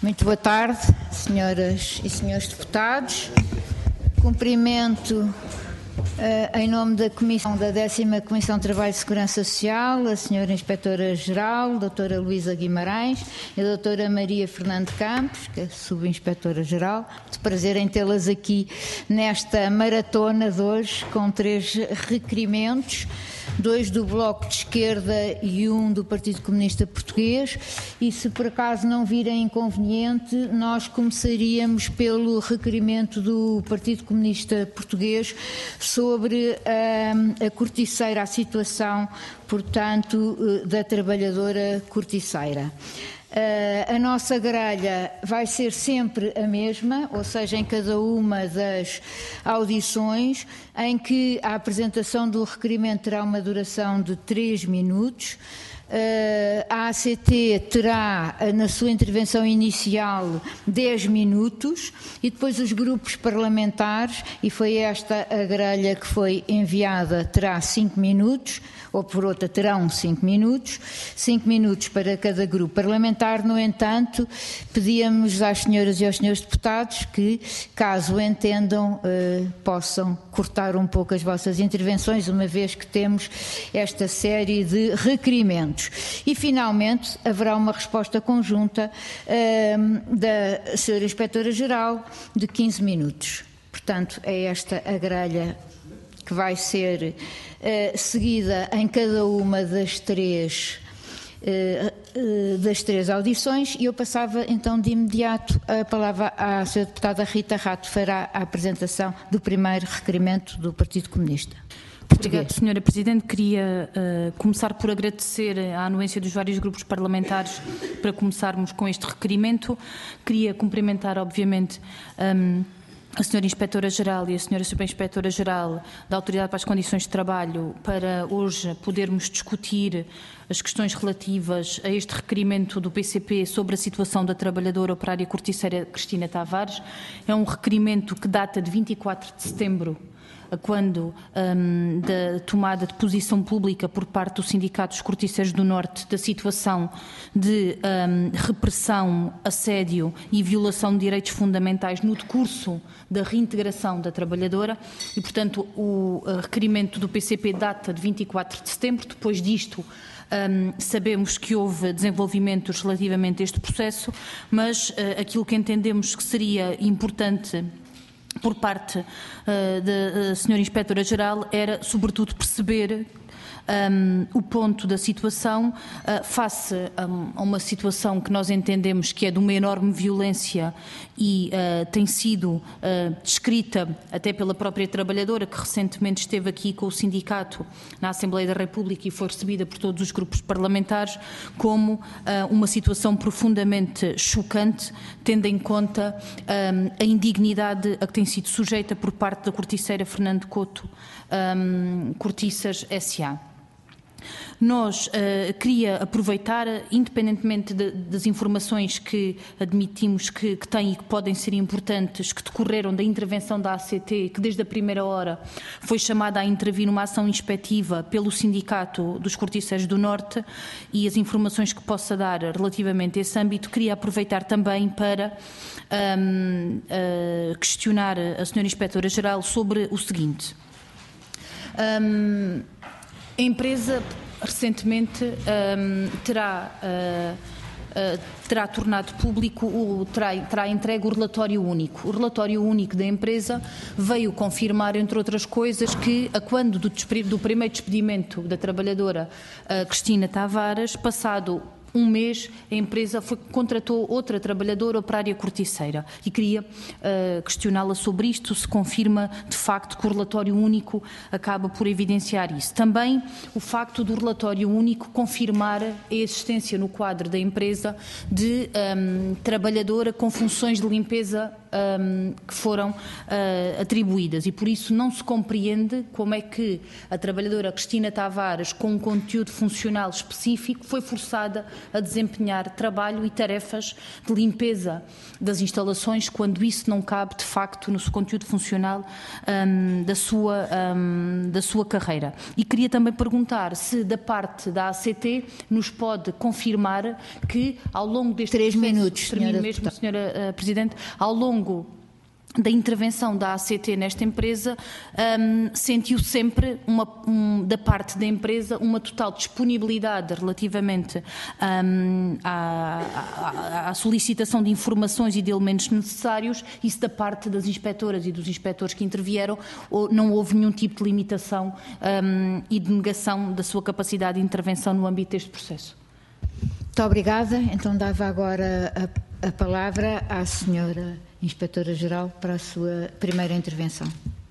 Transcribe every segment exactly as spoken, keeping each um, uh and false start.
Muito boa tarde, senhoras e senhores deputados. Cumprimento, uh, em nome da Comissão da décima Comissão de Trabalho e Segurança Social, a senhora Inspetora-Geral, doutora Luísa Guimarães e a doutora Maria Fernando Campos, que é Subinspetora-Geral. Muito prazer em tê-las aqui nesta maratona de hoje, com três requerimentos, dois do Bloco de Esquerda e um do Partido Comunista Português, e se por acaso não virem inconveniente, nós começaríamos pelo requerimento do Partido Comunista Português sobre a, a corticeira, a situação, portanto, da trabalhadora corticeira. Uh, a nossa grelha vai ser sempre a mesma, ou seja, em cada uma das audições, em que a apresentação do requerimento terá uma duração de três minutos. Uh, a A C T terá, na sua intervenção inicial, dez minutos, e depois os grupos parlamentares, e foi esta a grelha que foi enviada, terá cinco minutos, ou por outra terão cinco minutos, cinco minutos para cada grupo parlamentar. No entanto, pedíamos às senhoras e aos senhores deputados que, caso entendam, eh, possam cortar um pouco as vossas intervenções, uma vez que temos esta série de requerimentos. E, finalmente, haverá uma resposta conjunta eh, da senhora Inspetora-Geral de quinze minutos. Portanto, é esta a grelha que vai ser uh, seguida em cada uma das três, uh, uh, das três audições, e eu passava então de imediato a palavra à senhora deputada Rita Rato, fará a apresentação do primeiro requerimento do Partido Comunista Português. Obrigada, senhora Presidente. Queria uh, começar por agradecer a anuência dos vários grupos parlamentares para começarmos com este requerimento. Queria cumprimentar, obviamente, um, a senhora Inspetora-Geral e a senhora Subinspetora-Geral da Autoridade para as Condições de Trabalho, para hoje podermos discutir as questões relativas a este requerimento do P C P sobre a situação da trabalhadora operária corticeira Cristina Tavares. É um requerimento que data de vinte e quatro de setembro, quando um, da tomada de posição pública por parte do Sindicato dos Corticeiros do Norte da situação de um, repressão, assédio e violação de direitos fundamentais no decurso da reintegração da trabalhadora, e, portanto, o uh, requerimento do P C P data de vinte e quatro de setembro. Depois disto, Um, sabemos que houve desenvolvimentos relativamente a este processo, mas uh, aquilo que entendemos que seria importante por parte uh, da uh, senhora Inspetora-Geral era, sobretudo, perceber Um, o ponto da situação uh, face um, a uma situação que nós entendemos que é de uma enorme violência e uh, tem sido uh, descrita até pela própria trabalhadora, que recentemente esteve aqui com o sindicato na Assembleia da República e foi recebida por todos os grupos parlamentares como uh, uma situação profundamente chocante, tendo em conta um, a indignidade a que tem sido sujeita por parte da corticeira Fernando Couto um, Cortiças S A Nós uh, queria aproveitar, independentemente de, das informações que admitimos que, que têm e que podem ser importantes, que decorreram da intervenção da A C T, que desde a primeira hora foi chamada a intervir numa ação inspectiva pelo Sindicato dos Corticeiros do Norte, e as informações que possa dar relativamente a esse âmbito, queria aproveitar também para um, uh, questionar a senhora Inspetora-Geral sobre o seguinte. Um, A empresa recentemente um, terá, uh, uh, terá tornado público, o, terá, terá entregue o relatório único. O relatório único da empresa veio confirmar, entre outras coisas, que a quando do, do primeiro despedimento da trabalhadora uh, Cristina Tavares, passado um mês, a empresa foi, contratou outra trabalhadora operária corticeira, e queria uh, questioná-la sobre isto, se confirma de facto que o relatório único acaba por evidenciar isso. Também o facto do relatório único confirmar a existência no quadro da empresa de um, trabalhadora com funções de limpeza um, que foram uh, atribuídas, e por isso não se compreende como é que a trabalhadora Cristina Tavares, com um conteúdo funcional específico, foi forçada a desempenhar trabalho e tarefas de limpeza das instalações, quando isso não cabe de facto no conteúdo funcional um, da, sua, um, da sua carreira. E queria também perguntar se da parte da A C T nos pode confirmar que ao longo deste Três processo, minutos, termino senhora mesmo, deputada. senhora uh, Presidente, ao longo da intervenção da A C T nesta empresa, um, sentiu sempre uma, um, da parte da empresa uma total disponibilidade relativamente um, à, à, à solicitação de informações e de elementos necessários. Isso da parte das inspectoras e dos inspectores que intervieram, não houve nenhum tipo de limitação um, e de negação da sua capacidade de intervenção no âmbito deste processo. Muito obrigada. Então dava agora a, a palavra à senhora Inspetora-Geral para a sua primeira intervenção.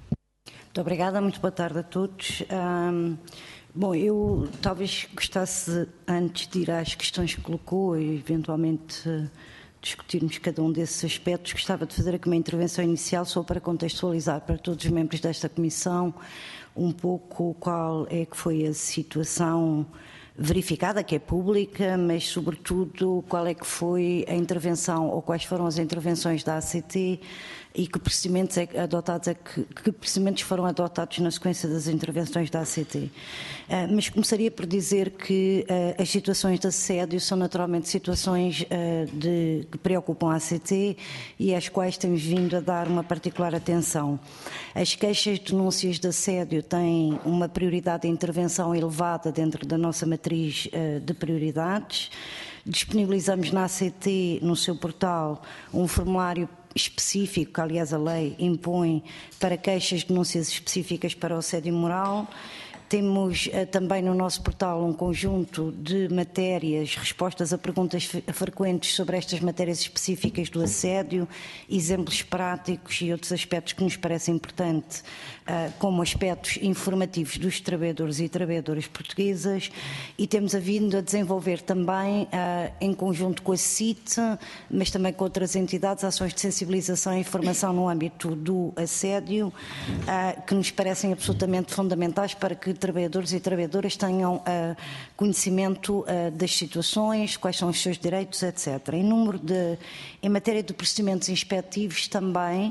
Muito obrigada, muito boa tarde a todos. Um, bom, eu talvez gostasse, antes de ir às questões que colocou e eventualmente uh, discutirmos cada um desses aspectos, gostava de fazer aqui uma intervenção inicial só para contextualizar para todos os membros desta comissão um pouco qual é que foi a situação verificada, que é pública, mas sobretudo qual é que foi a intervenção ou quais foram as intervenções da A C T e que procedimentos, é adotados, é que, que procedimentos foram adotados na sequência das intervenções da A C T. Uh, mas começaria por dizer que uh, as situações de assédio são naturalmente situações uh, de, que preocupam a A C T e às quais temos vindo a dar uma particular atenção. As queixas e denúncias de assédio têm uma prioridade de intervenção elevada dentro da nossa matriz uh, de prioridades. Disponibilizamos na A C T, no seu portal, um formulário específico, que aliás a lei impõe, para queixas, denúncias específicas para o assédio moral. Temos uh, também no nosso portal um conjunto de matérias, respostas a perguntas frequentes sobre estas matérias específicas do assédio, exemplos práticos e outros aspectos que nos parecem importantes, uh, como aspectos informativos dos trabalhadores e trabalhadoras portuguesas, e temos vindo a desenvolver também, uh, em conjunto com a C I T, mas também com outras entidades, ações de sensibilização e informação no âmbito do assédio, uh, que nos parecem absolutamente fundamentais para que trabalhadores e trabalhadoras tenham uh, conhecimento uh, das situações, quais são os seus direitos, etcétera. Em, número de, em matéria de procedimentos inspectivos também, uh,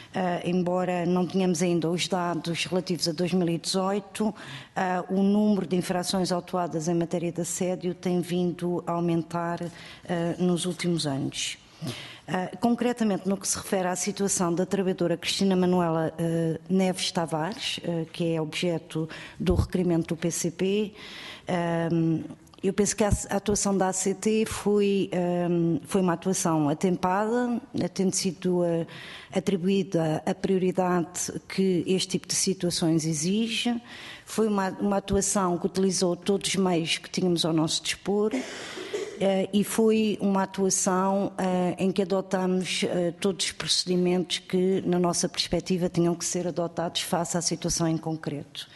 embora não tenhamos ainda os dados relativos a dois mil e dezoito, uh, o número de infrações autuadas em matéria de assédio tem vindo a aumentar uh, nos últimos anos. Uh, concretamente, no que se refere à situação da trabalhadora Cristina Manuela uh, Neves Tavares, uh, que é objeto do requerimento do P C P, um, eu penso que a atuação da A C T foi, um, foi uma atuação atempada, tendo sido uh, atribuída a prioridade que este tipo de situações exige. Foi uma, uma atuação que utilizou todos os meios que tínhamos ao nosso dispor. Uh, e foi uma atuação uh, em que adotamos uh, todos os procedimentos que, na nossa perspectiva, tinham que ser adotados face à situação em concreto.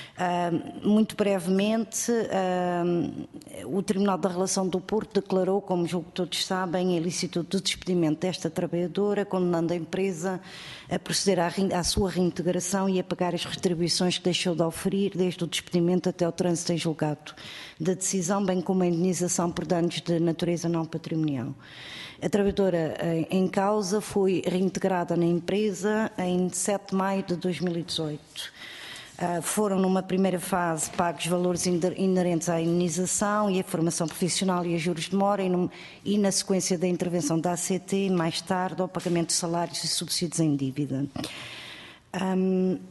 Uh, muito brevemente, uh, o Tribunal da Relação do Porto declarou, como julgo que todos sabem, a ilicitude do despedimento desta trabalhadora, condenando a empresa a proceder à, à sua reintegração e a pagar as retribuições que deixou de oferir, desde o despedimento até o trânsito em julgado da decisão, bem como a indenização por danos de natureza não patrimonial. A trabalhadora em causa foi reintegrada na empresa em sete de maio de dois mil e dezoito. Uh, foram, numa primeira fase, pagos valores inerentes à indenização e à formação profissional e a juros de mora, e, no, e na sequência da intervenção da A C T, mais tarde, ao pagamento de salários e subsídios em dívida. Um,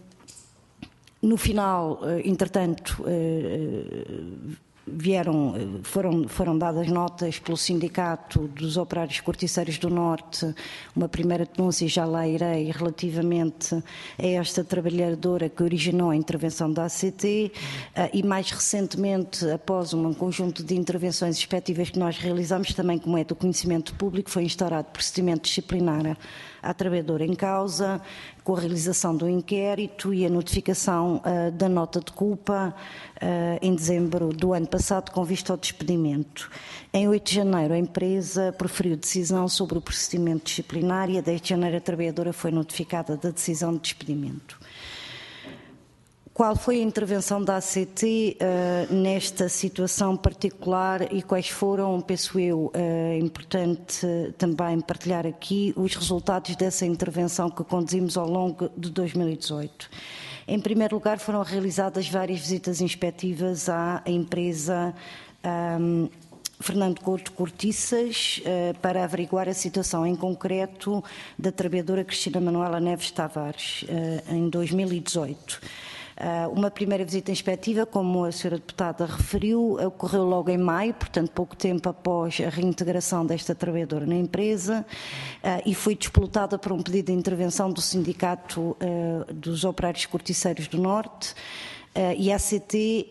no final, uh, entretanto, uh, vieram, foram, foram dadas notas pelo Sindicato dos Operários Corticeiros do Norte, uma primeira denúncia, e já lá irei, relativamente a esta trabalhadora que originou a intervenção da A C T, e mais recentemente, após um conjunto de intervenções respectivas que nós realizamos, também como é do conhecimento público, foi instaurado procedimento disciplinar à trabalhadora em causa, com a realização do inquérito e a notificação uh, da nota de culpa uh, em dezembro do ano passado, passado com vista ao despedimento. Em oito de janeiro, a empresa proferiu decisão sobre o procedimento disciplinar e a dez de janeiro a trabalhadora foi notificada da decisão de despedimento. Qual foi a intervenção da A C T uh, nesta situação particular e quais foram, penso eu, é uh, importante uh, também partilhar aqui os resultados dessa intervenção que conduzimos ao longo de dois mil e dezoito. Em primeiro lugar, foram realizadas várias visitas inspectivas à empresa um, Fernando Couto Cortiças uh, para averiguar a situação em concreto da trabalhadora Cristina Manuela Neves Tavares uh, em dois mil e dezoito. Uma primeira visita inspectiva, como a senhora deputada referiu, ocorreu logo em maio, portanto pouco tempo após a reintegração desta trabalhadora na empresa, e foi disputada por um pedido de intervenção do Sindicato dos Operários Corticeiros do Norte, e a A C T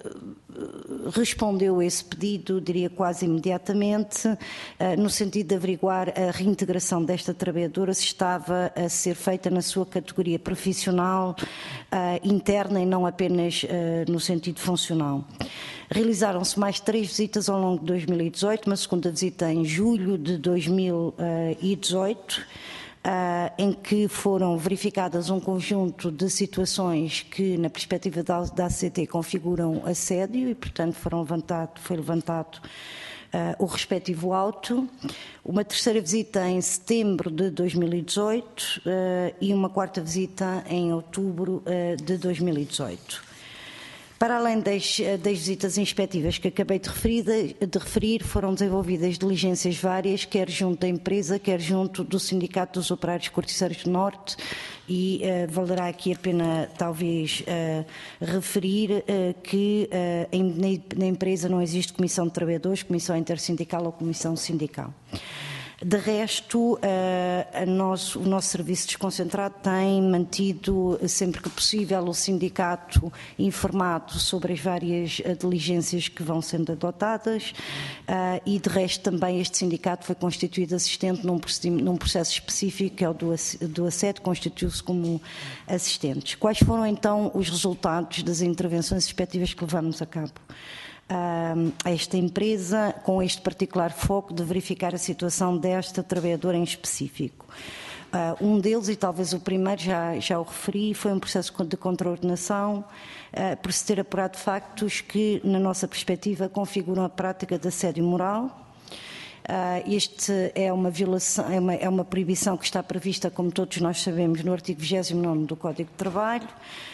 respondeu a esse pedido, diria quase imediatamente, no sentido de averiguar a reintegração desta trabalhadora se estava a ser feita na sua categoria profissional interna e não apenas no sentido funcional. Realizaram-se mais três visitas ao longo de dois mil e dezoito, uma segunda visita em julho de dois mil e dezoito, Uh, em que foram verificadas um conjunto de situações que, na perspectiva da, da A C T, configuram assédio e, portanto, foram levantado, foi levantado uh, o respectivo auto. Uma terceira visita em setembro de dois mil e dezoito uh, e uma quarta visita em outubro uh, de dois mil e dezoito. Para além das, das visitas inspectivas que acabei de referir, de referir, foram desenvolvidas diligências várias, quer junto da empresa, quer junto do Sindicato dos Operários Corticeiros do Norte, e uh, valerá aqui a pena, talvez, uh, referir uh, que uh, em, na empresa não existe comissão de trabalhadores, comissão intersindical ou comissão sindical. De resto, a nosso, o nosso serviço desconcentrado tem mantido, sempre que possível, o sindicato informado sobre as várias diligências que vão sendo adotadas, e, de resto, também este sindicato foi constituído assistente num, num processo específico, que é o do, do assédio, constituiu-se como assistentes. Quais foram, então, os resultados das intervenções respectivas que levamos a cabo a esta empresa, com este particular foco de verificar a situação desta trabalhadora em específico? Uh, um deles, e talvez o primeiro, já, já o referi, foi um processo de contraordenação uh, por se ter apurado factos que, na nossa perspectiva, configuram a prática de assédio moral. Uh, este é uma violação, é uma, é uma proibição que está prevista, como todos nós sabemos, no artigo vigésimo nono do Código de Trabalho,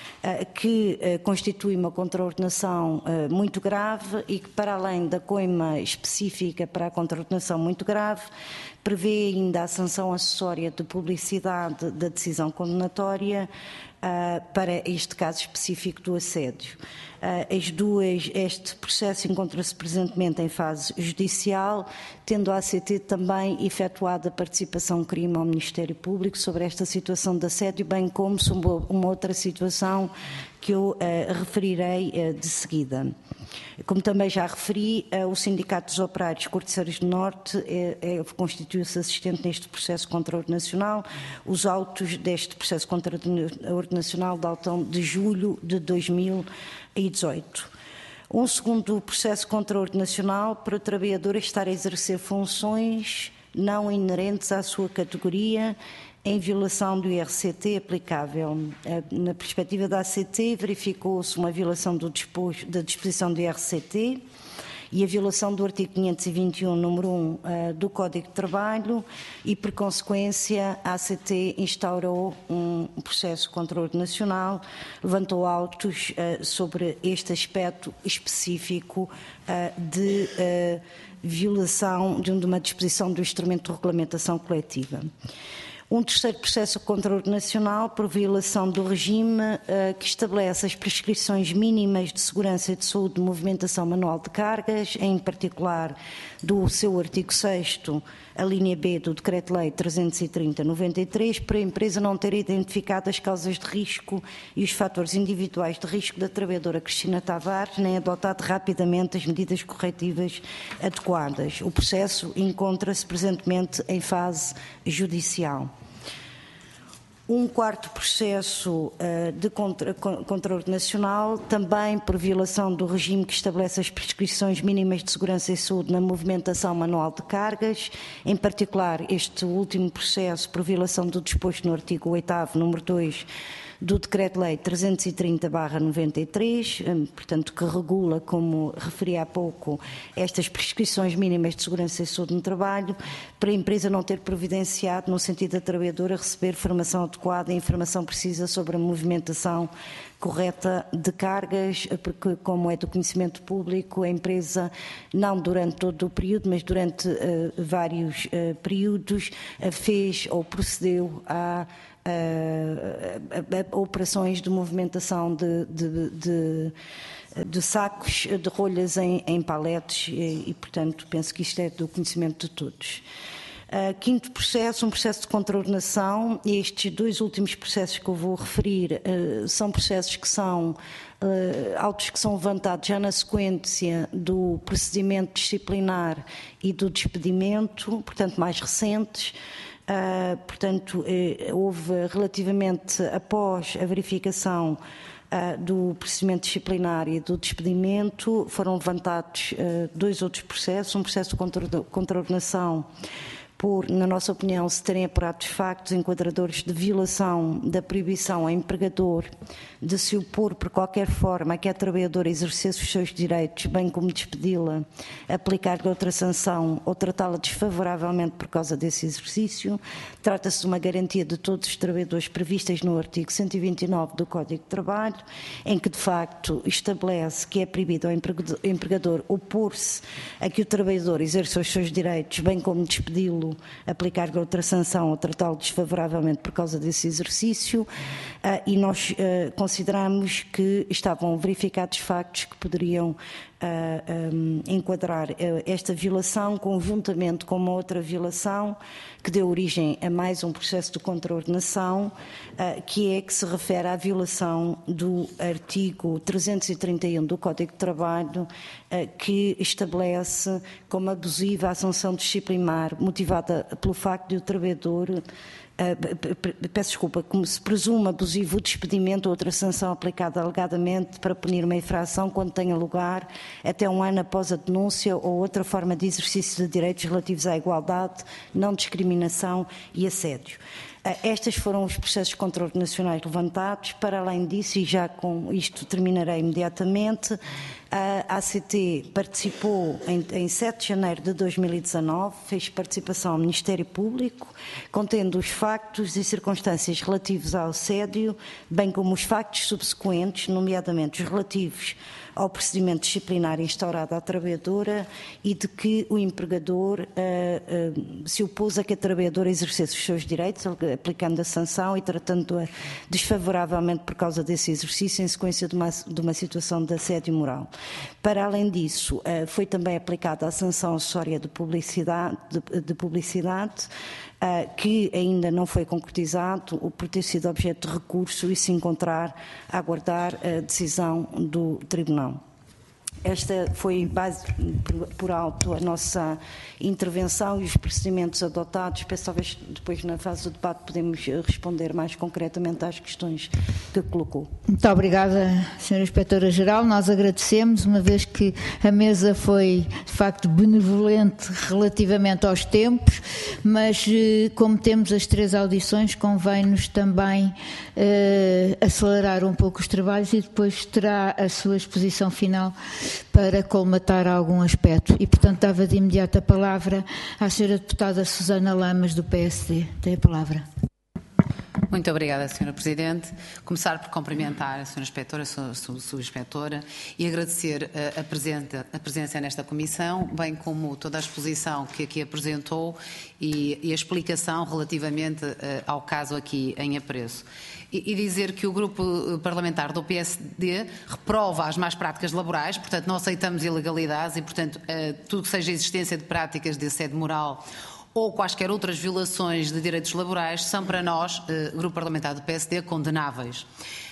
que constitui uma contraordenação muito grave e que, para além da coima específica para a contraordenação muito grave, prevê ainda a sanção acessória de publicidade da decisão condenatória para este caso específico do assédio. As duas, este processo encontra-se presentemente em fase judicial, tendo a A C T também efetuado a participação crime ao Ministério Público sobre esta situação de assédio, bem como sobre uma outra situação que eu uh, referirei uh, de seguida. Como também já referi, uh, o Sindicato dos Operários Corticeiros do Norte é, é, constituiu-se assistente neste processo contraordenacional. Os autos deste processo contraordenacional datam de julho de dois mil e dezoito. Um segundo processo contraordenacional para a trabalhadora estar a exercer funções não inerentes à sua categoria em violação do I R C T aplicável. Na perspectiva da A C T, verificou-se uma violação do disposto, da disposição do I R C T e a violação do artigo quinhentos e vinte e um, número um, uh, do Código de Trabalho, e, por consequência, a A C T instaurou um processo contraordenacional, levantou autos uh, sobre este aspecto específico uh, de uh, violação de uma disposição do instrumento de regulamentação coletiva. Um terceiro processo contraordenacional por violação do regime uh, que estabelece as prescrições mínimas de segurança e de saúde de movimentação manual de cargas, em particular do seu artigo sexto, a linha B do Decreto-Lei trezentos e trinta barra noventa e três, para a empresa não ter identificado as causas de risco e os fatores individuais de risco da trabalhadora Cristina Tavares, nem adotado rapidamente as medidas corretivas adequadas. O processo encontra-se presentemente em fase judicial. Um quarto processo uh, de contra, contraordenacional, também por violação do regime que estabelece as prescrições mínimas de segurança e saúde na movimentação manual de cargas, em particular este último processo por violação do disposto no artigo oitavo, número dois, do Decreto-Lei trezentos e trinta barra noventa e três, portanto, que regula, como referi há pouco, estas prescrições mínimas de segurança e saúde no trabalho, para a empresa não ter providenciado, no sentido da trabalhadora receber formação adequada e informação precisa sobre a movimentação correta de cargas, porque, como é do conhecimento público, a empresa, não durante todo o período, mas durante uh, vários uh, períodos, uh, fez ou procedeu a Uh, operações de movimentação de, de, de, de sacos de rolhas em, em paletes e, e, portanto, penso que isto é do conhecimento de todos. Uh, quinto processo, um processo de contraordenação, e estes dois últimos processos que eu vou referir uh, são processos que são Uh, autos que são levantados já na sequência do procedimento disciplinar e do despedimento, portanto mais recentes. Uh, portanto, eh, houve relativamente após a verificação uh, do procedimento disciplinar e do despedimento, foram levantados uh, dois outros processos, um processo de contraordenação por, na nossa opinião, se terem apurado os factos enquadradores de violação da proibição ao empregador de se opor por qualquer forma a que a trabalhadora exercesse os seus direitos, bem como despedi-la, aplicar-lhe outra sanção ou tratá-la desfavoravelmente por causa desse exercício. Trata-se de uma garantia de todos os trabalhadores previstas no artigo cento e vinte e nove do Código de Trabalho, em que, de facto, estabelece que é proibido ao empregador opor-se a que o trabalhador exerça os seus direitos, bem como despedi-lo, aplicar-lhe outra sanção ou tratá-lo desfavoravelmente por causa desse exercício, uh, e nós uh, consideramos que estavam verificados factos que poderiam uh, um, enquadrar uh, esta violação conjuntamente com uma outra violação que deu origem a mais um processo de contraordenação, uh, que é que se refere à violação do artigo trezentos e trinta e um do Código de Trabalho, uh, que estabelece como abusiva a sanção disciplinar motivada pelo facto de o trabalhador, uh, peço desculpa, como se presume abusivo o despedimento ou outra sanção aplicada alegadamente para punir uma infração quando tenha lugar até um ano após a denúncia ou outra forma de exercício de direitos relativos à igualdade, não discriminação e assédio. Estes foram os processos contraordenacionais levantados. Para além disso, e já com isto terminarei imediatamente, a A C T participou em, em sete de janeiro de dois mil e dezanove, fez participação ao Ministério Público, contendo os factos e circunstâncias relativos ao assédio, bem como os factos subsequentes, nomeadamente os relativos ao procedimento disciplinar instaurado à trabalhadora e de que o empregador uh, uh, se opôs a que a trabalhadora exercesse os seus direitos, aplicando a sanção e tratando-a desfavoravelmente por causa desse exercício em sequência de uma, de uma situação de assédio moral. Para além disso, uh, foi também aplicada a sanção acessória de publicidade, de, de publicidade Uh, que ainda não foi concretizado, por ter sido objeto de recurso e se encontrar a aguardar a decisão do Tribunal. Esta foi, base, por, por alto, a nossa intervenção e os procedimentos adotados. Penso talvez depois, na fase do debate, podemos responder mais concretamente às questões que colocou. Muito obrigada, senhora Inspetora-Geral. Nós agradecemos, uma vez que a mesa foi, de facto, benevolente relativamente aos tempos, mas como temos as três audições, convém-nos também eh, acelerar um pouco os trabalhos e depois terá a sua exposição final para colmatar algum aspecto. E, portanto, dava de imediato a palavra à senhora deputada Susana Lamas, do P S D. Tem a palavra. Muito obrigada, senhora Presidente. Começar por cumprimentar a senhora Inspetora, a Sub-Inspetora, e agradecer a, a, presença, a presença nesta Comissão, bem como toda a exposição que aqui apresentou e, e a explicação relativamente uh, ao caso aqui em apreço. E, e dizer que o Grupo Parlamentar do P S D reprova as más práticas laborais, portanto não aceitamos ilegalidades e, portanto, uh, tudo que seja existência de práticas de assédio moral ou quaisquer outras violações de direitos laborais são para nós, Grupo Parlamentar do P S D, condenáveis.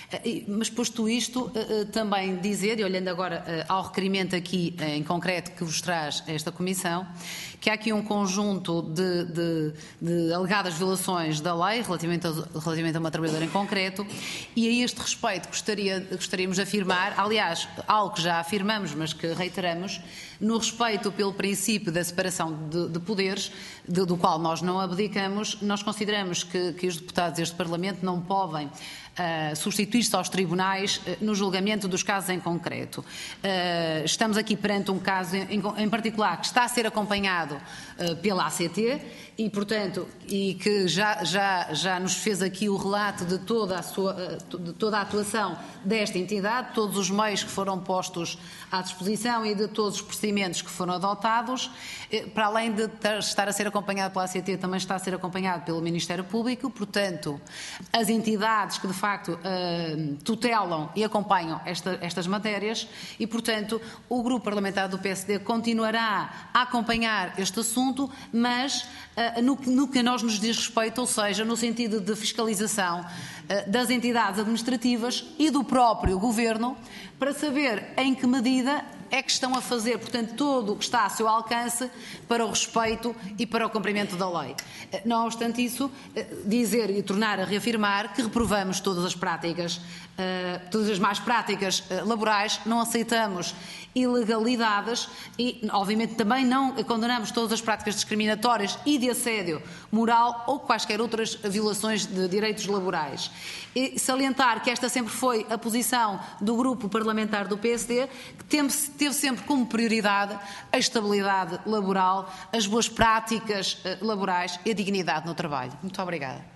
Mas posto isto, também dizer, e olhando agora ao requerimento aqui em concreto que vos traz esta Comissão, que há aqui um conjunto de, de, de alegadas violações da lei relativamente a, relativamente a uma trabalhadora em concreto, e a este respeito gostaria, gostaríamos de afirmar, aliás, algo que já afirmamos, mas que reiteramos, no respeito pelo princípio da separação de, de poderes, de, do qual nós não abdicamos. Nós consideramos que, que os deputados deste Parlamento não podem Uh, substituir-se aos tribunais uh, no julgamento dos casos em concreto. Uh, estamos aqui perante um caso em, em particular que está a ser acompanhado uh, pela A C T e, portanto, e que já, já, já nos fez aqui o relato de toda a sua, uh, de toda a atuação desta entidade, todos os meios que foram postos à disposição e de todos os procedimentos que foram adotados. Uh, para além de estar a ser acompanhado pela A C T, também está a ser acompanhado pelo Ministério Público. Portanto, as entidades que de facto facto uh, tutelam e acompanham esta, estas matérias e, portanto, o Grupo Parlamentar do P S D continuará a acompanhar este assunto, mas uh, no, no que a nós nos diz respeito, ou seja, no sentido de fiscalização uh, das entidades administrativas e do próprio Governo, para saber em que medida é que estão a fazer, portanto, tudo o que está a seu alcance para o respeito e para o cumprimento da lei. Não obstante isso, dizer e tornar a reafirmar que reprovamos todas as práticas, todas as más práticas laborais, não aceitamos ilegalidades e, obviamente, também não condenamos todas as práticas discriminatórias e de assédio moral ou quaisquer outras violações de direitos laborais. E salientar que esta sempre foi a posição do Grupo Parlamentar do P S D, que teve, teve sempre como prioridade a estabilidade laboral, as boas práticas laborais e a dignidade no trabalho. Muito obrigada.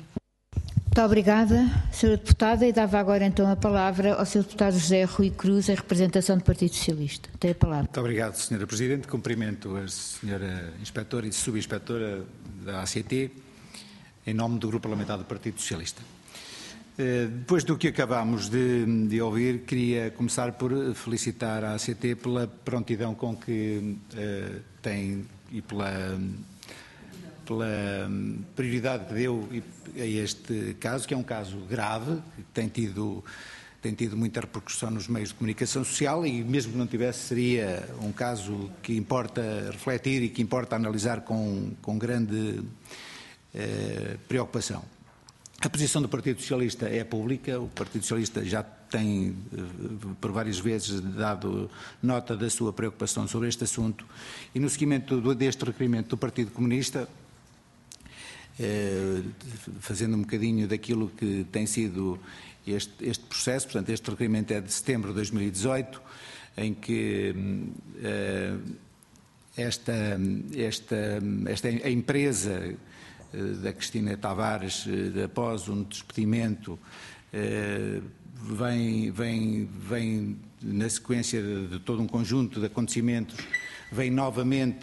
Muito obrigada, senhora Deputada, e dava agora então a palavra ao senhor Deputado José Rui Cruz, em representação do Partido Socialista. Tem a palavra. Muito obrigado, senhora Presidente. Cumprimento a senhora Inspetora e Subinspetora da A C T, em nome do Grupo Parlamentar do Partido Socialista. Depois do que acabámos de, de ouvir, queria começar por felicitar a A C T pela prontidão com que uh, tem e pela... pela prioridade que deu a este caso, que é um caso grave, que tem tido, tem tido muita repercussão nos meios de comunicação social e, mesmo que não tivesse, seria um caso que importa refletir e que importa analisar com, com grande eh, preocupação. A posição do Partido Socialista é pública, o Partido Socialista já tem por várias vezes dado nota da sua preocupação sobre este assunto e, no seguimento deste requerimento do Partido Comunista, fazendo um bocadinho daquilo que tem sido este, este processo, portanto, este requerimento é de setembro de dois mil e dezoito, em que uh, esta, esta, esta a empresa uh, da Cristina Tavares, uh, após um despedimento, uh, vem, vem, vem na sequência de, de todo um conjunto de acontecimentos, vem novamente,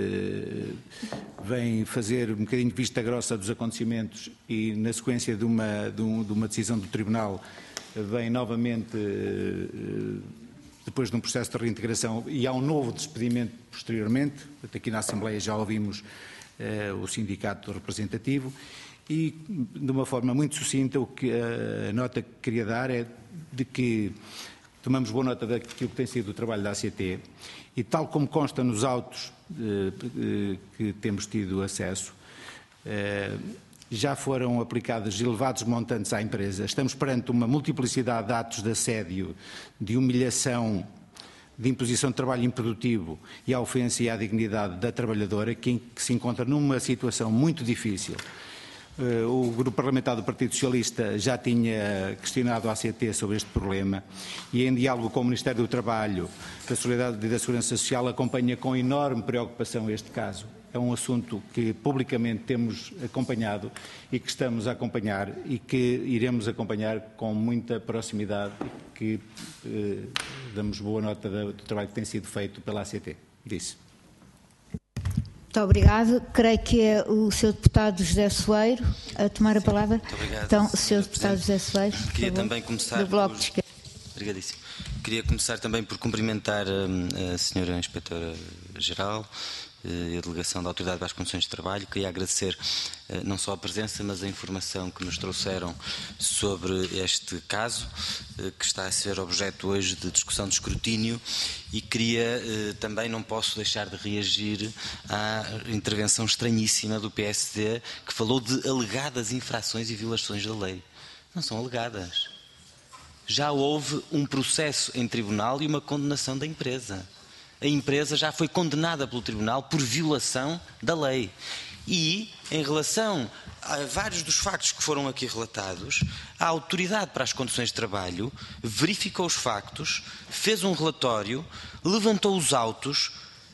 vem fazer um bocadinho de vista grossa dos acontecimentos e, na sequência de uma, de, um, de uma decisão do Tribunal, vem novamente, depois de um processo de reintegração, e há um novo despedimento posteriormente. Aqui na Assembleia já ouvimos uh, o sindicato representativo e, de uma forma muito sucinta, o que a nota que queria dar é de que tomamos boa nota daquilo que tem sido o trabalho da A C T e, tal como consta nos autos eh, eh, que temos tido acesso, eh, já foram aplicados elevados montantes à empresa. Estamos perante uma multiplicidade de atos de assédio, de humilhação, de imposição de trabalho improdutivo e à ofensa e à dignidade da trabalhadora, que, que se encontra numa situação muito difícil. O Grupo Parlamentar do Partido Socialista já tinha questionado a A C T sobre este problema e, em diálogo com o Ministério do Trabalho, da Solidariedade e da Segurança Social, acompanha com enorme preocupação este caso. É um assunto que publicamente temos acompanhado e que estamos a acompanhar e que iremos acompanhar com muita proximidade e que eh, damos boa nota do trabalho que tem sido feito pela A C T. Disse. Muito obrigado. Creio que é o senhor Deputado José Soeiro a tomar a palavra. Muito obrigado. Então, o senhor Deputado José Soeiro. Queria também começar do Bloco por... de Esquerda. Obrigadíssimo. Queria começar também por cumprimentar a, a senhora Inspetora-Geral e a delegação da Autoridade para as Condições de Trabalho. Queria agradecer não só a presença, mas a informação que nos trouxeram sobre este caso, que está a ser objeto hoje de discussão de escrutínio, e queria também, não posso deixar de reagir à intervenção estranhíssima do P S D, que falou de alegadas infrações e violações da lei. Não são alegadas. Já houve um processo em tribunal e uma condenação da empresa. A empresa já foi condenada pelo tribunal por violação da lei. E, em relação a vários dos factos que foram aqui relatados, a Autoridade para as Condições de Trabalho verificou os factos, fez um relatório, levantou os autos,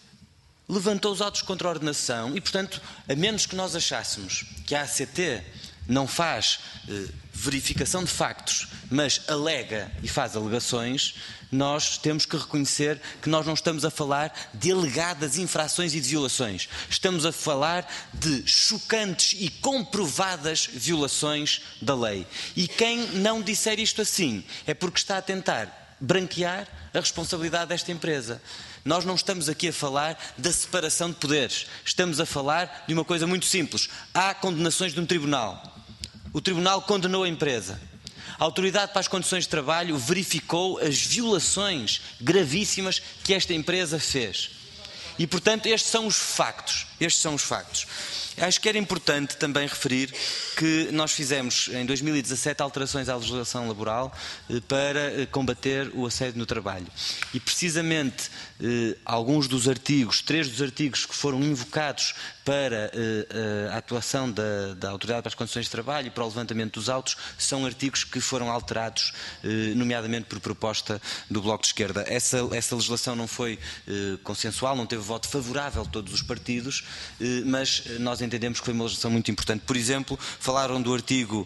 levantou os autos contra a ordenação e, portanto, a menos que nós achássemos que a A C T não faz eh, verificação de factos, mas alega e faz alegações, nós temos que reconhecer que nós não estamos a falar de alegadas infrações e de violações. Estamos a falar de chocantes e comprovadas violações da lei. E quem não disser isto assim é porque está a tentar branquear a responsabilidade desta empresa. Nós não estamos aqui a falar da separação de poderes. Estamos a falar de uma coisa muito simples. Há condenações de um tribunal. O tribunal condenou a empresa. A Autoridade para as Condições de Trabalho verificou as violações gravíssimas que esta empresa fez. E, portanto, estes são os factos. Estes são os factos. Acho que era importante também referir que nós fizemos, em dois mil e dezassete, alterações à legislação laboral para combater o assédio no trabalho. E, precisamente, alguns dos artigos, três dos artigos que foram invocados para a atuação da, da Autoridade para as Condições de Trabalho e para o levantamento dos autos, são artigos que foram alterados, nomeadamente por proposta do Bloco de Esquerda. Essa, essa legislação não foi consensual, não teve voto favorável de todos os partidos, mas nós entendemos que foi uma legislação muito importante. Por exemplo, falaram do artigo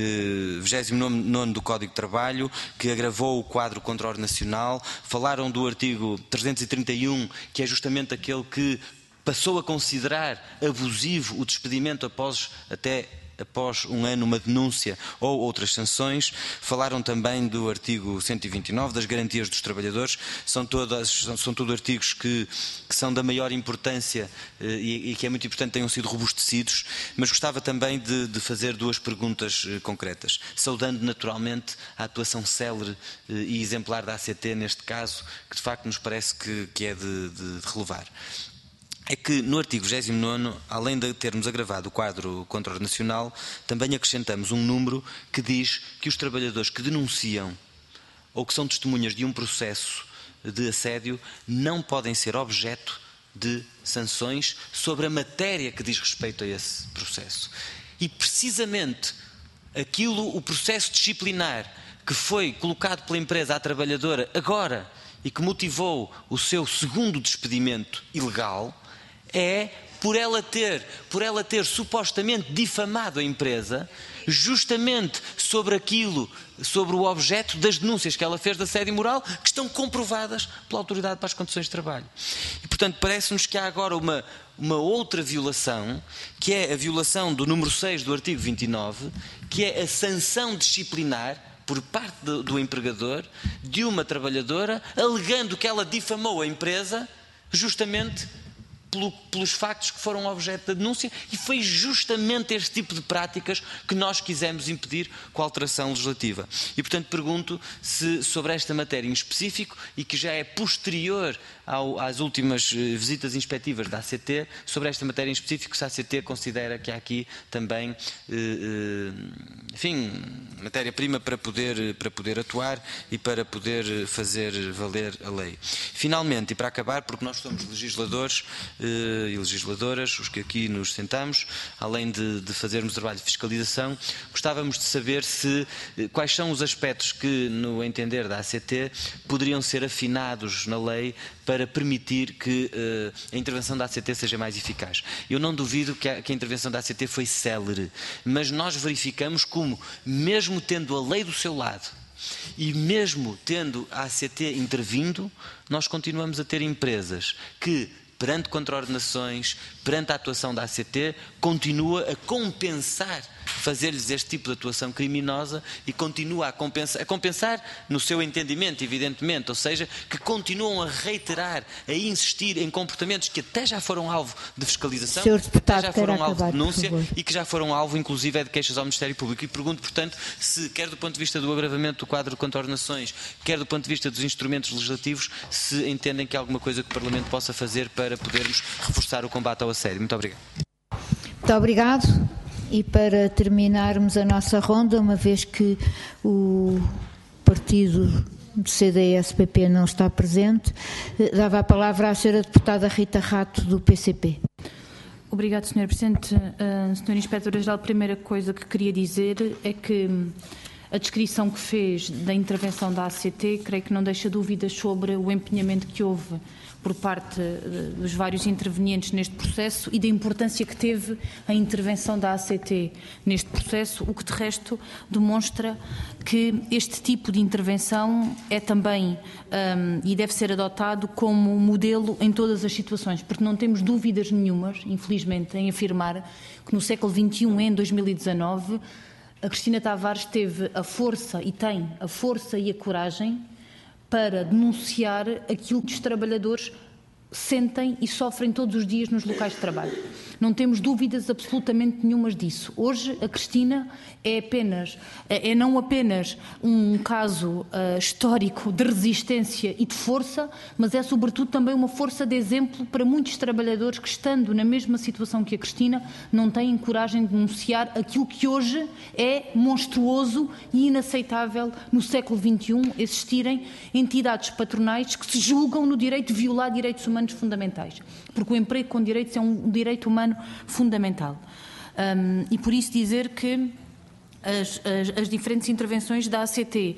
eh, vigésimo nono do Código de Trabalho, que agravou o quadro contra a ordem nacional. Falaram do artigo trezentos e trinta e um, que é justamente aquele que passou a considerar abusivo o despedimento após até após um ano uma denúncia ou outras sanções. Falaram também do artigo cento e vinte e nove, das garantias dos trabalhadores. São todas, são, são todos artigos que, que são da maior importância eh, e, e que é muito importante tenham sido robustecidos, mas gostava também de, de fazer duas perguntas eh, concretas, saudando naturalmente a atuação célere eh, e exemplar da A C T neste caso, que de facto nos parece que, que é de, de, de relevar. É que no artigo vigésimo nono, além de termos agravado o quadro contra a ordem nacional, também acrescentamos um número que diz que os trabalhadores que denunciam ou que são testemunhas de um processo de assédio não podem ser objeto de sanções sobre a matéria que diz respeito a esse processo. E precisamente aquilo, o processo disciplinar que foi colocado pela empresa à trabalhadora agora e que motivou o seu segundo despedimento ilegal, é por ela ter, por ela ter supostamente difamado a empresa, justamente sobre aquilo, sobre o objeto das denúncias que ela fez de assédio moral, que estão comprovadas pela Autoridade para as Condições de Trabalho. E, portanto, parece-nos que há agora uma, uma outra violação, que é a violação do número seis do artigo vinte e nove, que é a sanção disciplinar por parte do, do empregador de uma trabalhadora, alegando que ela difamou a empresa, justamente Pelo, pelos factos que foram objeto da denúncia, e foi justamente este tipo de práticas que nós quisemos impedir com a alteração legislativa. E, portanto, pergunto se sobre esta matéria em específico, e que já é posterior ao, às últimas visitas inspectivas da A C T, sobre esta matéria em específico, se a A C T considera que há aqui também, eh, enfim, matéria-prima para poder, para poder atuar e para poder fazer valer a lei. Finalmente, e para acabar, porque nós somos legisladores e legisladoras, os que aqui nos sentamos, além de, de fazermos trabalho de fiscalização, gostávamos de saber se, quais são os aspectos que, no entender da A C T, poderiam ser afinados na lei para permitir que uh, a intervenção da A C T seja mais eficaz. Eu não duvido que a, que a intervenção da A C T foi célere, mas nós verificamos como, mesmo tendo a lei do seu lado, e mesmo tendo a A C T intervindo, nós continuamos a ter empresas que, perante contraordenações, perante a atuação da A C T, continua a compensar fazer-lhes este tipo de atuação criminosa e continua a compensar, a compensar no seu entendimento, evidentemente, ou seja, que continuam a reiterar, a insistir em comportamentos que até já foram alvo de fiscalização, senhor Deputado, até já foram alvo acabar, de denúncia e que já foram alvo, inclusive, de queixas ao Ministério Público. E pergunto, portanto, se, quer do ponto de vista do agravamento do quadro de contornações, quer do ponto de vista dos instrumentos legislativos, se entendem que há alguma coisa que o Parlamento possa fazer para podermos reforçar o combate ao assédio. Muito obrigado. Muito obrigado. E para terminarmos a nossa ronda, uma vez que o partido do C D S P P não está presente, dava a palavra à senhora deputada Rita Rato, do P C P. Obrigado, senhora Presidente. Uh, senhora Inspetora-Geral, a primeira coisa que queria dizer é que a descrição que fez da intervenção da A C T, creio que não deixa dúvidas sobre o empenhamento que houve por parte dos vários intervenientes neste processo e da importância que teve a intervenção da A C T neste processo, o que de resto demonstra que este tipo de intervenção é também um, e deve ser adotado como modelo em todas as situações, porque não temos dúvidas nenhumas, infelizmente, em afirmar que no século vinte e um, em dois mil e dezanove, a Cristina Tavares teve a força e tem a força e a coragem para denunciar aquilo que os trabalhadores sentem e sofrem todos os dias nos locais de trabalho. Não temos dúvidas absolutamente nenhumas disso. Hoje a Cristina é apenas, é não apenas um caso uh, histórico de resistência e de força, mas é sobretudo também uma força de exemplo para muitos trabalhadores que, estando na mesma situação que a Cristina, não têm coragem de denunciar aquilo que hoje é monstruoso e inaceitável no século vinte e um, existirem entidades patronais que se julgam no direito de violar direitos humanos fundamentais, porque o emprego com direitos é um direito humano fundamental. Um, e por isso dizer que As, as, as diferentes intervenções da A C T,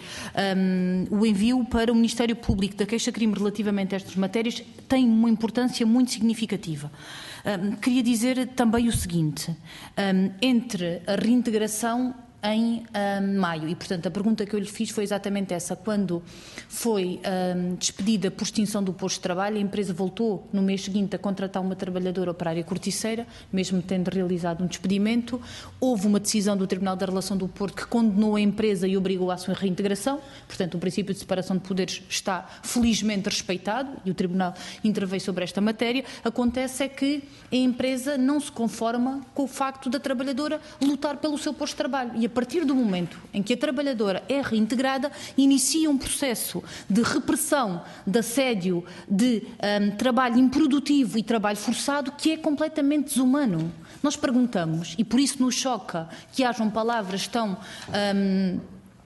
um, o envio para o Ministério Público da queixa-crime relativamente a estas matérias tem uma importância muito significativa. Um, queria dizer também o seguinte, um, entre a reintegração em um, maio, e portanto a pergunta que eu lhe fiz foi exatamente essa: quando foi um, despedida por extinção do posto de trabalho, a empresa voltou no mês seguinte a contratar uma trabalhadora operária corticeira, mesmo tendo realizado um despedimento. Houve uma decisão do Tribunal da Relação do Porto que condenou a empresa e obrigou à sua reintegração, portanto o princípio de separação de poderes está felizmente respeitado e o Tribunal interveio sobre esta matéria. Acontece é que a empresa não se conforma com o facto da trabalhadora lutar pelo seu posto de trabalho e a partir do momento em que a trabalhadora é reintegrada, inicia um processo de repressão, de assédio, de um, trabalho improdutivo e trabalho forçado que é completamente desumano. Nós perguntamos, e por isso nos choca que hajam palavras tão... Um,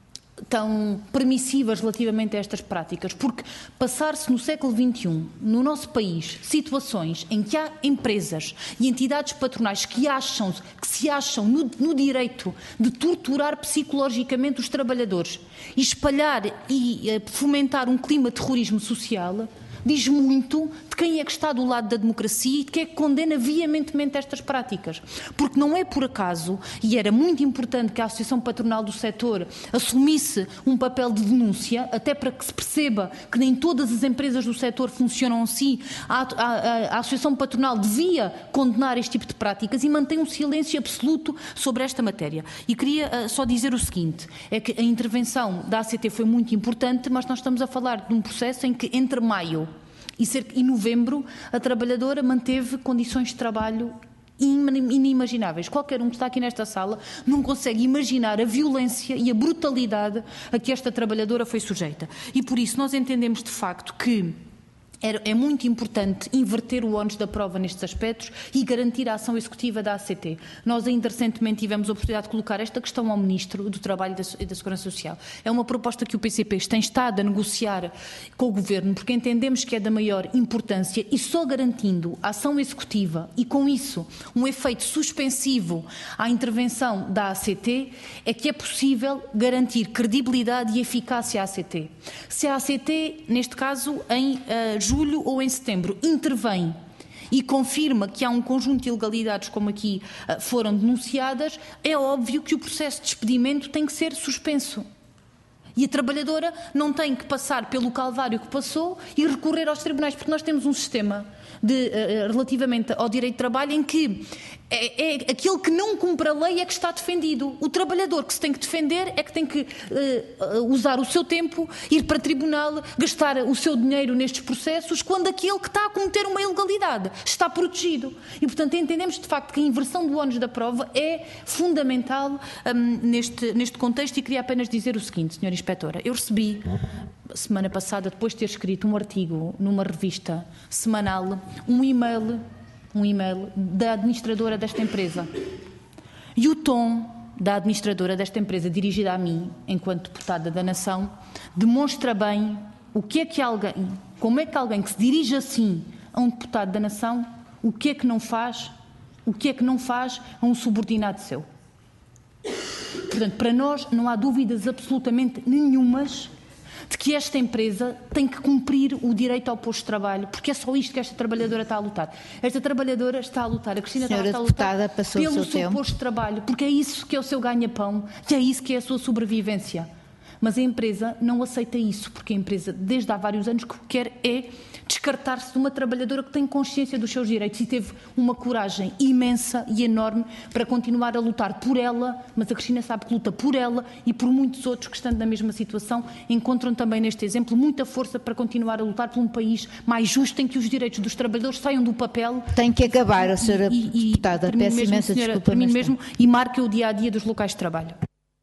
tão permissivas relativamente a estas práticas, porque passar-se no século vinte e um, no nosso país, situações em que há empresas e entidades patronais que acham, que se acham no, no direito de torturar psicologicamente os trabalhadores e espalhar e uh, fomentar um clima de terrorismo social, diz muito de quem é que está do lado da democracia e de quem é que condena veementemente estas práticas. Porque não é por acaso, e era muito importante que a Associação Patronal do Setor assumisse um papel de denúncia, até para que se perceba que nem todas as empresas do setor funcionam assim, a, a, a Associação Patronal devia condenar este tipo de práticas e mantém um silêncio absoluto sobre esta matéria. E queria uh, só dizer o seguinte, é que a intervenção da A C T foi muito importante, mas nós estamos a falar de um processo em que entre maio e, cerca, e novembro a trabalhadora manteve condições de trabalho inimagináveis. Qualquer um que está aqui nesta sala não consegue imaginar a violência e a brutalidade a que esta trabalhadora foi sujeita. E por isso nós entendemos de facto que é muito importante inverter o ónus da prova nestes aspectos e garantir a ação executiva da A C T. Nós ainda recentemente tivemos a oportunidade de colocar esta questão ao Ministro do Trabalho e da Segurança Social. É uma proposta que o P C P tem estado a negociar com o Governo, porque entendemos que é da maior importância e só garantindo a ação executiva e com isso um efeito suspensivo à intervenção da A C T é que é possível garantir credibilidade e eficácia à A C T. Se a A C T, neste caso, em uh, julho ou em setembro, intervém e confirma que há um conjunto de ilegalidades como aqui uh, foram denunciadas, é óbvio que o processo de despedimento tem que ser suspenso. E a trabalhadora não tem que passar pelo calvário que passou e recorrer aos tribunais, porque nós temos um sistema de, uh, relativamente ao direito de trabalho em que É, é aquele que não cumpre a lei é que está defendido. O trabalhador que se tem que defender é que tem que uh, usar o seu tempo, ir para tribunal, gastar o seu dinheiro nestes processos, quando aquele que está a cometer uma ilegalidade está protegido. E, portanto, entendemos de facto que a inversão do ónus da prova é fundamental um, neste, neste contexto, e queria apenas dizer o seguinte, senhora Inspetora. Eu recebi, semana passada, depois de ter escrito um artigo numa revista semanal, um e-mail... um e-mail da administradora desta empresa. E o tom da administradora desta empresa, dirigida a mim, enquanto deputada da Nação, demonstra bem o que é que alguém, como é que alguém que se dirige assim a um deputado da Nação, o que é que não faz, o que é que não faz a um subordinado seu. Portanto, para nós não há dúvidas absolutamente nenhumas de que esta empresa tem que cumprir o direito ao posto de trabalho, porque é só isto que esta trabalhadora está a lutar. Esta trabalhadora está a lutar, a Cristina está a lutar pelo seu posto de trabalho, porque é isso que é o seu ganha-pão, que é isso que é a sua sobrevivência. Mas a empresa não aceita isso, porque a empresa, desde há vários anos, o que quer é descartar-se de uma trabalhadora que tem consciência dos seus direitos e teve uma coragem imensa e enorme para continuar a lutar por ela, mas a Cristina sabe que luta por ela e por muitos outros que, estando na mesma situação, encontram também neste exemplo muita força para continuar a lutar por um país mais justo, em que os direitos dos trabalhadores saiam do papel. Tem que acabar, a senhora e, e, deputada, peço imensa desculpa. Termino mesmo e marca o dia-a-dia dos locais de trabalho.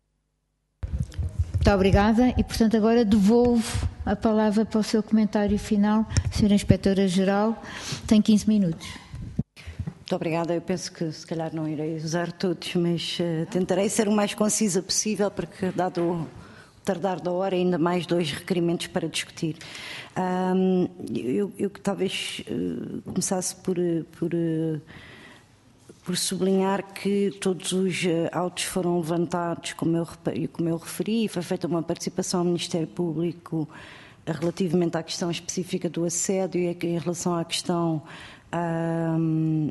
Muito obrigada e, portanto, agora devolvo a palavra para o seu comentário final. senhora Inspetora-Geral, tem quinze minutos. Muito obrigada. Eu penso que, se calhar, não irei usar todos, mas uh, tentarei ser o mais concisa possível, porque, dado o tardar da hora, ainda mais dois requerimentos para discutir. Um, eu, eu que talvez uh, começasse por... por uh, por sublinhar que todos os autos foram levantados, como eu, como eu referi, foi feita uma participação ao Ministério Público relativamente à questão específica do assédio e em relação à questão um,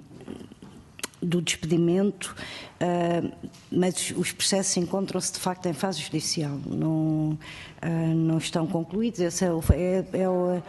do despedimento, uh, mas os processos encontram-se de facto em fase judicial, não, uh, não estão concluídos. Esse é o... É, é, o,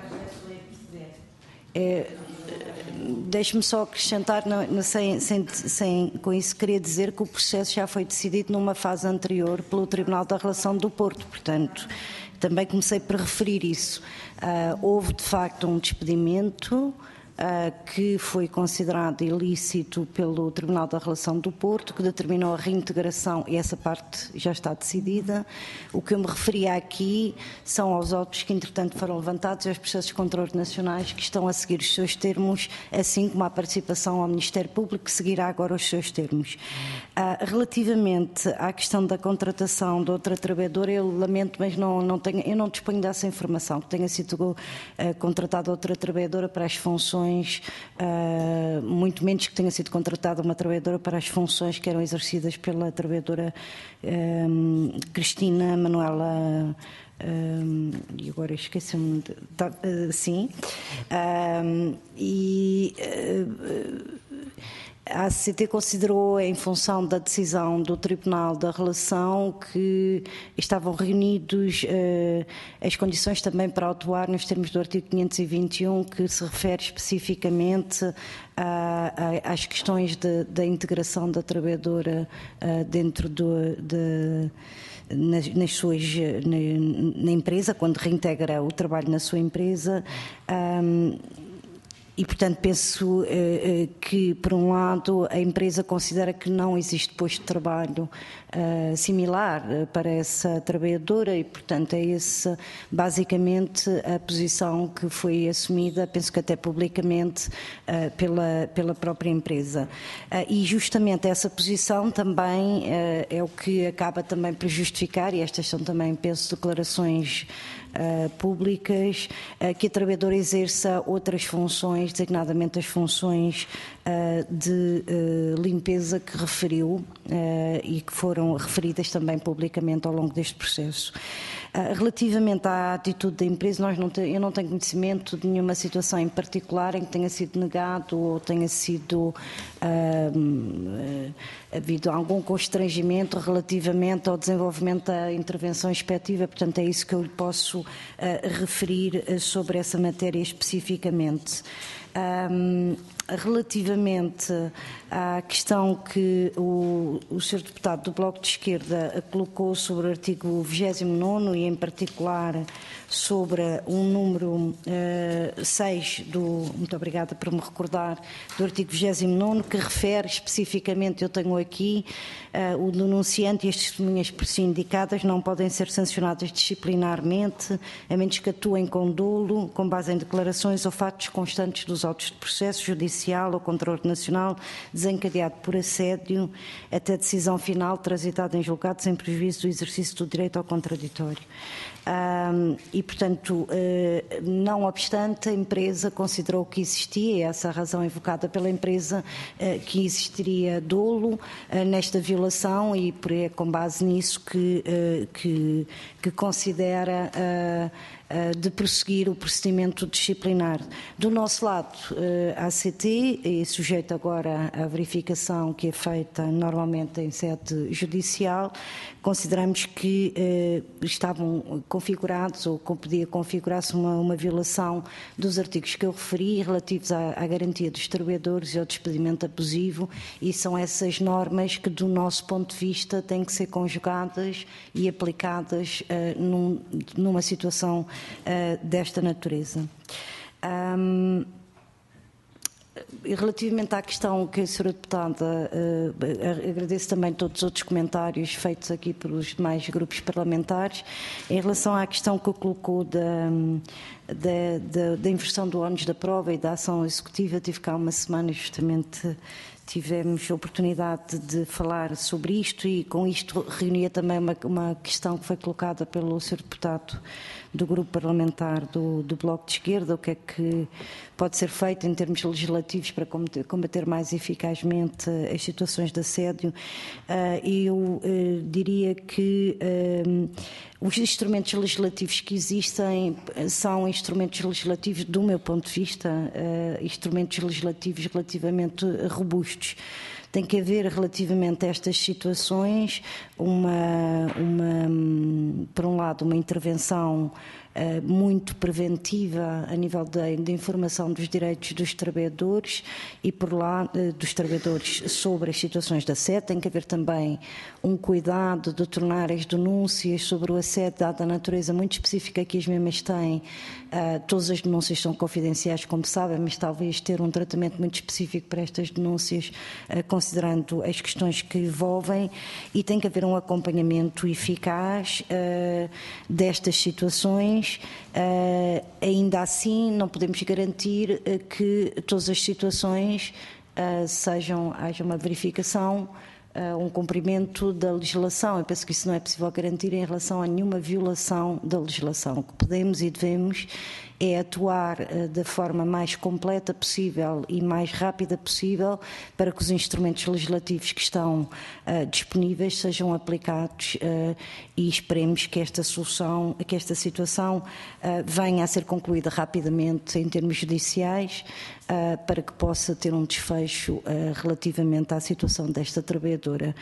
é, Deixe-me só acrescentar, não, não, sem, sem, sem, com isso queria dizer que o processo já foi decidido numa fase anterior pelo Tribunal da Relação do Porto, portanto, também comecei por referir isso. Uh, houve, de facto, um despedimento uh, que foi considerado ilícito pelo Tribunal da Relação do Porto, que determinou a reintegração, e essa parte já está decidida. O que eu me referia aqui são aos autos que, entretanto, foram levantados e aos processos de controle nacionais que estão a seguir os seus termos, assim como a participação ao Ministério Público, que seguirá agora os seus termos. Uh, relativamente à questão da contratação de outra trabalhadora, eu lamento, mas não, não tenho, eu não disponho dessa informação, que tenha sido uh, contratada outra trabalhadora para as funções, uh, muito menos que tenha sido contratada uma trabalhadora para as funções que eram exercidas pela trabalhadora um, Cristina Manuela, um, e agora esqueci-me, de, uh, sim, um, e... Uh, a A C C T considerou, em função da decisão do Tribunal da Relação, que estavam reunidos uh, as condições também para autuar nos termos do artigo quinhentos e vinte e um, que se refere especificamente a, a, às questões de, da integração da trabalhadora uh, dentro do, de, nas, nas suas, na, na empresa, quando reintegra o trabalho na sua empresa. Um, E, portanto, penso eh, que, por um lado, a empresa considera que não existe posto de trabalho eh, similar para essa trabalhadora e, portanto, é essa, basicamente, a posição que foi assumida, penso que até publicamente, eh, pela, pela própria empresa. Eh, e, justamente, essa posição também eh, é o que acaba também por justificar, e estas são também, penso, declarações Uh, públicas, uh, que a trabalhadora exerça outras funções, designadamente as funções uh, de uh, limpeza que referiu uh, e que foram referidas também publicamente ao longo deste processo. Uh, relativamente à atitude da empresa, nós não te, eu não tenho conhecimento de nenhuma situação em particular em que tenha sido negado ou tenha sido uh, uh, havido algum constrangimento relativamente ao desenvolvimento da intervenção inspectiva, portanto é isso que eu lhe posso uh, referir uh, sobre essa matéria especificamente. Um, relativamente à questão que o, o senhor Deputado do Bloco de Esquerda colocou sobre o artigo vigésimo nono e, em particular, sobre um número uh, seis do, muito obrigada por me recordar, do artigo vigésimo nono, que refere especificamente, eu tenho aqui, uh, o denunciante e as testemunhas por si indicadas não podem ser sancionadas disciplinarmente, a menos que atuem com dolo, com base em declarações ou fatos constantes dos autos de processo judicial ou contra ordem nacional desencadeado por assédio, até decisão final transitada em julgado sem prejuízo do exercício do direito ao contraditório. Um, e, portanto, uh, não obstante, a empresa considerou que existia, e essa a razão evocada pela empresa, uh, que existiria dolo uh, nesta violação, e por, é com base nisso que, uh, que, que considera uh, de prosseguir o procedimento disciplinar. Do nosso lado, a ACT, e sujeito agora à verificação que é feita normalmente em sede judicial, consideramos que eh, estavam configurados, ou podia configurar-se uma, uma violação dos artigos que eu referi, relativos à, à garantia dos trabalhadores e ao despedimento abusivo, e são essas normas que, do nosso ponto de vista, têm que ser conjugadas e aplicadas eh, num, numa situação Uh, desta natureza. Um, relativamente à questão que a senhora Deputada, uh, agradeço também todos os outros comentários feitos aqui pelos demais grupos parlamentares, em relação à questão que eu colocou da, da, da, da inversão do ónus da prova e da ação executiva, tive cá uma semana justamente. Tivemos a oportunidade de falar sobre isto e, com isto, reunia também uma, uma questão que foi colocada pelo senhor Deputado do Grupo Parlamentar do, do Bloco de Esquerda, o que é que pode ser feito em termos legislativos para combater, combater mais eficazmente as situações de assédio. Uh, eu uh, diria que uh, os instrumentos legislativos que existem são instrumentos legislativos, do meu ponto de vista, uh, instrumentos legislativos relativamente robustos. Tem que haver, relativamente a estas situações, uma, uma, por um lado, uma intervenção uh, muito preventiva a nível de, de informação dos direitos dos trabalhadores e, por lá, uh, dos trabalhadores sobre as situações de assédio. Tem que haver também um cuidado de tornar as denúncias sobre o assédio, dada a natureza muito específica que as mesmas têm. Uh, todas as denúncias são confidenciais, como sabem, mas talvez ter um tratamento muito específico para estas denúncias, uh, considerando as questões que envolvem, e tem que haver um acompanhamento eficaz uh, destas situações. Uh, ainda assim, não podemos garantir uh, que todas as situações uh, sejam, haja uma verificação, Uh, um cumprimento da legislação. Eu penso que isso não é possível garantir em relação a nenhuma violação da legislação. O que podemos e devemos é atuar uh, da forma mais completa possível e mais rápida possível para que os instrumentos legislativos que estão uh, disponíveis sejam aplicados uh, e esperemos que esta solução, que esta situação uh, venha a ser concluída rapidamente em termos judiciais, Uh, para que possa ter um desfecho uh, relativamente à situação desta trabalhadora.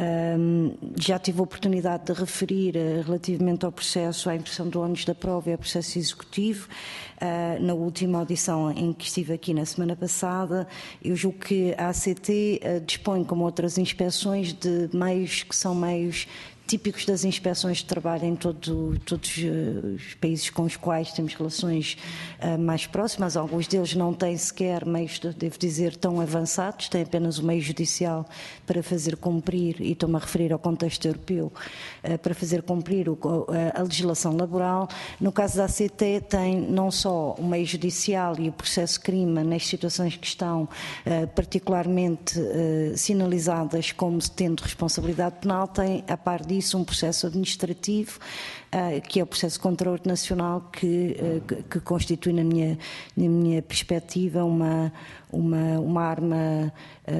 Um, já tive a oportunidade de referir uh, relativamente ao processo, à inversão do ónus da prova e ao processo executivo. Uh, na última audição em que estive aqui na semana passada, eu julgo que a ACT uh, dispõe, como outras inspeções, de meios que são meios típicos das inspeções de trabalho em todo, todos os países com os quais temos relações uh, mais próximas. Alguns deles não têm sequer meios, devo dizer, tão avançados, têm apenas o meio judicial para fazer cumprir, e estou-me a referir ao contexto europeu, uh, para fazer cumprir o, a, a legislação laboral. No caso da A C T, tem não só o meio judicial e o processo crime nas situações que estão uh, particularmente uh, sinalizadas como tendo responsabilidade penal, tem, a par disso, um processo administrativo, uh, que é o processo contra a ordem nacional, que, uh, que, que constitui, na minha, na minha perspectiva, uma, uma, uma arma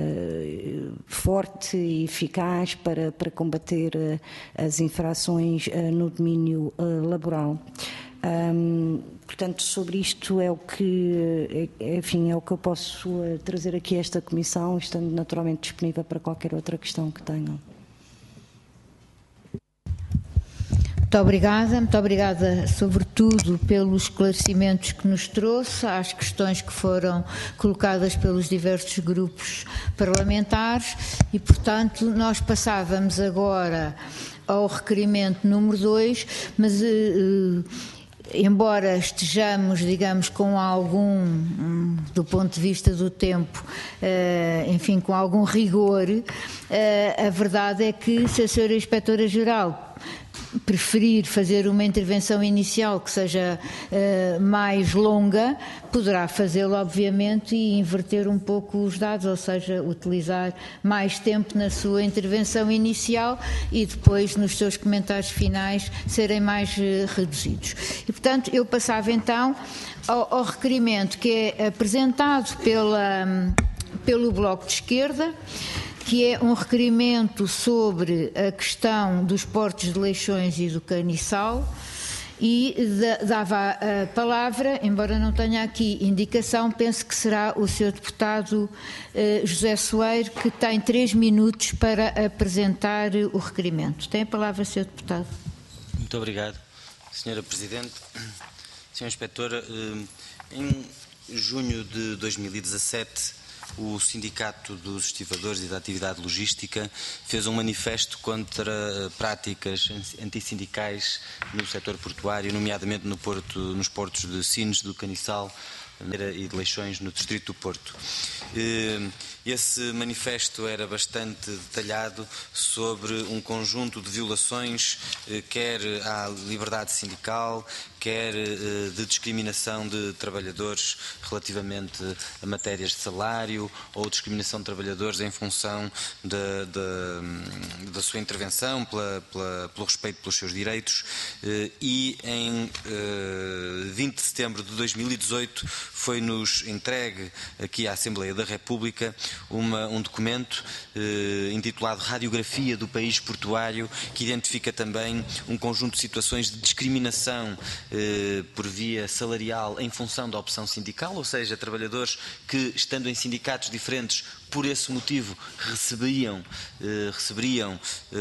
uh, forte e eficaz para, para combater uh, as infrações uh, no domínio uh, laboral. Um, portanto, sobre isto é o que, enfim, é o que eu posso uh, trazer aqui a esta comissão, estando naturalmente disponível para qualquer outra questão que tenham. Muito obrigada, muito obrigada sobretudo pelos esclarecimentos que nos trouxe às questões que foram colocadas pelos diversos grupos parlamentares e, portanto, nós passávamos agora ao requerimento número dois, mas eh, embora estejamos, digamos, com algum, do ponto de vista do tempo, enfim, com algum rigor, a verdade é que se a senhora Inspetora-Geral preferir fazer uma intervenção inicial que seja uh, mais longa, poderá fazê-lo, obviamente, e inverter um pouco os dados, ou seja, utilizar mais tempo na sua intervenção inicial e depois, nos seus comentários finais, serem mais uh, reduzidos. E, portanto, eu passava então ao, ao requerimento que é apresentado pela, um, pelo Bloco de Esquerda, que é um requerimento sobre a questão dos portos de Leixões e do Caniçal, e dava a palavra, embora não tenha aqui indicação, penso que será o senhor deputado José Soeiro, que tem três minutos para apresentar o requerimento. Tem a palavra, senhor deputado. Muito obrigado, senhora Presidente. senhora Inspetora, em junho de dois mil e dezassete, o Sindicato dos Estivadores e da Atividade Logística fez um manifesto contra práticas antissindicais no setor portuário, nomeadamente no porto, nos portos de Sines, do Caniçal e de Leixões, no distrito do Porto. Esse manifesto era bastante detalhado sobre um conjunto de violações, quer à liberdade sindical, quer de discriminação de trabalhadores relativamente a matérias de salário ou discriminação de trabalhadores em função da, da, da sua intervenção, pela, pela, pelo respeito pelos seus direitos. E em vinte de setembro de dois mil e dezoito foi-nos entregue aqui à Assembleia da República uma, um documento eh, intitulado Radiografia do País Portuário, que identifica também um conjunto de situações de discriminação eh, por via salarial em função da opção sindical, ou seja, trabalhadores que, estando em sindicatos diferentes, por esse motivo receberiam, eh, receberiam eh,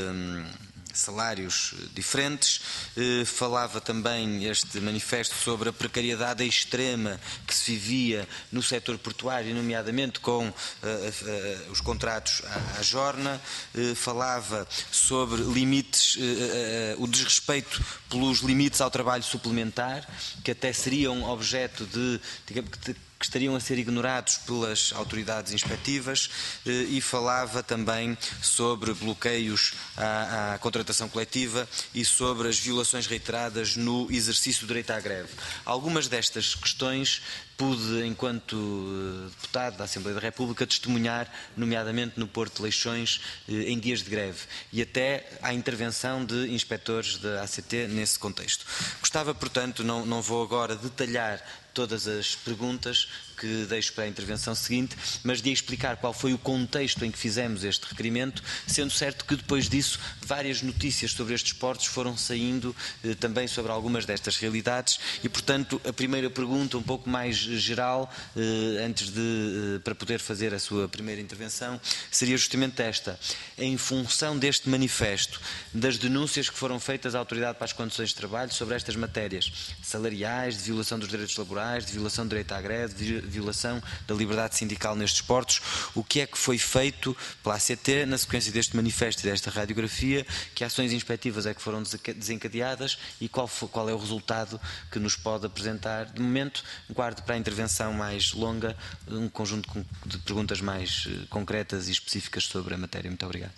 eh, salários diferentes. Eh, falava também este manifesto sobre a precariedade extrema que se vivia no setor portuário, nomeadamente com eh, eh, os contratos à, à jorna. Eh, falava sobre limites, eh, eh, o desrespeito pelos limites ao trabalho suplementar, que até seriam objeto de, digamos, de que estariam a ser ignorados pelas autoridades inspectivas, e falava também sobre bloqueios à, à contratação coletiva e sobre as violações reiteradas no exercício do direito à greve. Algumas destas questões pude, enquanto deputado da Assembleia da República, testemunhar, nomeadamente no Porto de Leixões, em dias de greve, e até à intervenção de inspectores da A C T nesse contexto. Gostava, portanto, não, não vou agora detalhar todas as perguntas que deixo para a intervenção seguinte, mas de explicar qual foi o contexto em que fizemos este requerimento, sendo certo que depois disso várias notícias sobre estes portos foram saindo eh, também sobre algumas destas realidades e, portanto, a primeira pergunta, um pouco mais geral, eh, antes de, eh, para poder fazer a sua primeira intervenção, seria justamente esta. Em função deste manifesto, das denúncias que foram feitas à Autoridade para as Condições de Trabalho sobre estas matérias salariais, de violação dos direitos laborais, de violação do direito à greve, de violação da liberdade sindical nestes portos, o que é que foi feito pela A C T na sequência deste manifesto e desta radiografia, que ações inspectivas é que foram desencadeadas e qual, foi, qual é o resultado que nos pode apresentar. De momento, guardo para a intervenção mais longa um conjunto de perguntas mais concretas e específicas sobre a matéria. Muito obrigado.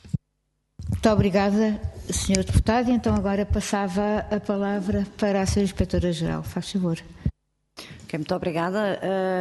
Muito obrigada, senhor Deputado. Então agora passava a palavra para a senhora Inspetora-Geral. Faz favor. Okay, muito obrigada.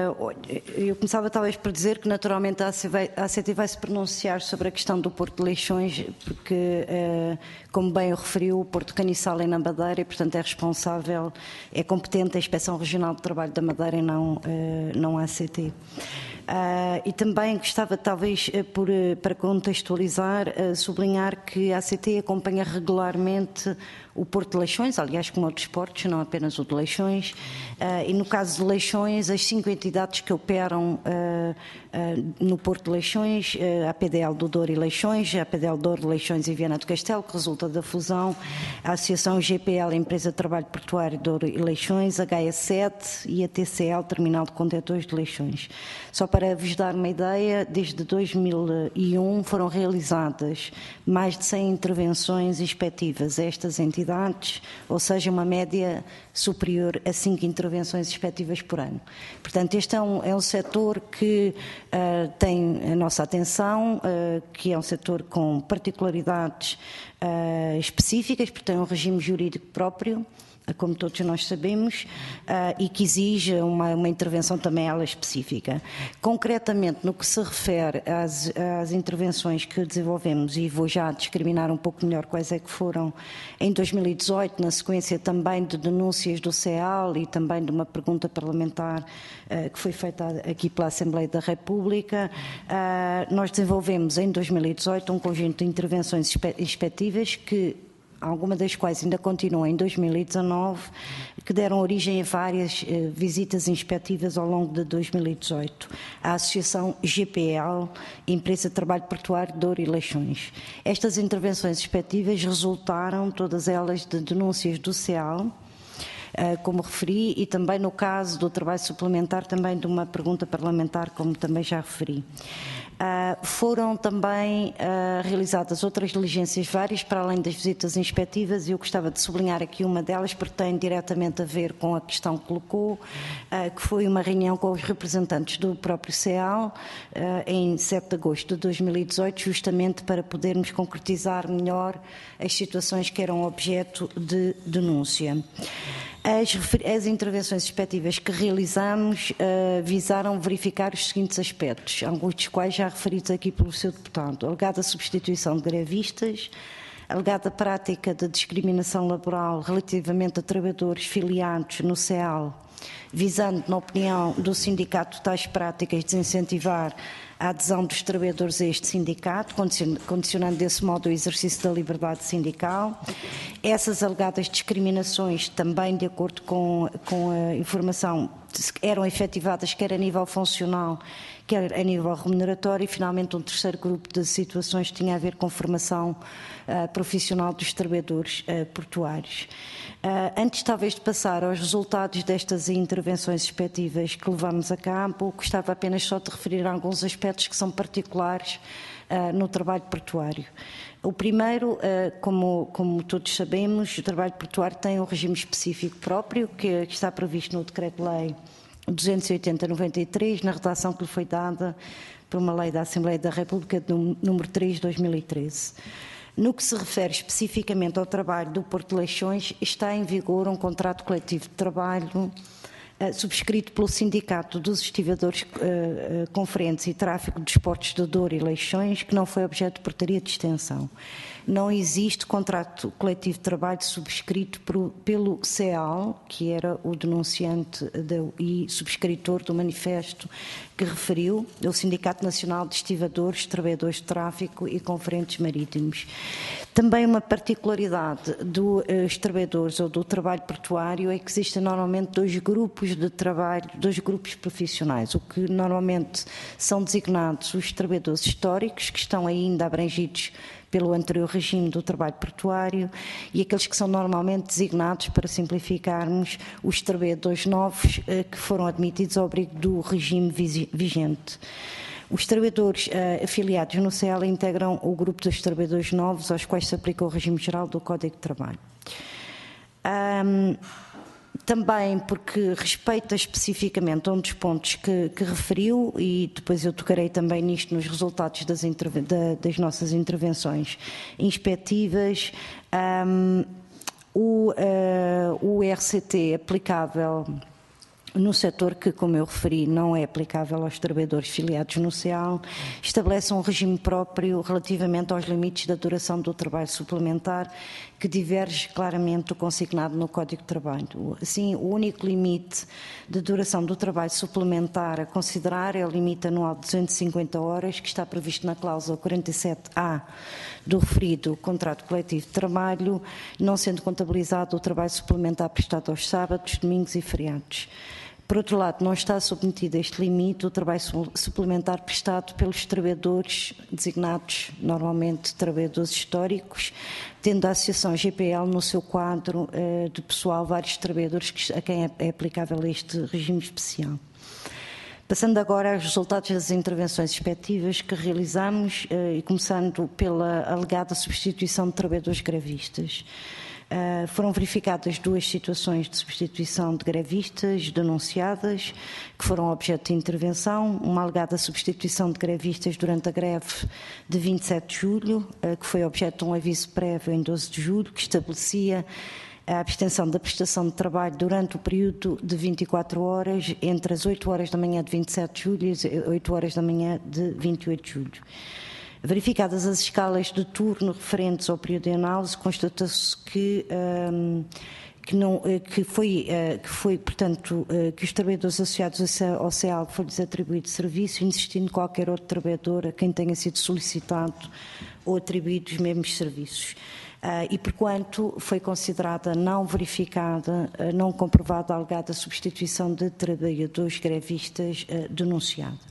Eu começava talvez por dizer que naturalmente a A C T vai se pronunciar sobre a questão do Porto de Leixões, porque, como bem o referiu, o Porto de Caniçal é na Madeira e, portanto, é responsável, é competente a Inspeção Regional de Trabalho da Madeira e não, não a A C T. Uh, e também gostava, talvez, uh, por, uh, para contextualizar, uh, sublinhar que a A C T acompanha regularmente o Porto de Leixões, aliás, como outros portos, não apenas o de Leixões, uh, e no caso de Leixões, as cinco entidades que operam uh, uh, no Porto de Leixões, uh, a P D L do Douro e Leixões, a P D L Douro, Leixões e Viana do Castelo, que resulta da fusão, a Associação G P L, Empresa de Trabalho Portuário Douro e Leixões, a Gaia sete e a T C L, Terminal de Contentores de Leixões. Só para vos dar uma ideia, desde dois mil e um foram realizadas mais de cem intervenções inspectivas a estas entidades, ou seja, uma média superior a cinco intervenções inspectivas por ano. Portanto, este é um, é um setor que uh, tem a nossa atenção, uh, que é um setor com particularidades uh, específicas, porque tem um regime jurídico próprio, como todos nós sabemos, uh, e que exige uma, uma intervenção também ela específica. Concretamente, no que se refere às, às intervenções que desenvolvemos, e vou já discriminar um pouco melhor quais é que foram em dois mil e dezoito, na sequência também de denúncias do C E A L e também de uma pergunta parlamentar uh, que foi feita aqui pela Assembleia da República, uh, nós desenvolvemos em dois mil e dezoito um conjunto de intervenções inspectivas que algumas das quais ainda continuam em dois mil e dezanove, que deram origem a várias eh, visitas inspectivas ao longo de dois mil e dezoito. A Associação G P L, Empresa de Trabalho Portuário Douro e Leixões. Estas intervenções inspectivas resultaram, todas elas, de denúncias do C E A L, Uh, como referi, e também no caso do trabalho suplementar, também de uma pergunta parlamentar, como também já referi. Uh, foram também uh, realizadas outras diligências várias, para além das visitas inspectivas, e eu gostava de sublinhar aqui uma delas, porque tem diretamente a ver com a questão que colocou, uh, que foi uma reunião com os representantes do próprio C E A L, uh, em sete de agosto de dois mil e dezoito, justamente para podermos concretizar melhor as situações que eram objeto de denúncia. As, as intervenções inspectivas que realizamos uh, visaram verificar os seguintes aspectos, alguns dos quais já referidos aqui pelo seu deputado: alegada substituição de grevistas, alegada prática de discriminação laboral relativamente a trabalhadores filiados no C E A L, visando, na opinião do sindicato, tais práticas desincentivar a adesão dos trabalhadores a este sindicato, condicionando desse modo o exercício da liberdade sindical. Essas alegadas discriminações, também de acordo com, com a informação, eram efetivadas quer a nível funcional, quer a nível remuneratório, e finalmente um terceiro grupo de situações tinha a ver com formação uh, profissional dos trabalhadores uh, portuários. Uh, antes talvez de passar aos resultados destas intervenções inspectivas que levamos a cabo, gostava apenas só de referir a alguns aspectos que são particulares uh, no trabalho portuário. O primeiro, uh, como, como todos sabemos, o trabalho portuário tem um regime específico próprio, que, que está previsto no Decreto-Lei duzentos e oitenta barra noventa e três, na redação que lhe foi dada por uma lei da Assembleia da República, número três de dois mil e treze. No que se refere especificamente ao trabalho do Porto de Leixões, está em vigor um contrato coletivo de trabalho uh, subscrito pelo Sindicato dos Estivadores uh, uh, Conferentes e Tráfico dos Portos de Douro e Leixões, que não foi objeto de portaria de extensão. Não existe contrato coletivo de trabalho subscrito por, pelo C E A L, que era o denunciante de, e subscritor do manifesto que referiu, o Sindicato Nacional de Estivadores, Trabalhadores de Tráfico e Conferentes Marítimos. Também uma particularidade dos uh, trabalhadores ou do trabalho portuário é que existem normalmente dois grupos de trabalho, dois grupos profissionais, o que normalmente são designados os trabalhadores históricos, que estão ainda abrangidos pelo anterior regime do trabalho portuário, e aqueles que são normalmente designados, para simplificarmos, os trabalhadores novos eh, que foram admitidos ao abrigo do regime vigente. Os trabalhadores uh, afiliados no C E L integram o grupo dos trabalhadores novos aos quais se aplica o regime geral do Código de Trabalho. Um, Também porque respeita especificamente a um dos pontos que, que referiu, e depois eu tocarei também nisto nos resultados das, da, das nossas intervenções inspectivas, um, o, uh, o R C T aplicável no setor que, como eu referi, não é aplicável aos trabalhadores filiados no C E A L, estabelece um regime próprio relativamente aos limites da duração do trabalho suplementar, que diverge claramente do consignado no Código de Trabalho. Assim, o único limite de duração do trabalho suplementar a considerar é o limite anual de duzentas e cinquenta horas, que está previsto na cláusula quarenta e sete A do referido contrato coletivo de trabalho, não sendo contabilizado o trabalho suplementar prestado aos sábados, domingos e feriados. Por outro lado, não está submetido a este limite o trabalho suplementar prestado pelos trabalhadores designados, normalmente trabalhadores históricos, tendo a Associação G P L no seu quadro uh, de pessoal vários trabalhadores que, a quem é, é aplicável este regime especial. Passando agora aos resultados das intervenções respectivas que realizamos uh, e começando pela alegada substituição de trabalhadores grevistas. Uh, foram verificadas duas situações de substituição de grevistas denunciadas, que foram objeto de intervenção. Uma alegada substituição de grevistas durante a greve de vinte e sete de julho, uh, que foi objeto de um aviso prévio em doze de julho, que estabelecia a abstenção da prestação de trabalho durante o período de vinte e quatro horas, entre as oito horas da manhã de vinte e sete de julho e as oito horas da manhã de vinte e oito de julho. Verificadas as escalas de turno referentes ao período de análise, constata-se que, um, que, não, que, foi, uh, que foi, portanto, uh, que os trabalhadores associados ao C E A L foi-lhes atribuído serviço, inexistindo qualquer outro trabalhador a quem tenha sido solicitado ou atribuído os mesmos serviços. Uh, e, porquanto, foi considerada não verificada, uh, não comprovada a alegada substituição de trabalhadores grevistas uh, denunciada.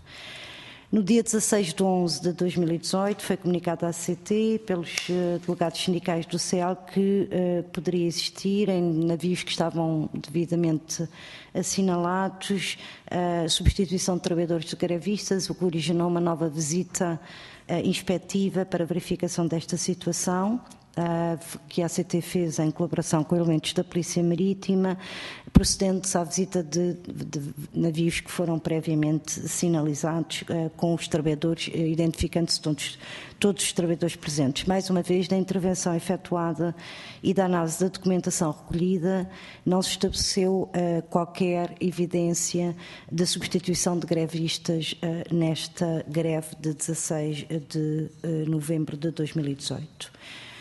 No dia dezasseis de onze de dois mil e dezoito, foi comunicado à C T pelos uh, delegados sindicais do C E A L que uh, poderia existir em navios que estavam devidamente assinalados a uh, substituição de trabalhadores de grevistas, o que originou uma nova visita uh, inspectiva para verificação desta situação. Uh, que a C T fez em colaboração com elementos da Polícia Marítima, procedentes à visita de, de, de navios que foram previamente sinalizados uh, com os trabalhadores, uh, identificando-se todos, todos os trabalhadores presentes. Mais uma vez, da intervenção efetuada e da análise da documentação recolhida, não se estabeleceu uh, qualquer evidência de substituição de grevistas uh, nesta greve de dezasseis de uh, novembro de dois mil e dezoito.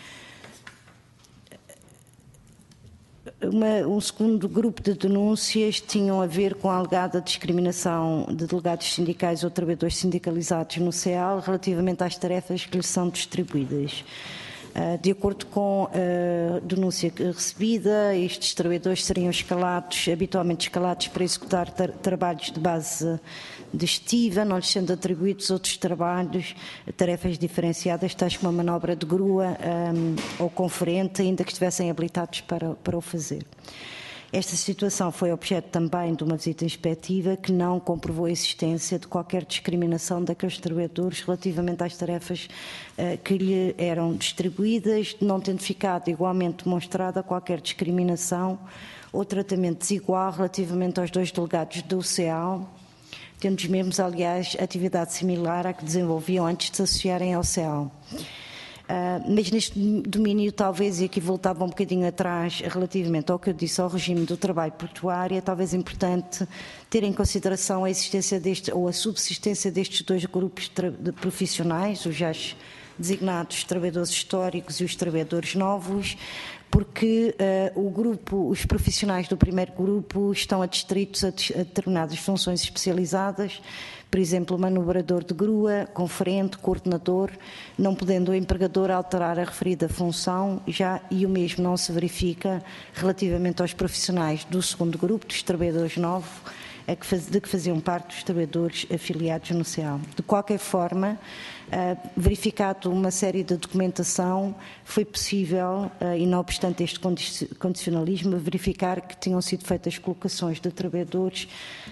Uma, um segundo grupo de denúncias tinham a ver com a alegada discriminação de delegados sindicais ou trabalhadores sindicalizados no C E A L relativamente às tarefas que lhes são distribuídas. De acordo com a denúncia recebida, estes trabalhadores seriam escalados, habitualmente escalados para executar tra trabalhos de base degestiva, não lhes sendo atribuídos outros trabalhos, tarefas diferenciadas, tais como a manobra de grua um, ou conferente, ainda que estivessem habilitados para, para o fazer. Esta situação foi objeto também de uma visita inspectiva que não comprovou a existência de qualquer discriminação daqueles trabalhadores relativamente às tarefas uh, que lhe eram distribuídas, não tendo ficado igualmente demonstrada qualquer discriminação ou tratamento desigual relativamente aos dois delegados do C E A L, tendo os mesmos, aliás, atividade similar à que desenvolviam antes de se associarem ao C E A L. Uh, mas neste domínio, talvez, e aqui voltava um bocadinho atrás relativamente ao que eu disse ao regime do trabalho portuário, é talvez importante ter em consideração a existência deste, ou a subsistência destes dois grupos de, de profissionais, os já designados trabalhadores históricos e os trabalhadores novos, porque uh, o grupo, os profissionais do primeiro grupo estão adstritos a, a determinadas funções especializadas, por exemplo, manobrador de grua, conferente, coordenador, não podendo o empregador alterar a referida função, já e o mesmo não se verifica relativamente aos profissionais do segundo grupo, dos trabalhadores novos, a que faz, de que faziam parte dos trabalhadores afiliados no C E A L. De qualquer forma, uh, verificado uma série de documentação, foi possível, uh, e não obstante este condicionalismo, verificar que tinham sido feitas colocações de trabalhadores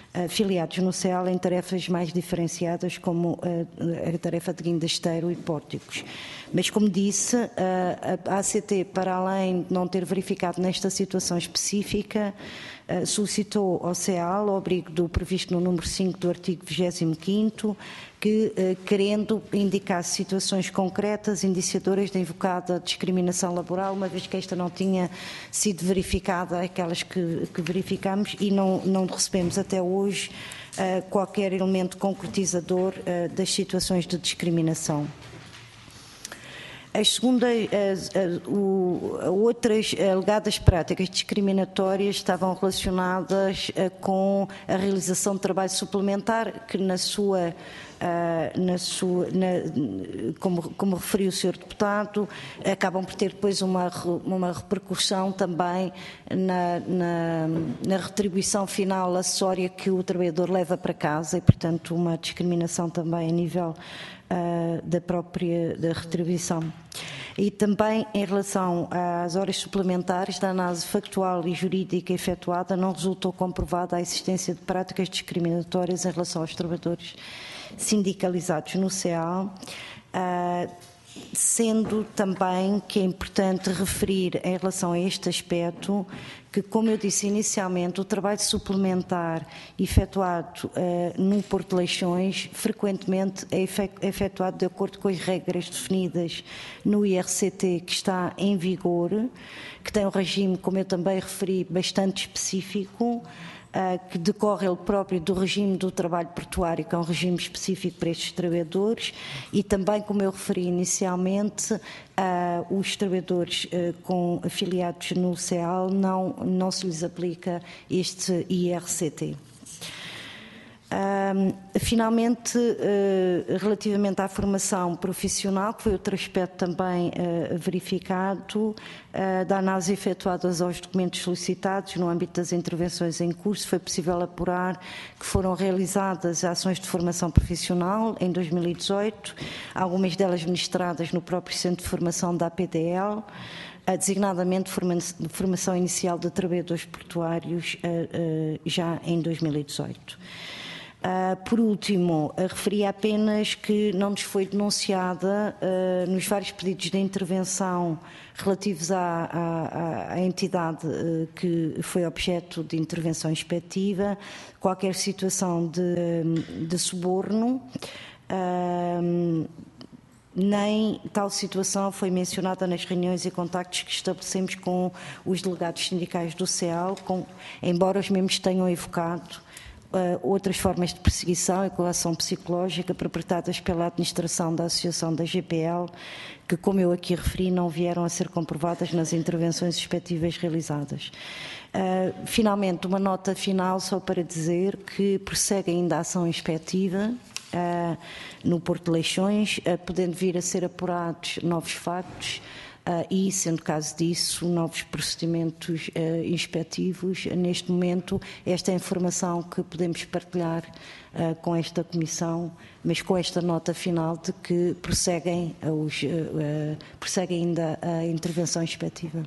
afiliados no C E A L em tarefas mais diferenciadas, como a tarefa de guindasteiro e pórticos. Mas, como disse, a A C T, para além de não ter verificado nesta situação específica, solicitou ao C E A L, ao abrigo do previsto no número cinco do artigo vigésimo quinto, que, querendo, indicasse situações concretas, indiciadoras da invocada discriminação laboral, uma vez que esta não tinha sido verificada, aquelas que, que verificamos, e não, não recebemos até hoje uh, qualquer elemento concretizador uh, das situações de discriminação. As segundas, as, as, o, outras alegadas práticas discriminatórias estavam relacionadas uh, com a realização de trabalho suplementar, que na sua, uh, na sua na, como, como referiu o senhor Deputado, acabam por ter depois uma, uma repercussão também na, na, na retribuição final acessória que o trabalhador leva para casa e, portanto, uma discriminação também a nível Uh, da própria da retribuição. E também em relação às horas suplementares, da análise factual e jurídica efetuada, não resultou comprovada a existência de práticas discriminatórias em relação aos trabalhadores sindicalizados no C E A L, uh, sendo também que é importante referir em relação a este aspecto que, como eu disse inicialmente, o trabalho suplementar efetuado uh, no Porto de Leixões frequentemente é efetuado de acordo com as regras definidas no I R C T que está em vigor, que tem um regime, como eu também referi, bastante específico, Uh, que decorre ele próprio do regime do trabalho portuário, que é um regime específico para estes trabalhadores, e também, como eu referi inicialmente, uh, os trabalhadores uh, com afiliados no C E A L não, não se lhes aplica este I R C T. Uh, finalmente, uh, relativamente à formação profissional, que foi outro aspecto também uh, verificado, uh, da análise efetuadas aos documentos solicitados no âmbito das intervenções em curso, foi possível apurar que foram realizadas ações de formação profissional em dois mil e dezoito, algumas delas ministradas no próprio Centro de Formação da A P D L, designadamente formação inicial de trabalhadores portuários uh, uh, já em dois mil e dezoito. Uh, por último, uh, referia apenas que não nos foi denunciada uh, nos vários pedidos de intervenção relativos à, à, à entidade uh, que foi objeto de intervenção inspectiva qualquer situação de, de suborno, uh, nem tal situação foi mencionada nas reuniões e contactos que estabelecemos com os delegados sindicais do C E A L, com, embora os mesmos tenham evocado Uh, outras formas de perseguição e coação psicológica perpetradas pela administração da Associação da G P L, que, como eu aqui referi, não vieram a ser comprovadas nas intervenções respectivas realizadas. Uh, finalmente, uma nota final só para dizer que prossegue ainda a ação inspectiva uh, no Porto de Leixões, uh, podendo vir a ser apurados novos factos, Uh, e, sendo caso disso, novos procedimentos uh, inspectivos. Neste momento, esta é a informação que podemos partilhar uh, com esta Comissão, mas com esta nota final de que prosseguem, os, uh, uh, prossegue ainda a intervenção inspectiva.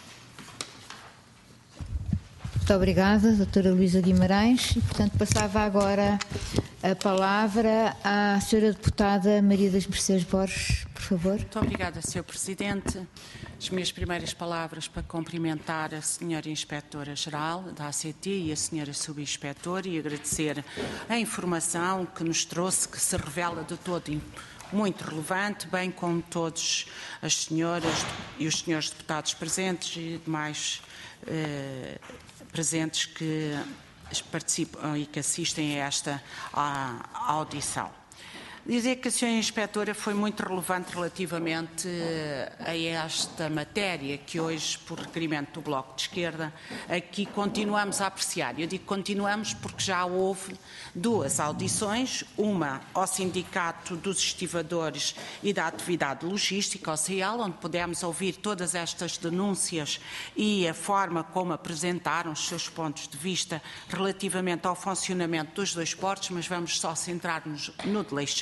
Muito obrigada, doutora Luísa Guimarães. E, portanto, passava agora a palavra à senhora deputada Maria das Mercês Borges, por favor. Muito obrigada, senhor Presidente. As minhas primeiras palavras para cumprimentar a senhora Inspetora-Geral da A C T e a senhora Subinspetora e agradecer a informação que nos trouxe, que se revela de todo muito relevante, bem como todas as senhoras e os senhores deputados presentes e demais eh, presentes que participam e que assistem a esta a, a audição. Dizer que a senhora Inspetora foi muito relevante relativamente a esta matéria que hoje, por requerimento do Bloco de Esquerda, aqui continuamos a apreciar. Eu digo continuamos porque já houve duas audições, uma ao Sindicato dos Estivadores e da Atividade Logística, ao C I A L, onde pudemos ouvir todas estas denúncias e a forma como apresentaram os seus pontos de vista relativamente ao funcionamento dos dois portos, mas vamos só centrar-nos no de Leixões.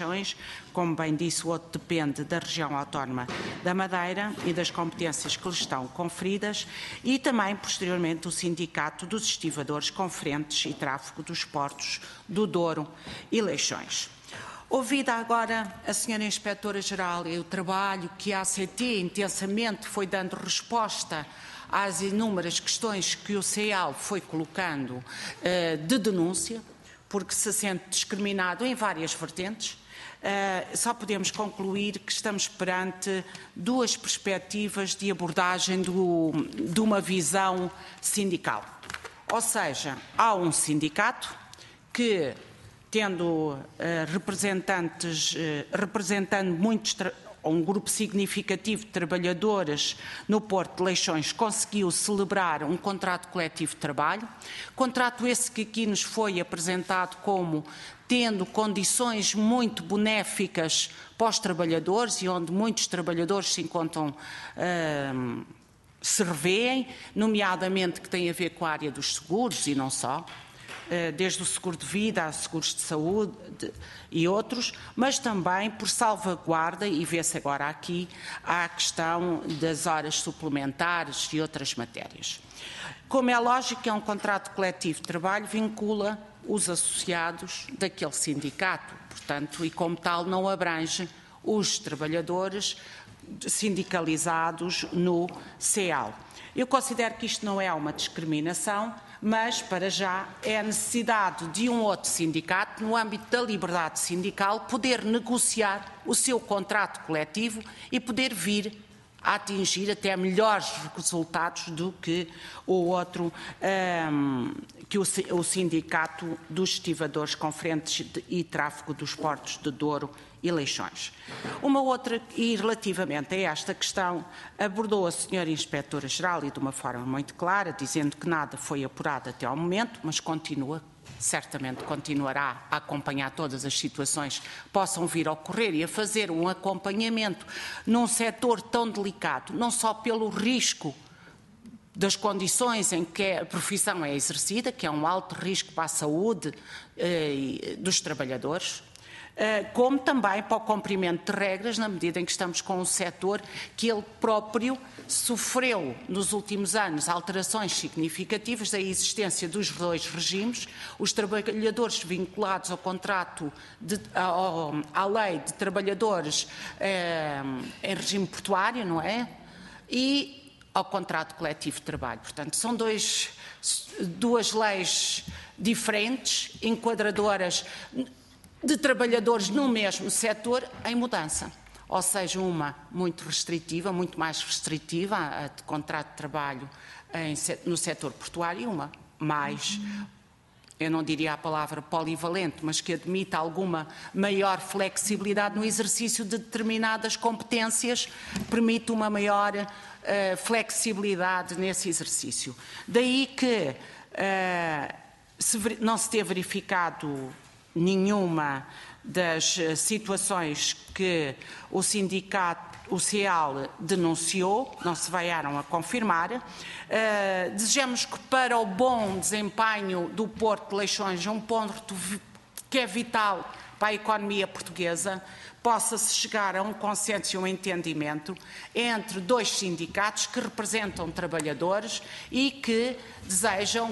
Leixões. Como bem disse, o outro depende da região autónoma da Madeira e das competências que lhe estão conferidas, e também, posteriormente, o Sindicato dos Estivadores com Frentes e Tráfego dos Portos do Douro e Leixões. Ouvida agora a senhora Inspetora-Geral e o trabalho que a A C T intensamente foi dando resposta às inúmeras questões que o C E A L foi colocando uh, de denúncia, porque se sente discriminado em várias vertentes, uh, só podemos concluir que estamos perante duas perspectivas de abordagem do, de uma visão sindical. Ou seja, há um sindicato que, tendo uh, representantes, uh, representando muitos, um grupo significativo de trabalhadores no Porto de Leixões, conseguiu celebrar um contrato coletivo de trabalho, contrato esse que aqui nos foi apresentado como tendo condições muito benéficas para os trabalhadores e onde muitos trabalhadores se encontram, uh, se revêem, nomeadamente que tem a ver com a área dos seguros e não só, desde o seguro de vida a seguros de saúde e outros, mas também por salvaguarda, e vê-se agora aqui, a questão das horas suplementares e outras matérias. Como é lógico, é um contrato coletivo de trabalho, vincula os associados daquele sindicato, portanto, e como tal não abrange os trabalhadores sindicalizados no C E A L. Eu considero que isto não é uma discriminação, mas, para já, é a necessidade de um outro sindicato, no âmbito da liberdade sindical, poder negociar o seu contrato coletivo e poder vir a atingir até melhores resultados do que o outro, um, que o, o sindicato dos estivadores com frentes e tráfego dos portos de Douro e Leixões. Uma outra, e relativamente a esta questão, abordou a senhora Inspetora-Geral e de uma forma muito clara, dizendo que nada foi apurado até ao momento, mas continua, certamente continuará a acompanhar todas as situações que possam vir a ocorrer e a fazer um acompanhamento num setor tão delicado, não só pelo risco das condições em que a profissão é exercida, que é um alto risco para a saúde eh, dos trabalhadores, como também para o cumprimento de regras, na medida em que estamos com um setor que ele próprio sofreu nos últimos anos alterações significativas da existência dos dois regimes, os trabalhadores vinculados ao contrato, de, ao, à lei de trabalhadores eh, em regime portuário, não é? E ao contrato coletivo de trabalho. Portanto, são dois, duas leis diferentes, enquadradoras de trabalhadores no mesmo setor em mudança, ou seja, uma muito restritiva, muito mais restritiva, a de contrato de trabalho em, no setor portuário, e uma mais, eu não diria a palavra polivalente, mas que admita alguma maior flexibilidade no exercício de determinadas competências, permite uma maior uh, flexibilidade nesse exercício. Daí que uh, se, não se ter verificado nenhuma das situações que o sindicato, o C E A L, denunciou, não se vieram a confirmar. Uh, desejamos que para o bom desempenho do Porto de Leixões, um ponto que é vital para a economia portuguesa, possa-se chegar a um consenso e um entendimento entre dois sindicatos que representam trabalhadores e que desejam,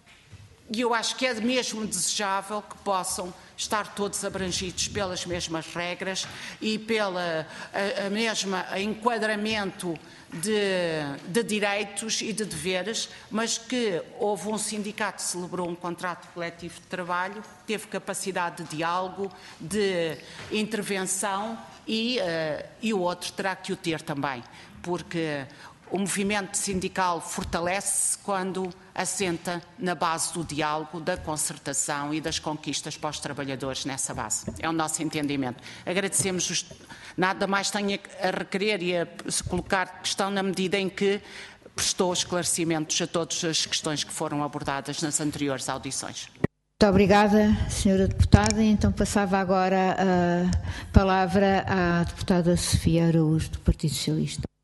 e eu acho que é mesmo desejável que possam estar todos abrangidos pelas mesmas regras e pelo a, a mesma enquadramento de, de direitos e de deveres, mas que houve um sindicato que celebrou um contrato coletivo de trabalho, teve capacidade de diálogo, de intervenção e, uh, e o outro terá que o ter também, porque o movimento sindical fortalece-se quando assenta na base do diálogo, da concertação e das conquistas para os trabalhadores nessa base. É o nosso entendimento. Agradecemos, os, nada mais tenho a requerer e a colocar questão na medida em que prestou esclarecimentos a todas as questões que foram abordadas nas anteriores audições. Muito obrigada, senhora Deputada. Então passava agora a palavra à Deputada Sofia Araújo, do Partido Socialista.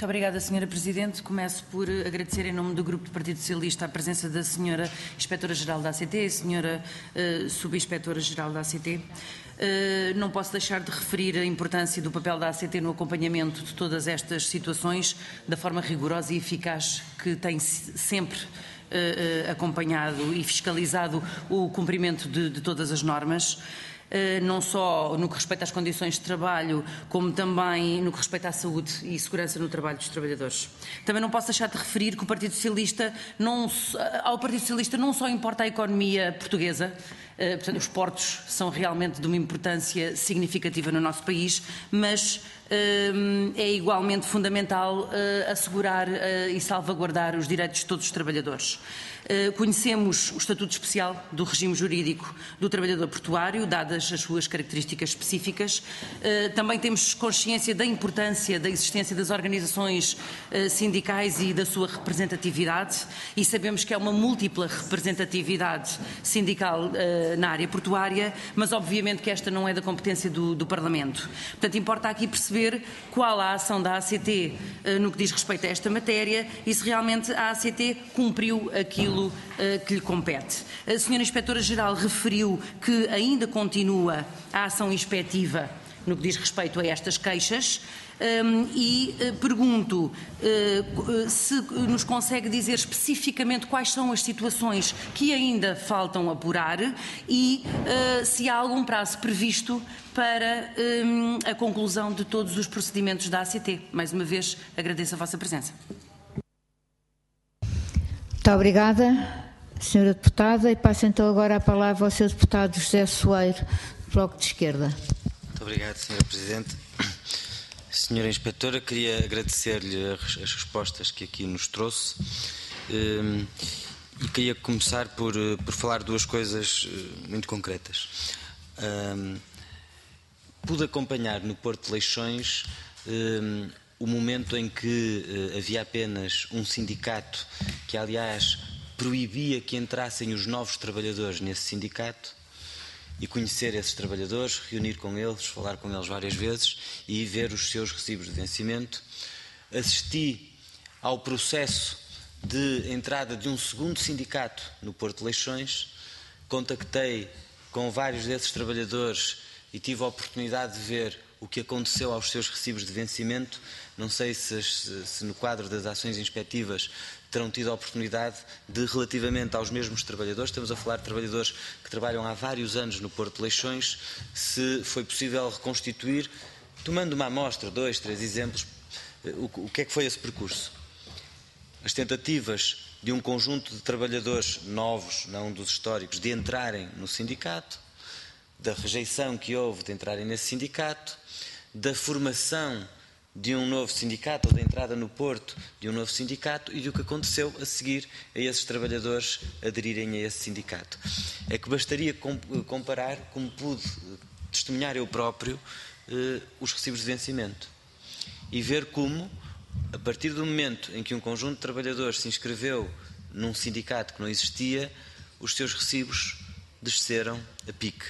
Muito obrigada, senhora Presidente. Começo por agradecer em nome do Grupo do Partido Socialista a presença da senhora Inspetora-Geral da A C T e senhora uh, Subinspetora-Geral da A C T. Uh, não posso deixar de referir a importância do papel da A C T no acompanhamento de todas estas situações, da forma rigorosa e eficaz que tem sempre uh, uh, acompanhado e fiscalizado o cumprimento de, de todas as normas. Não só no que respeita às condições de trabalho, como também no que respeita à saúde e segurança no trabalho dos trabalhadores. Também não posso deixar de referir que o Partido Socialista, não, ao Partido Socialista não só importa a economia portuguesa, portanto os portos são realmente de uma importância significativa no nosso país, mas é igualmente fundamental assegurar e salvaguardar os direitos de todos os trabalhadores. Conhecemos o Estatuto Especial do Regime Jurídico do Trabalhador Portuário, dadas as suas características específicas. Também temos consciência da importância da existência das organizações sindicais e da sua representatividade, e sabemos que é uma múltipla representatividade sindical na área portuária, mas obviamente que esta não é da competência do, do Parlamento. Portanto, importa aqui perceber qual a ação da A C T no que diz respeito a esta matéria e se realmente a A C T cumpriu aquilo que lhe compete. A senhora Inspetora-Geral referiu que ainda continua a ação inspectiva no que diz respeito a estas queixas e pergunto se nos consegue dizer especificamente quais são as situações que ainda faltam apurar e se há algum prazo previsto para a conclusão de todos os procedimentos da A C T. Mais uma vez, agradeço a vossa presença. Muito obrigada, senhora Deputada, e passo então agora a palavra ao senhor Deputado José Soeiro, do Bloco de Esquerda. Muito obrigado, senhora Presidente. Senhora Inspetora, queria agradecer-lhe as respostas que aqui nos trouxe e queria começar por, por falar duas coisas muito concretas. Pude acompanhar no Porto de Leixões o momento em que uh, havia apenas um sindicato que, aliás, proibia que entrassem os novos trabalhadores nesse sindicato, e conhecer esses trabalhadores, reunir com eles, falar com eles várias vezes e ver os seus recibos de vencimento. Assisti ao processo de entrada de um segundo sindicato no Porto de Leixões, contactei com vários desses trabalhadores e tive a oportunidade de ver o que aconteceu aos seus recibos de vencimento. Não sei se, se no quadro das ações inspectivas terão tido a oportunidade de, relativamente aos mesmos trabalhadores, estamos a falar de trabalhadores que trabalham há vários anos no Porto de Leixões, se foi possível reconstituir, tomando uma amostra, dois, três exemplos, o, o que é que foi esse percurso? As tentativas de um conjunto de trabalhadores novos, não dos históricos, de entrarem no sindicato, da rejeição que houve de entrarem nesse sindicato, da formação de um novo sindicato, ou da entrada no Porto de um novo sindicato, e do que aconteceu a seguir a esses trabalhadores aderirem a esse sindicato. É que bastaria comparar, como pude testemunhar eu próprio, os recibos de vencimento e ver como, a partir do momento em que um conjunto de trabalhadores se inscreveu num sindicato que não existia, os seus recibos desceram a pique.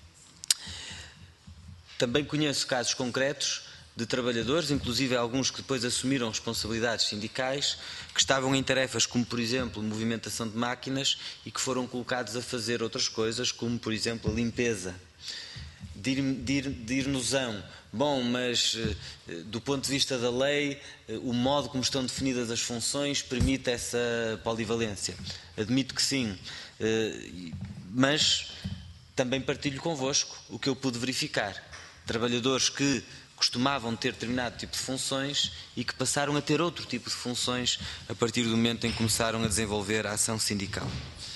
Também conheço casos concretos de trabalhadores, inclusive alguns que depois assumiram responsabilidades sindicais, que estavam em tarefas como, por exemplo, movimentação de máquinas e que foram colocados a fazer outras coisas, como, por exemplo, a limpeza. Dir-nos-ão, bom, mas do ponto de vista da lei, o modo como estão definidas as funções permite essa polivalência. Admito que sim, mas também partilho convosco o que eu pude verificar. Trabalhadores que costumavam ter determinado tipo de funções e que passaram a ter outro tipo de funções a partir do momento em que começaram a desenvolver a ação sindical.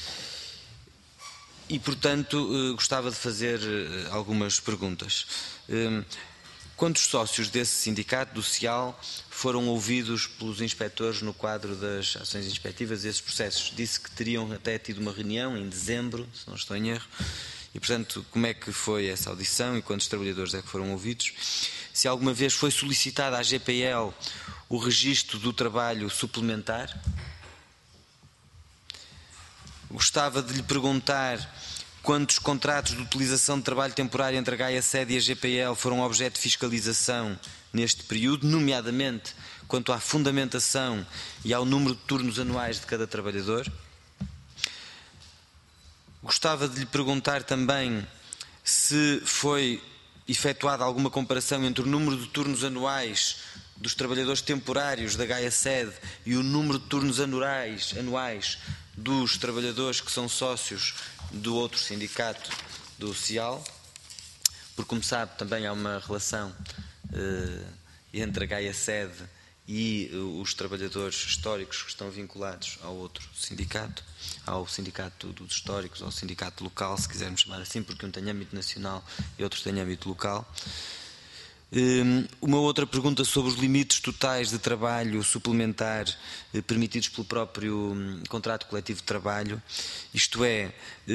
E, portanto, gostava de fazer algumas perguntas. Quantos sócios desse sindicato, do SIAL, foram ouvidos pelos inspectores no quadro das ações inspectivas desses processos? Disse que teriam até tido uma reunião em dezembro, se não estou em erro. E, portanto, como é que foi essa audição e quantos trabalhadores é que foram ouvidos? Se alguma vez foi solicitada à G P L o registro do trabalho suplementar? Gostava de lhe perguntar quantos contratos de utilização de trabalho temporário entre a Gaia Sede e a G P L foram objeto de fiscalização neste período, nomeadamente quanto à fundamentação e ao número de turnos anuais de cada trabalhador. Gostava de lhe perguntar também se foi efetuada alguma comparação entre o número de turnos anuais dos trabalhadores temporários da Gaia Sede e o número de turnos anuais, anuais dos trabalhadores que são sócios do outro sindicato, do CIAL, porque, como sabe, também há uma relação eh, entre a Gaia Sede e os trabalhadores históricos que estão vinculados ao outro sindicato, ao sindicato dos históricos, ao sindicato local, se quisermos chamar assim, porque um tem âmbito nacional e outros têm âmbito local. Uma outra pergunta sobre os limites totais de trabalho suplementar permitidos pelo próprio contrato coletivo de trabalho, isto é,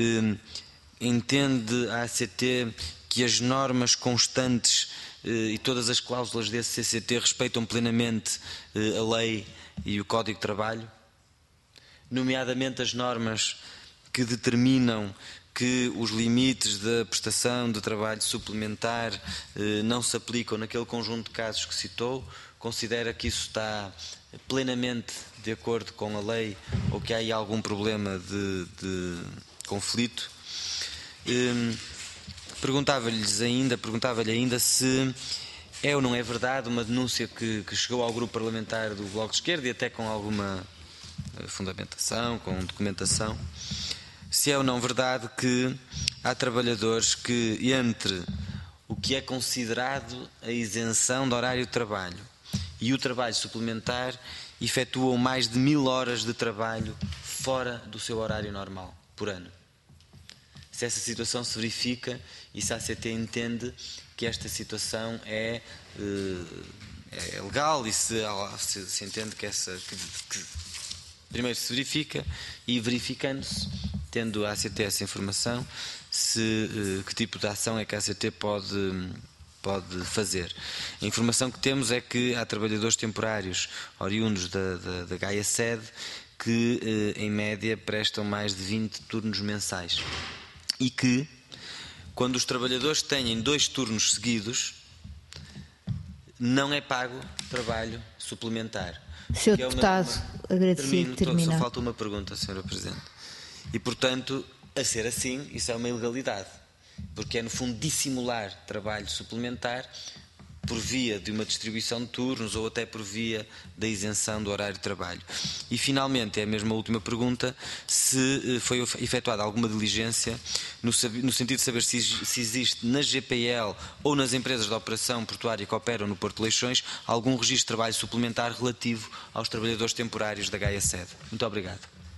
entende a A C T que as normas constantes e todas as cláusulas desse C C T respeitam plenamente a lei e o Código de Trabalho, nomeadamente as normas que determinam que os limites da prestação de trabalho suplementar eh, não se aplicam naquele conjunto de casos que citou? Considera que isso está plenamente de acordo com a lei ou que há aí algum problema de, de conflito? Eh, Perguntava-lhes ainda, perguntava-lhe ainda se é ou não é verdade uma denúncia que, que chegou ao grupo parlamentar do Bloco de Esquerda e até com alguma fundamentação, com documentação, se é ou não verdade que há trabalhadores que, entre o que é considerado a isenção do horário de trabalho e o trabalho suplementar, efetuam mais de mil horas de trabalho fora do seu horário normal, por ano. Se essa situação se verifica e se a A C T entende que esta situação é, é legal e se, se, se entende que essa... Que, que, primeiro se verifica e verificando-se, tendo a A C T essa informação, se, que tipo de ação é que a A C T pode, pode fazer. A informação que temos é que há trabalhadores temporários oriundos da, da, da Gaia Sede que, em média, prestam mais de vinte turnos mensais e que, quando os trabalhadores têm dois turnos seguidos, não é pago trabalho suplementar. senhor Deputado, agradeço que termina. Só falta uma pergunta, senhora Presidente. E, portanto, a ser assim, isso é uma ilegalidade, porque é, no fundo, dissimular trabalho suplementar por via de uma distribuição de turnos ou até por via da isenção do horário de trabalho. E, finalmente, é a mesma última pergunta, se foi efetuada alguma diligência no, no sentido de saber se, se existe na G P L ou nas empresas de operação portuária que operam no Porto de Leixões algum registro de trabalho suplementar relativo aos trabalhadores temporários da Gaia Sede. Muito obrigado.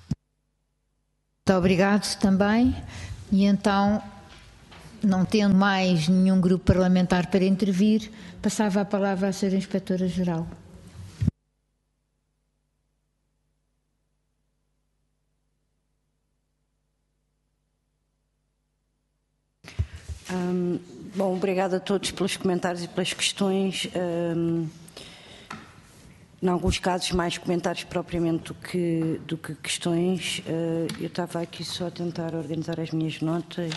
Muito obrigado também. E então, não tendo mais nenhum grupo parlamentar para intervir, passava a palavra à senhora Inspetora-Geral. Hum, bom, obrigada a todos pelos comentários e pelas questões. Hum, em alguns casos, mais comentários propriamente do que, do que questões. Uh, eu estava aqui só a tentar organizar as minhas notas.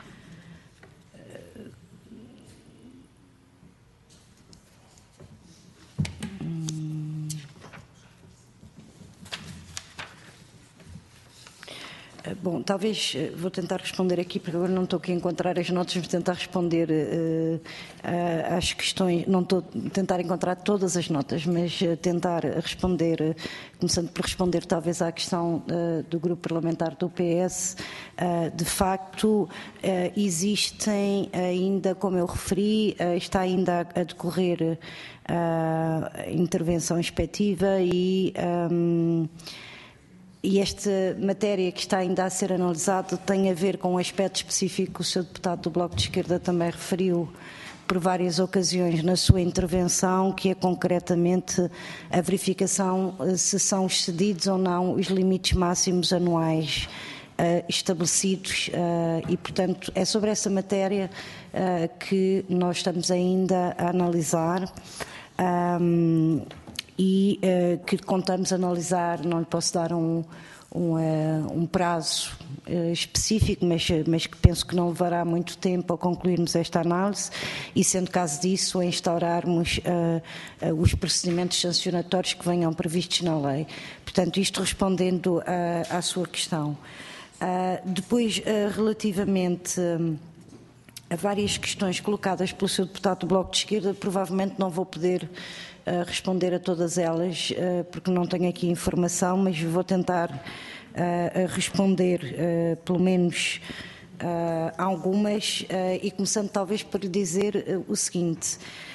Bom, talvez vou tentar responder aqui, porque agora não estou aqui a encontrar as notas, vou tentar responder uh, uh, às questões, não estou a tentar encontrar todas as notas, mas uh, tentar responder, uh, começando por responder talvez à questão uh, do grupo parlamentar do P S. Uh, de facto, uh, existem ainda, como eu referi, uh, está ainda a, a decorrer a uh, intervenção inspectiva e... Um, E esta matéria que está ainda a ser analisada tem a ver com um aspecto específico que o senhor deputado do Bloco de Esquerda também referiu por várias ocasiões na sua intervenção, que é concretamente a verificação se são excedidos ou não os limites máximos anuais uh, estabelecidos uh, e, portanto, é sobre essa matéria uh, que nós estamos ainda a analisar. Um, e uh, que contamos analisar, não lhe posso dar um, um, um prazo específico, mas, mas que penso que não levará muito tempo a concluirmos esta análise e, sendo caso disso, a instaurarmos uh, uh, os procedimentos sancionatórios que venham previstos na lei. Portanto, isto respondendo à, à sua questão. Uh, depois, uh, relativamente um, a várias questões colocadas pelo seu deputado do Bloco de Esquerda, provavelmente não vou poder uh, responder a todas elas, uh, porque não tenho aqui informação, mas vou tentar uh, responder uh, pelo menos uh, algumas, uh, e começando talvez por dizer uh, o seguinte.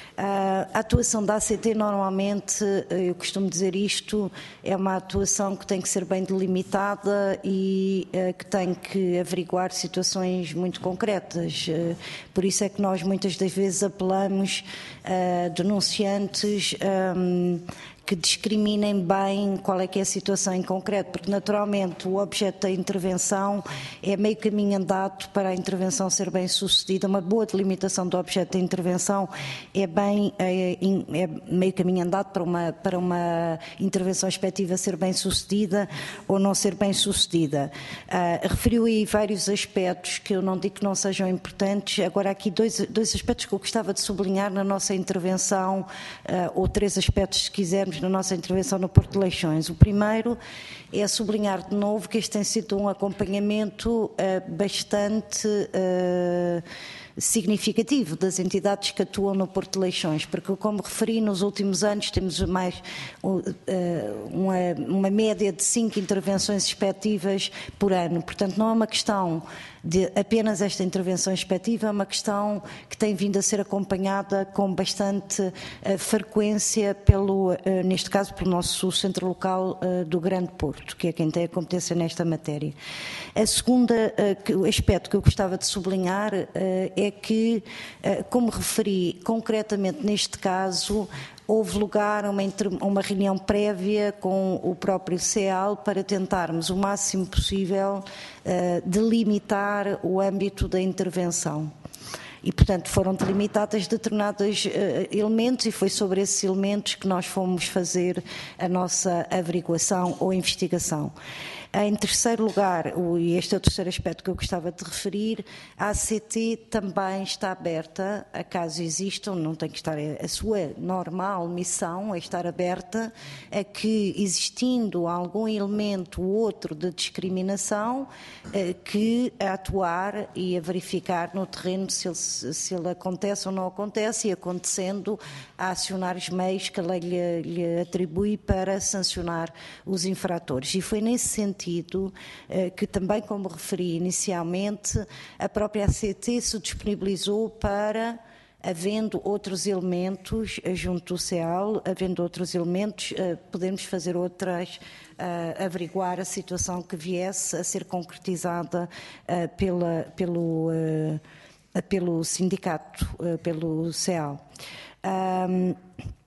A atuação da A C T normalmente, eu costumo dizer isto, é uma atuação que tem que ser bem delimitada e que tem que averiguar situações muito concretas. Por isso é que nós muitas das vezes apelamos a denunciantes um, que discriminem bem qual é que é a situação em concreto, porque naturalmente o objeto da intervenção é meio caminho andado para a intervenção ser bem sucedida. Uma boa delimitação do objeto da intervenção é, bem, é, é meio caminho andado para uma, para uma intervenção respectiva ser bem sucedida ou não ser bem sucedida. Uh, referiu aí vários aspectos que eu não digo que não sejam importantes. Agora, aqui dois, dois aspectos que eu gostava de sublinhar na nossa intervenção, uh, ou três aspectos, se quisermos, na nossa intervenção no Porto de Leixões. O primeiro é sublinhar de novo que este tem sido um acompanhamento uh, bastante uh, significativo das entidades que atuam no Porto de Leixões, porque, como referi, nos últimos anos temos mais uh, uma, uma média de cinco intervenções inspectivas por ano. Portanto, não é uma questão de apenas esta intervenção inspectiva, é uma questão que tem vindo a ser acompanhada com bastante uh, frequência, pelo, uh, neste caso, pelo nosso centro local uh, do Grande Porto, que é quem tem a competência nesta matéria. A segunda uh, que, o aspecto que eu gostava de sublinhar uh, é que, uh, como referi concretamente neste caso, houve lugar a uma, uma reunião prévia com o próprio C E A L para tentarmos o máximo possível uh, delimitar o âmbito da intervenção. E, portanto, foram delimitados determinados uh, elementos e foi sobre esses elementos que nós fomos fazer a nossa averiguação ou investigação. Em terceiro lugar, e este é o terceiro aspecto que eu gostava de referir, a A C T também está aberta, a caso existam, não tem que estar, a sua normal missão é estar aberta a que, existindo algum elemento ou outro de discriminação, que a atuar e a verificar no terreno se ele, se ele acontece ou não acontece, e acontecendo, a acionar os meios que a lei lhe, lhe atribui para sancionar os infratores. E foi nesse sentido que também, como referi inicialmente, a própria A C T se disponibilizou para, havendo outros elementos junto do C E A L, havendo outros elementos, podermos fazer outras, averiguar a situação que viesse a ser concretizada pela, pelo, pelo sindicato, pelo C E A L. Um,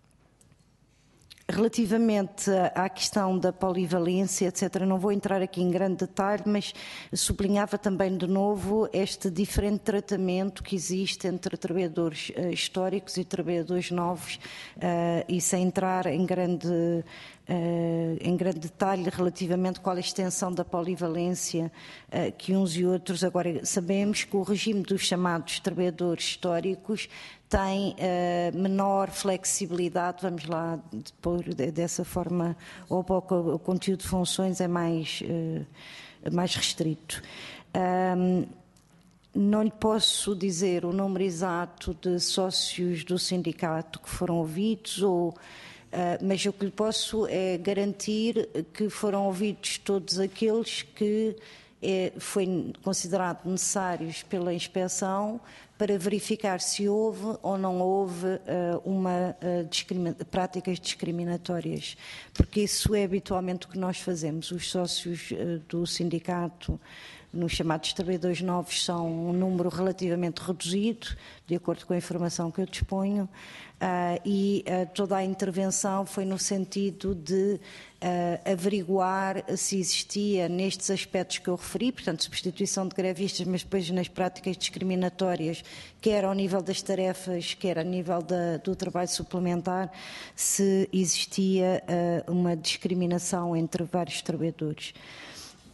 Relativamente à questão da polivalência, etcétera, não vou entrar aqui em grande detalhe, mas sublinhava também de novo este diferente tratamento que existe entre trabalhadores uh, históricos e trabalhadores novos, uh, e sem entrar em grande, uh, em grande detalhe relativamente qual a extensão da polivalência uh, que uns e outros. Agora, sabemos que o regime dos chamados trabalhadores históricos tem uh, menor flexibilidade, vamos lá pôr dessa forma, ou o conteúdo de funções é mais, uh, mais restrito. Um, não lhe posso dizer o número exato de sócios do sindicato que foram ouvidos, ou, uh, mas o que lhe posso é garantir que foram ouvidos todos aqueles que é, foi considerado necessários pela inspeção para verificar se houve ou não houve uh, uma, uh, discrimi- práticas discriminatórias, porque isso é habitualmente o que nós fazemos. Os sócios uh, do sindicato, nos chamados trabalhadores novos, são um número relativamente reduzido, de acordo com a informação que eu disponho, uh, e uh, toda a intervenção foi no sentido de uh, averiguar se existia nestes aspectos que eu referi, portanto, substituição de grevistas, mas depois nas práticas discriminatórias, quer ao nível das tarefas, quer a nível da, do trabalho suplementar, se existia uh, uma discriminação entre vários trabalhadores.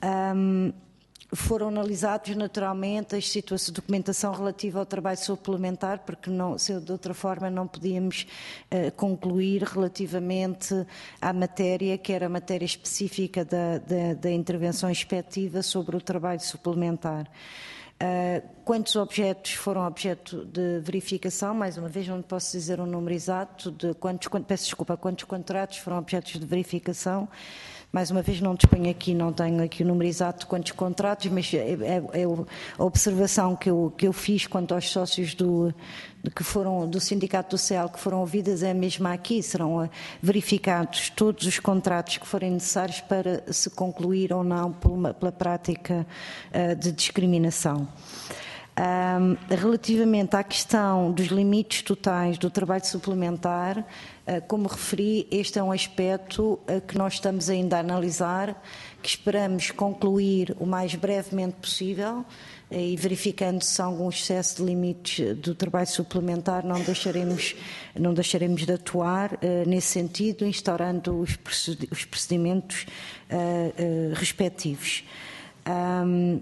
Um, Foram analisados naturalmente as situações de documentação relativa ao trabalho suplementar, porque não, se de outra forma não podíamos uh, concluir relativamente à matéria, que era a matéria específica da, da, da intervenção inspectiva sobre o trabalho suplementar. Uh, quantos objetos foram objeto de verificação? Mais uma vez, não posso dizer um número exato de quantos, peço desculpa, quantos contratos foram objetos de verificação. Mais uma vez, não disponho aqui, não tenho aqui o número exato de quantos contratos, mas é, é, é a observação que eu, que eu fiz quanto aos sócios do, que foram, do Sindicato do C E L que foram ouvidas é a mesma aqui. Serão verificados todos os contratos que forem necessários para se concluir ou não por uma, pela prática uh, de discriminação. Um, relativamente à questão dos limites totais do trabalho suplementar, uh, como referi, este é um aspecto uh, que nós estamos ainda a analisar, que esperamos concluir o mais brevemente possível, uh, e verificando se há algum excesso de limites do trabalho suplementar, não deixaremos, não deixaremos de atuar uh, nesse sentido, instaurando os procedimentos uh, uh, respectivos. Um,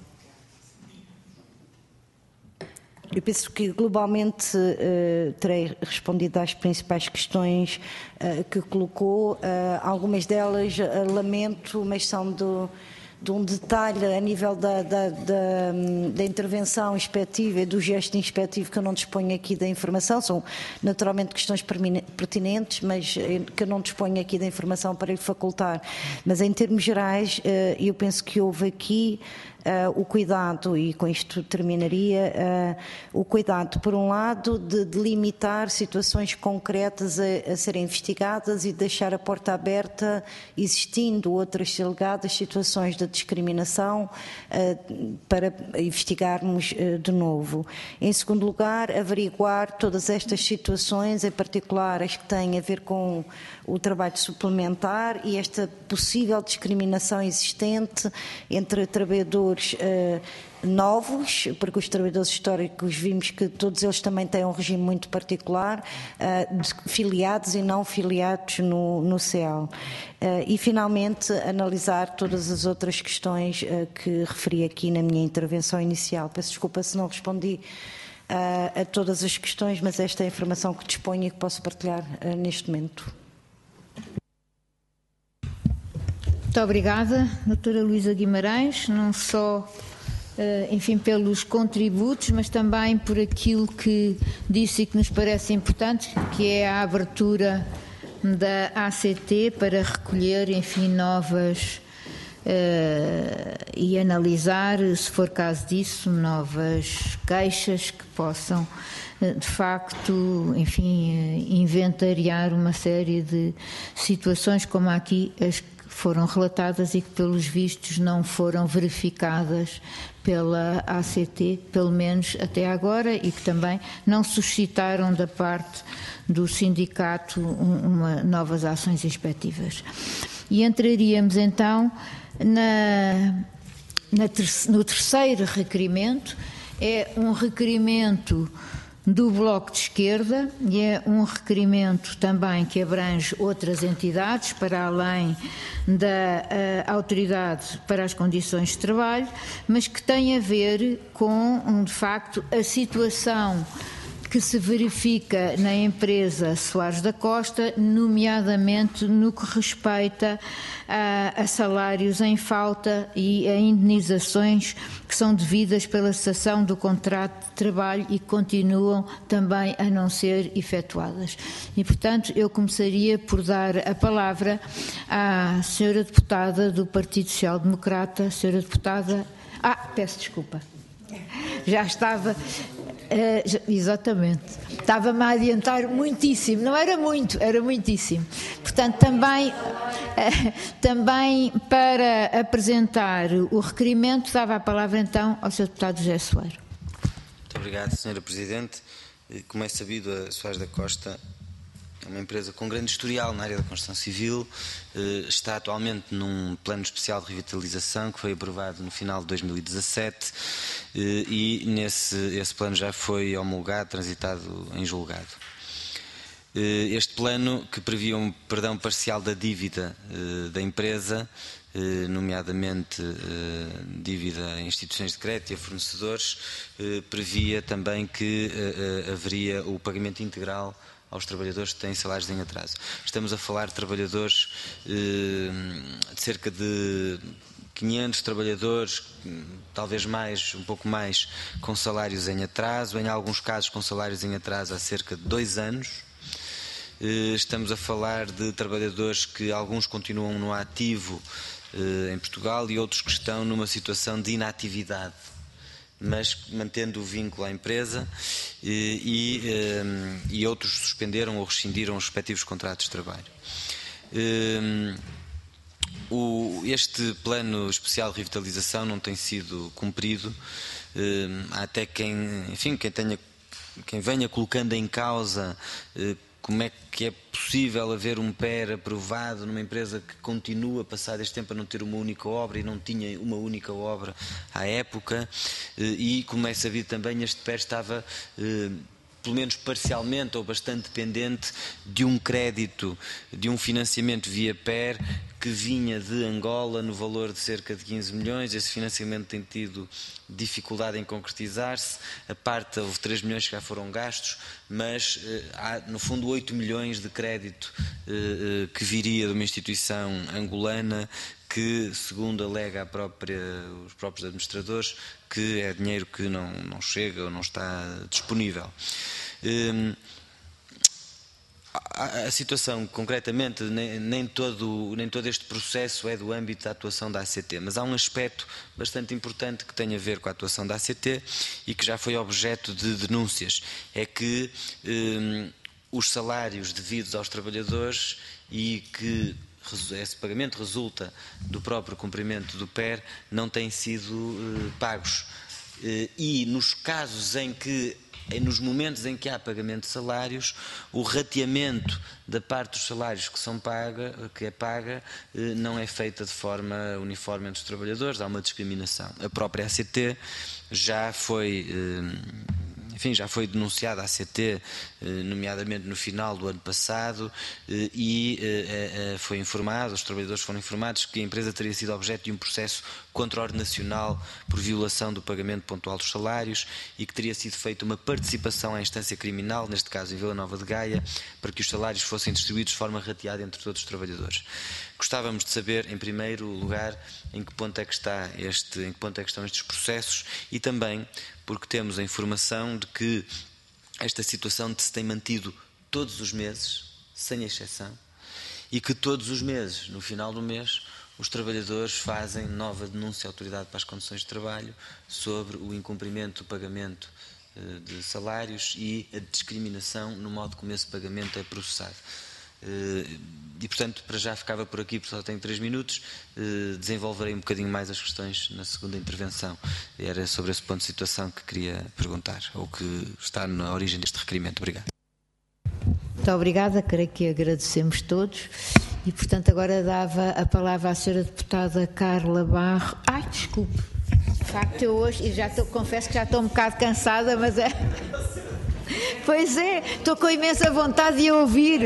Eu penso que globalmente uh, terei respondido às principais questões uh, que colocou. Uh, algumas delas uh, lamento, mas são do, de um detalhe a nível da, da, da, da intervenção inspectiva e do gesto inspectivo que eu não disponho aqui da informação. São naturalmente questões pertinentes, mas que eu não disponho aqui da informação para lhe facultar. Mas em termos gerais, uh, eu penso que houve aqui Uh, o cuidado, e com isto terminaria, uh, o cuidado, por um lado, de delimitar situações concretas a, a serem investigadas e deixar a porta aberta, existindo outras alegadas situações de discriminação, uh, para investigarmos uh, de novo. Em segundo lugar, averiguar todas estas situações, em particular as que têm a ver com o trabalho suplementar e esta possível discriminação existente entre trabalhadores Uh, novos, porque os trabalhadores históricos vimos que todos eles também têm um regime muito particular, uh, de filiados e não filiados no, no C E L. Uh, e finalmente analisar todas as outras questões uh, que referi aqui na minha intervenção inicial. Peço desculpa se não respondi uh, a todas as questões, mas esta é a informação que disponho e que posso partilhar uh, neste momento. Muito obrigada, doutora Luísa Guimarães, não só, enfim, pelos contributos, mas também por aquilo que disse e que nos parece importante, que é a abertura da A C T para recolher, enfim, novas uh, e analisar, se for caso disso, novas queixas que possam, de facto, enfim, inventariar uma série de situações como aqui as que foram relatadas e que, pelos vistos, não foram verificadas pela A C T, pelo menos até agora, e que também não suscitaram da parte do sindicato uma, novas ações inspectivas. E entraríamos então na, na ter, no terceiro requerimento. É um requerimento do Bloco de Esquerda e é um requerimento também que abrange outras entidades para além da uh, Autoridade para as Condições de Trabalho, mas que tem a ver com, de facto, a situação que se verifica na empresa Soares da Costa, nomeadamente no que respeita a, a salários em falta e a indenizações que são devidas pela cessação do contrato de trabalho e que continuam também a não ser efetuadas. E, portanto, eu começaria por dar a palavra à senhora deputada do Partido Social Democrata, senhora deputada... Ah, peço desculpa. Já estava... Uh, exatamente. Estava-me a adiantar muitíssimo. Não era muito, era muitíssimo. Portanto, também, uh, também para apresentar o requerimento, dava a palavra então ao senhor deputado José Soeiro. Muito obrigado, senhora Presidente. Como é sabido, a Soares da Costa é uma empresa com grande historial na área da construção civil, está atualmente num plano especial de revitalização que foi aprovado no final de dois mil e dezassete e nesse esse plano já foi homologado, transitado em julgado. Este plano, que previa um perdão parcial da dívida da empresa, nomeadamente dívida a instituições de crédito e a fornecedores, previa também que haveria o pagamento integral aos trabalhadores que têm salários em atraso. Estamos a falar de trabalhadores, de cerca de quinhentos trabalhadores, talvez mais, um pouco mais, com salários em atraso, em alguns casos com salários em atraso há cerca de dois anos. Estamos a falar de trabalhadores que alguns continuam no ativo em Portugal e outros que estão numa situação de inatividade, mas mantendo o vínculo à empresa, e, e, e outros suspenderam ou rescindiram os respectivos contratos de trabalho. O, este plano especial de revitalização não tem sido cumprido. Há até quem, enfim, quem, tenha, quem venha colocando em causa como é que é possível haver um P E R aprovado numa empresa que continua, passado este tempo, a não ter uma única obra e não tinha uma única obra à época, e como é sabido também, este P E R estava pelo menos parcialmente ou bastante dependente de um crédito, de um financiamento via P E R que vinha de Angola no valor de cerca de quinze milhões. Esse financiamento tem tido dificuldade em concretizar-se. A parte, houve três milhões que já foram gastos, mas há no fundo oito milhões de crédito que viria de uma instituição angolana que, segundo alega a própria, os próprios administradores, que é dinheiro que não, não chega ou não está disponível. Hum, a, a situação, concretamente, nem, nem, todo, nem todo este processo é do âmbito da atuação da A C T, mas há um aspecto bastante importante que tem a ver com a atuação da A C T e que já foi objeto de denúncias. É que hum, os salários devidos aos trabalhadores e que esse pagamento resulta do próprio cumprimento do P E R não têm sido uh, pagos. Uh, e nos casos em que, nos momentos em que há pagamento de salários, o rateamento da parte dos salários que, são paga, que é paga uh, não é feita de forma uniforme entre os trabalhadores, há uma discriminação. A própria A C T já foi... Uh, Enfim, já foi denunciada a A C T, nomeadamente no final do ano passado, e foi informado, os trabalhadores foram informados que a empresa teria sido objeto de um processo contra a ordem nacional por violação do pagamento pontual dos salários e que teria sido feita uma participação à instância criminal, neste caso em Vila Nova de Gaia, para que os salários fossem distribuídos de forma rateada entre todos os trabalhadores. Gostávamos de saber, em primeiro lugar, em que ponto é que está este, em que ponto é que estão estes processos e também porque temos a informação de que esta situação se tem mantido todos os meses, sem exceção, e que todos os meses, no final do mês, os trabalhadores fazem nova denúncia à Autoridade para as Condições de Trabalho sobre o incumprimento do pagamento de salários e a discriminação no modo como esse pagamento é processado. E, portanto, para já ficava por aqui, porque só tenho três minutos, desenvolverei um bocadinho mais as questões na segunda intervenção. Era sobre esse ponto de situação que queria perguntar, ou que está na origem deste requerimento. Obrigado. Muito obrigada, creio que agradecemos todos. E, portanto, agora dava a palavra à senhora deputada Carla Barro. Ai, desculpe. De facto, eu hoje, e já estou, confesso que já estou um bocado cansada, mas é... Pois é, estou com imensa vontade de ouvir,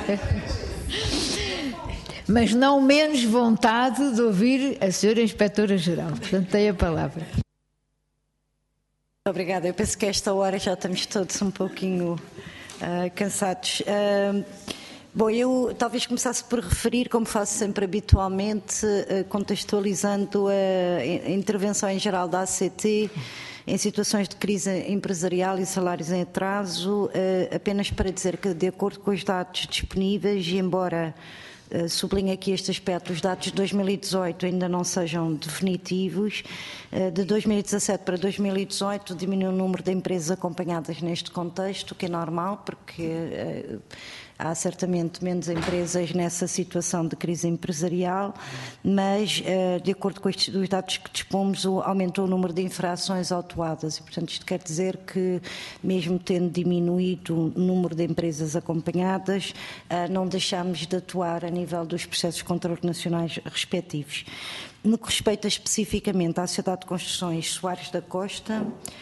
mas não menos vontade de ouvir a senhora Inspetora-Geral. Portanto, tem a palavra. Obrigada. Eu penso que a esta hora já estamos todos um pouquinho uh, cansados. Uh, bom, eu talvez começasse por referir, como faço sempre habitualmente, uh, contextualizando a, a intervenção em geral da A C T, em situações de crise empresarial e salários em atraso, apenas para dizer que, de acordo com os dados disponíveis, e embora sublinhe aqui este aspecto, os dados de dois mil e dezoito ainda não sejam definitivos, de dois mil e dezassete para dois mil e dezoito diminuiu o número de empresas acompanhadas neste contexto, o que é normal, porque há certamente menos empresas nessa situação de crise empresarial, mas, de acordo com os dados que dispomos, aumentou o número de infrações autuadas e, portanto, isto quer dizer que, mesmo tendo diminuído o número de empresas acompanhadas, não deixamos de atuar a nível dos processos contraordenacionais respectivos. No que respeita especificamente à Sociedade de Construções Soares da Costa,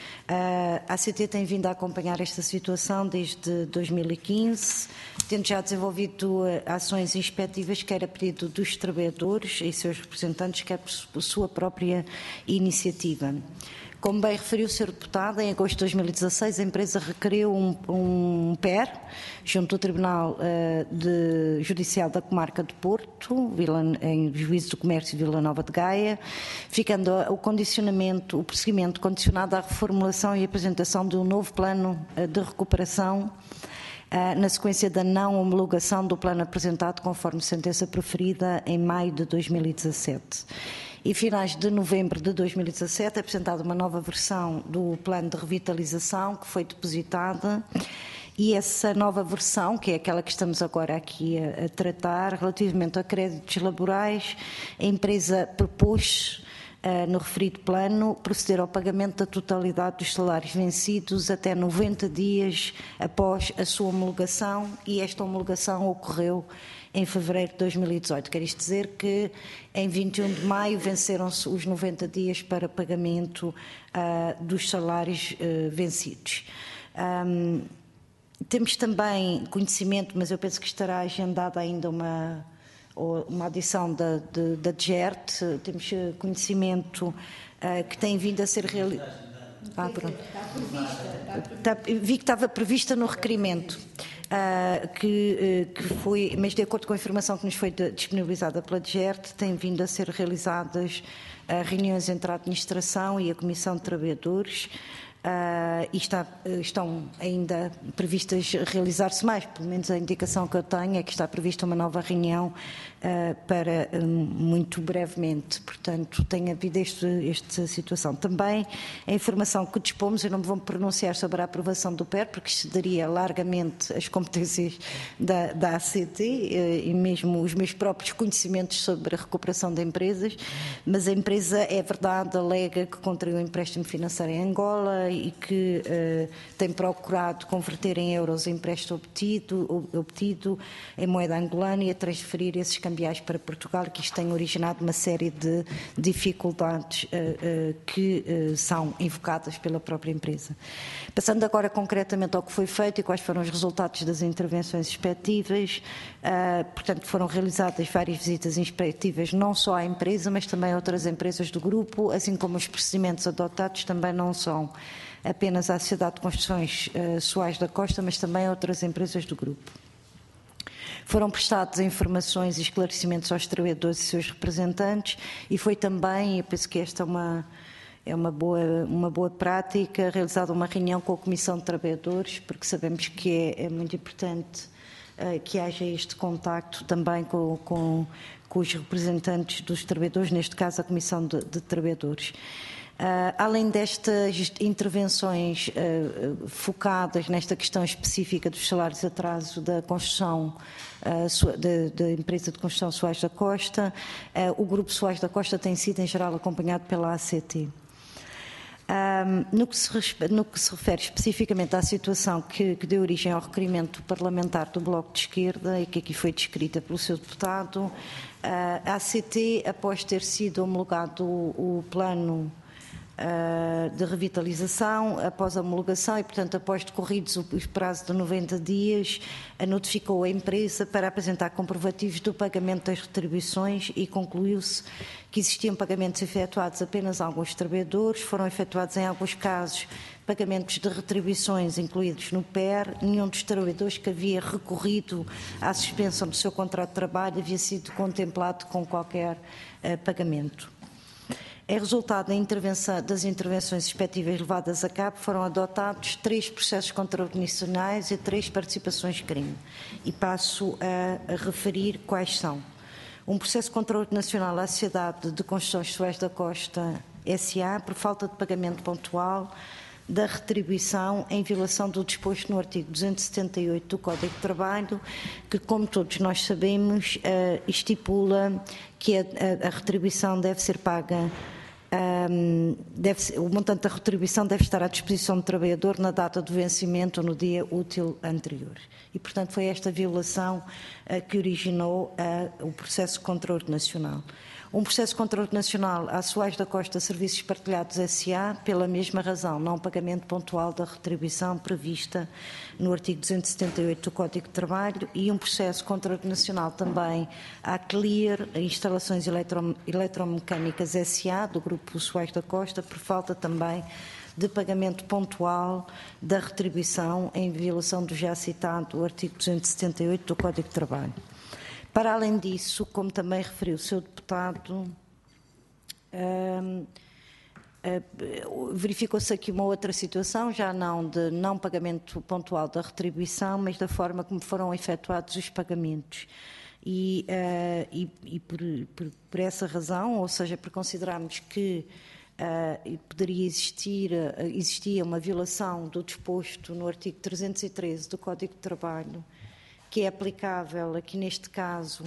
a A C T tem vindo a acompanhar esta situação desde dois mil e quinze, tendo já desenvolvido ações inspectivas, quer a pedido dos trabalhadores e seus representantes, quer por sua própria iniciativa. Como bem referiu o senhor Deputado, em agosto de dois mil e dezasseis a empresa requeriu um, um P E R junto ao Tribunal uh, de Judicial da Comarca de Porto, Vila, em Juízo do Comércio de Vila Nova de Gaia, ficando o condicionamento, o prosseguimento condicionado à reformulação e apresentação de um novo plano uh, de recuperação uh, na sequência da não homologação do plano apresentado conforme sentença proferida em maio de dois mil e dezassete. E finais de novembro de dois mil e dezassete é apresentada uma nova versão do plano de revitalização que foi depositada, e essa nova versão, que é aquela que estamos agora aqui a, a tratar, relativamente a créditos laborais, a empresa propôs uh, no referido plano proceder ao pagamento da totalidade dos salários vencidos até noventa dias após a sua homologação, e esta homologação ocorreu em fevereiro de dois mil e dezoito. Quer isto dizer que em vinte e um de maio venceram-se os noventa dias para pagamento uh, dos salários uh, vencidos. Um, temos também conhecimento, mas eu penso que estará agendada ainda uma, uma adição da, de, da D G E R T, temos conhecimento uh, que tem vindo a ser realizado. Ah, pronto. Está, vi que estava prevista no requerimento. Uh, que, uh, que foi, mas de acordo com a informação que nos foi de, disponibilizada pela D G E R T, têm vindo a ser realizadas uh, reuniões entre a administração e a Comissão de Trabalhadores, uh, e está, uh, estão ainda previstas realizar-se mais, pelo menos a indicação que eu tenho é que está prevista uma nova reunião uh, para um, muito brevemente. Portanto, tem havido este, esta situação. Também a informação que dispomos, eu não me vou pronunciar sobre a aprovação do P E R, porque isto daria largamente as competências da, da A C T uh, e mesmo os meus próprios conhecimentos sobre a recuperação de empresas, mas a empresa, é verdade, alega que contraiu um empréstimo financeiro em Angola e que uh, tem procurado converter em euros o empréstimo obtido, obtido em moeda angolana e a transferir esses cambiais para Portugal, que isto tem originado uma série de dificuldades uh, uh, que uh, são invocadas pela própria empresa. Passando agora concretamente ao que foi feito e quais foram os resultados das intervenções inspectivas, uh, portanto foram realizadas várias visitas inspectivas não só à empresa, mas também a outras empresas do grupo, assim como os procedimentos adotados também não são apenas à Sociedade de Construções uh, Soares da Costa, mas também a outras empresas do grupo. Foram prestadas informações e esclarecimentos aos trabalhadores e seus representantes, e foi também, eu penso que esta é uma, é uma, boa, uma boa prática, realizada uma reunião com a Comissão de Trabalhadores, porque sabemos que é, é muito importante uh, que haja este contacto também com, com, com os representantes dos trabalhadores, neste caso a Comissão de, de Trabalhadores. Uh, além destas intervenções uh, focadas nesta questão específica dos salários de atraso da construção, uh, da, da empresa de construção Soares da Costa, uh, o Grupo Soares da Costa tem sido em geral acompanhado pela A C T. Um, no, que se, no que se refere especificamente à situação que, que deu origem ao requerimento parlamentar do Bloco de Esquerda e que aqui foi descrita pelo seu deputado, uh, a A C T, após ter sido homologado o, o plano de revitalização, após a homologação e, portanto, após decorridos o prazo de noventa dias, notificou a empresa para apresentar comprovativos do pagamento das retribuições e concluiu-se que existiam pagamentos efetuados apenas a alguns trabalhadores, foram efetuados em alguns casos pagamentos de retribuições incluídos no P E R, nenhum dos trabalhadores que havia recorrido à suspensão do seu contrato de trabalho havia sido contemplado com qualquer uh, pagamento. Em resultado da intervenção, das intervenções respectivas levadas a cabo, foram adotados três processos contraorganizacionais e três participações de crime. E passo a, a referir quais são. Um processo contraorganizacional à Sociedade de Construções Soares da Costa S A por falta de pagamento pontual da retribuição em violação do disposto no artigo duzentos e setenta e oito do Código de Trabalho, que, como todos nós sabemos, estipula que a, a, a retribuição deve ser paga Um, deve ser, o montante da retribuição deve estar à disposição do trabalhador na data do vencimento ou no dia útil anterior. E, portanto, foi esta violação uh, que originou uh, o processo contra o nacional. Um processo contra o nacional à Soares da Costa Serviços Partilhados S A pela mesma razão, não pagamento pontual da retribuição prevista no artigo duzentos e setenta e oito do Código de Trabalho, e um processo contra o nacional também à Clear Instalações Eletro, Eletromecânicas S A do Grupo Soares da Costa por falta também de pagamento pontual da retribuição em violação do já citado artigo duzentos e setenta e oito do Código de Trabalho. Para além disso, como também referiu o seu deputado, hum, hum, verificou-se aqui uma outra situação, já não de não pagamento pontual da retribuição, mas da forma como foram efetuados os pagamentos. E, uh, e, e por, por, por essa razão, ou seja, por considerarmos que uh, poderia existir, uh, existia uma violação do disposto no artigo trezentos e treze do Código de Trabalho, que é aplicável aqui neste caso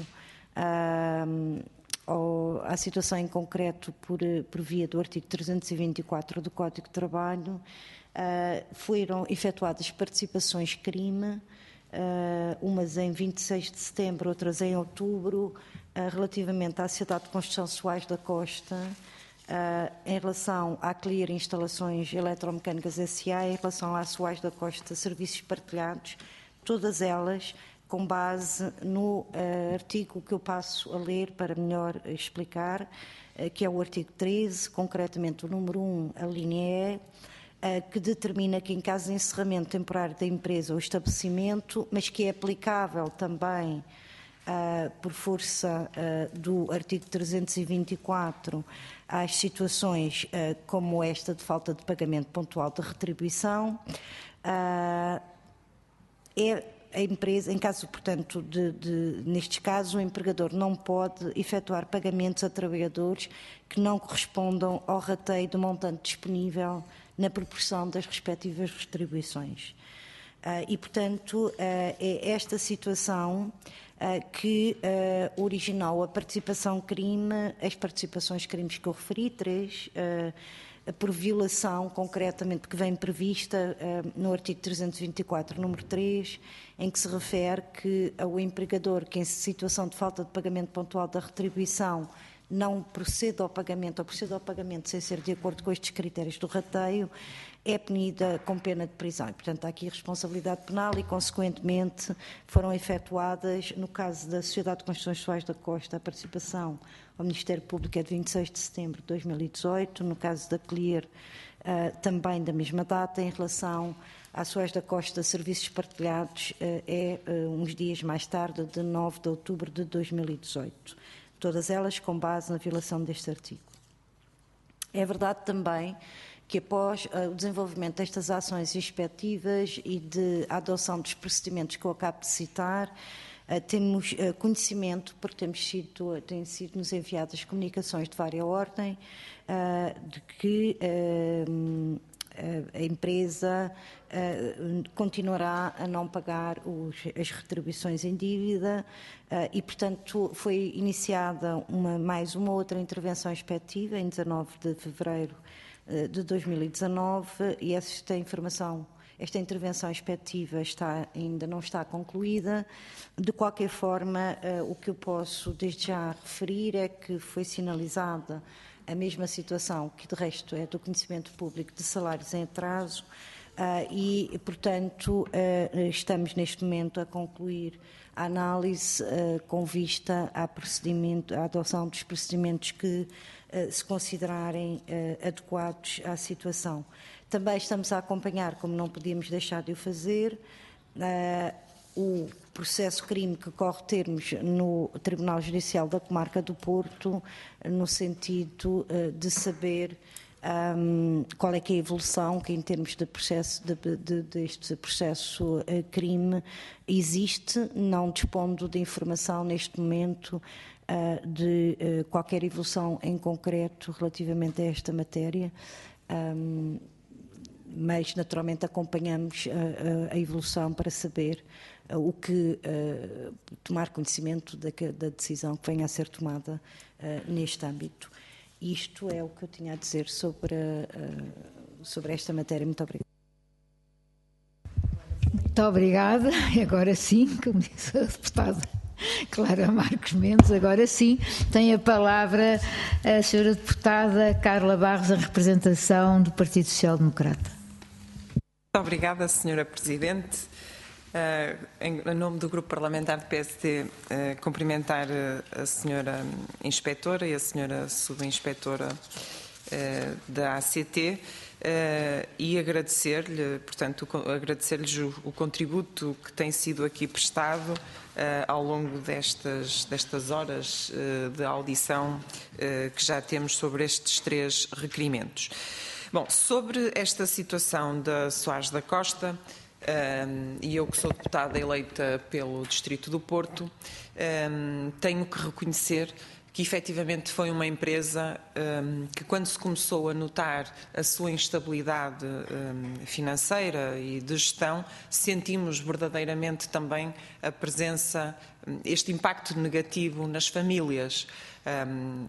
uh, ao, à situação em concreto por, por via do artigo trezentos e vinte e quatro do Código de Trabalho, uh, foram efetuadas participações crime, uh, umas em vinte e seis de setembro, outras em outubro, uh, relativamente à Sociedade de Construção Soares da Costa, uh, em relação à Clear Instalações Eletromecânicas S A, em relação à Soares da Costa Serviços Partilhados, todas elas com base no uh, artigo que eu passo a ler para melhor explicar, uh, que é o artigo treze, concretamente o número um, a linha E, uh, que determina que em caso de encerramento temporário da empresa ou estabelecimento, mas que é aplicável também uh, por força uh, do artigo trezentos e vinte e quatro às situações uh, como esta de falta de pagamento pontual de retribuição, uh, é a empresa, em caso, portanto, de, de, nestes casos, o empregador não pode efetuar pagamentos a trabalhadores que não correspondam ao rateio do montante disponível na proporção das respectivas retribuições. Uh, e, portanto, uh, é esta situação uh, que uh, originou a participação crime, as participações crimes que eu referi, três, uh, por violação, concretamente, que vem prevista uh, no artigo trezentos e vinte e quatro, número três, em que se refere que ao empregador que em situação de falta de pagamento pontual da retribuição não procede ao pagamento ou procede ao pagamento sem ser de acordo com estes critérios do rateio, é punida com pena de prisão. E, portanto, há aqui responsabilidade penal e, consequentemente, foram efetuadas, no caso da Sociedade de Construções Soares da Costa, a participação ao Ministério Público é de vinte e seis de setembro de dois mil e dezoito, no caso da Clear, uh, também da mesma data, em relação à Soares da Costa Serviços Partilhados, uh, é uh, uns dias mais tarde, de nove de outubro de dois mil e dezoito. Todas elas com base na violação deste artigo. É verdade também que após uh, o desenvolvimento destas ações inspectivas e de adoção dos procedimentos que eu acabo de citar, uh, temos uh, conhecimento, porque temos sido, têm sido nos enviadas comunicações de várias ordem, uh, de que uh, a empresa uh, continuará a não pagar os, as retribuições em dívida uh, e, portanto, foi iniciada uma, mais uma outra intervenção inspectiva em dezanove de fevereiro uh, de dois mil e dezanove, e esta informação, esta intervenção inspectiva está, ainda não está concluída. De qualquer forma, uh, o que eu posso desde já referir é que foi sinalizada a mesma situação, que de resto é do conhecimento público, de salários em atraso, uh, e, portanto, uh, estamos neste momento a concluir a análise uh, com vista à, procedimento, à adoção dos procedimentos que uh, se considerarem uh, adequados à situação. Também estamos a acompanhar, como não podíamos deixar de o fazer, uh, o processo crime que corre termos no Tribunal Judicial da Comarca do Porto, no sentido uh, de saber um, qual é que é a evolução que, em termos de processo, de, de, deste processo uh, crime, existe, não dispondo de informação neste momento uh, de uh, qualquer evolução em concreto relativamente a esta matéria. Um, mas naturalmente acompanhamos a, a, a evolução para saber uh, o que, uh, tomar conhecimento da, da decisão que venha a ser tomada uh, neste âmbito. isto é o que eu tinha a dizer sobre, uh, sobre esta matéria. Muito obrigada. Muito obrigada. Agora sim, como disse a deputada Clara Marques Mendes, agora sim tem a palavra a senhora deputada Carla Barros, a representação do Partido Social Democrata. Muito obrigada, senhora Presidente. Uh, em, em nome do Grupo Parlamentar do P S D, uh, cumprimentar uh, a senhora Inspetora e a senhora Subinspetora uh, da A C T uh, e agradecer-lhe, portanto, agradecer-lhes o, o contributo que tem sido aqui prestado uh, ao longo destas, destas horas uh, de audição uh, que já temos sobre estes três requerimentos. Bom, sobre esta situação da Soares da Costa, Um, e eu que sou deputada eleita pelo Distrito do Porto, um, tenho que reconhecer que efetivamente foi uma empresa um, que, quando se começou a notar a sua instabilidade um, financeira e de gestão, sentimos verdadeiramente também a presença, este impacto negativo nas famílias. Um,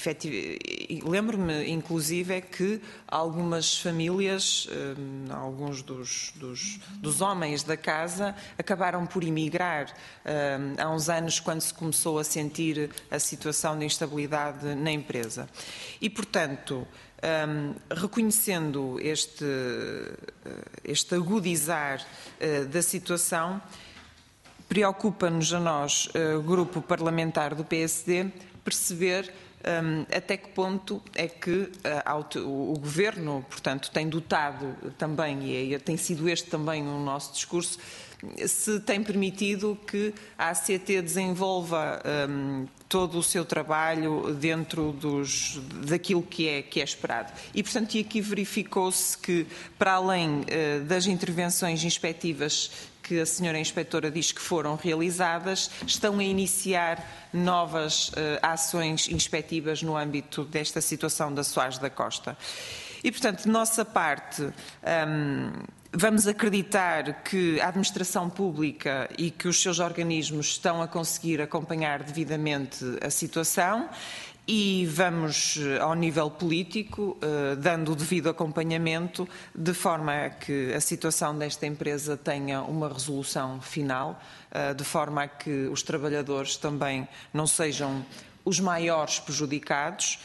Lembro-me, inclusive, é que algumas famílias, um, alguns dos, dos, dos homens da casa, acabaram por emigrar um, há uns anos, quando se começou a sentir a situação de instabilidade na empresa. E, portanto, um, reconhecendo este, este agudizar uh, da situação, preocupa-nos a nós, uh, Grupo Parlamentar do P S D, perceber um, até que ponto é que uh, o, o Governo, portanto, tem dotado também, e tem sido este também o nosso discurso, se tem permitido que a A C T desenvolva um, todo o seu trabalho dentro dos, daquilo que é, que é esperado. E, portanto, e aqui verificou-se que, para além uh, das intervenções inspectivas que a senhora Inspetora diz que foram realizadas, estão a iniciar novas uh, ações inspectivas no âmbito desta situação da Soares da Costa. E, portanto, de nossa parte, um, vamos acreditar que a administração pública e que os seus organismos estão a conseguir acompanhar devidamente a situação, e vamos, ao nível político, dando o devido acompanhamento, de forma a que a situação desta empresa tenha uma resolução final, de forma a que os trabalhadores também não sejam os maiores prejudicados.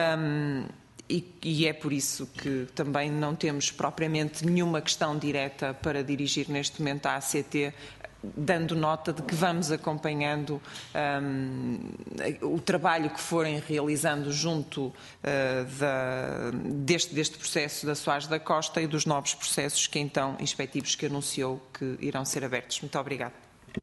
E é por isso que também não temos propriamente nenhuma questão direta para dirigir neste momento à A C T, dando nota de que vamos acompanhando um, o trabalho que forem realizando junto uh, da, deste, deste processo da Soares da Costa e dos novos processos que então inspectivos que anunciou que irão ser abertos. Muito obrigada.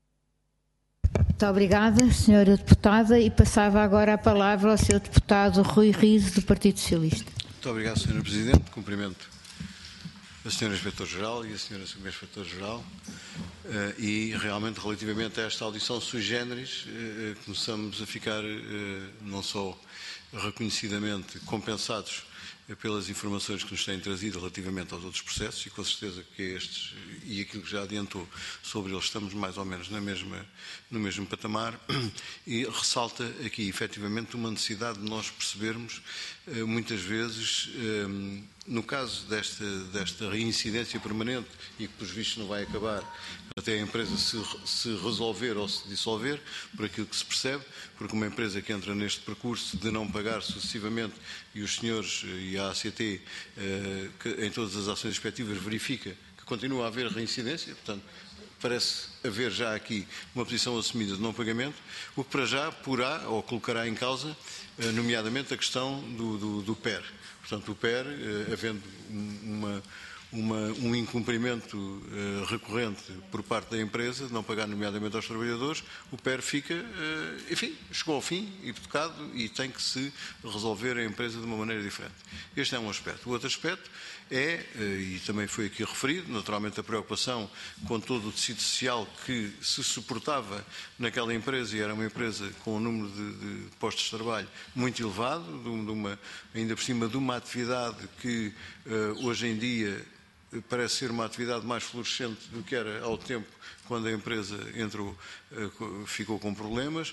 Muito obrigada, senhora deputada, e passava agora a palavra ao senhor deputado Rui Riso, do Partido Socialista. Muito obrigado, senhora Presidente. Cumprimento a senhora Inspetora-Geral e a senhora Subinspetora-Geral, uh, e realmente, relativamente a esta audição sui generis, uh, começamos a ficar uh, não só reconhecidamente compensados pelas informações que nos têm trazido relativamente aos outros processos, e com certeza que estes e aquilo que já adiantou sobre eles estamos mais ou menos na mesma, no mesmo patamar, e ressalta aqui efetivamente uma necessidade de nós percebermos muitas vezes, no caso desta, desta reincidência permanente, e que pelos vistos não vai acabar até a empresa se, se resolver ou se dissolver, por aquilo que se percebe, porque uma empresa que entra neste percurso de não pagar sucessivamente, e os senhores e a A C T, que em todas as ações respectivas, verifica que continua a haver reincidência, portanto, parece haver já aqui uma posição assumida de não pagamento, o que para já porá ou colocará em causa, nomeadamente, a questão do, do, do P E R. Portanto, o P E R, havendo uma, uma, um incumprimento uh, recorrente por parte da empresa, de não pagar nomeadamente aos trabalhadores, o P E R fica, uh, enfim, chegou ao fim, hipotecado, e tem que se resolver a empresa de uma maneira diferente. Este é um aspecto. O outro aspecto é, uh, e também foi aqui referido, naturalmente a preocupação com todo o tecido social que se suportava naquela empresa, e era uma empresa com um número de, de postos de trabalho muito elevado, de uma, ainda por cima de uma atividade que uh, hoje em dia parece ser uma atividade mais florescente do que era ao tempo quando a empresa entrou, ficou com problemas.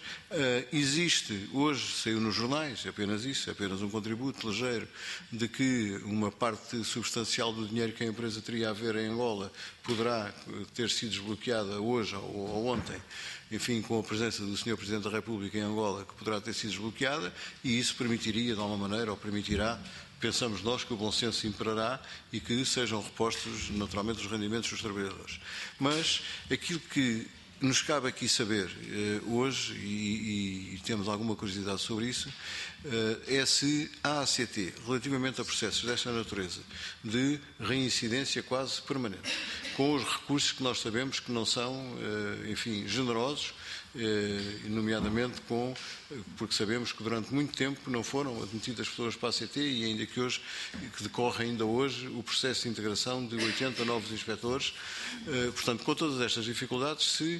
Existe, hoje saiu nos jornais, é apenas isso, é apenas um contributo ligeiro, de que uma parte substancial do dinheiro que a empresa teria a ver em Angola poderá ter sido desbloqueada hoje ou ontem, enfim, com a presença do senhor Presidente da República em Angola, que poderá ter sido desbloqueada, e isso permitiria, de alguma maneira, ou permitirá, pensamos nós, que o bom senso imperará e que sejam repostos, naturalmente, os rendimentos dos trabalhadores. Mas aquilo que nos cabe aqui saber eh, hoje, e, e, e temos alguma curiosidade sobre isso, eh, é se a A C T, relativamente a processos desta natureza, de reincidência quase permanente, com os recursos que nós sabemos que não são, eh, enfim, generosos, Eh, nomeadamente com, porque sabemos que durante muito tempo não foram admitidas pessoas para a A C T e ainda que hoje, que decorre ainda hoje o processo de integração de oitenta novos inspectores. Eh, portanto, com todas estas dificuldades, se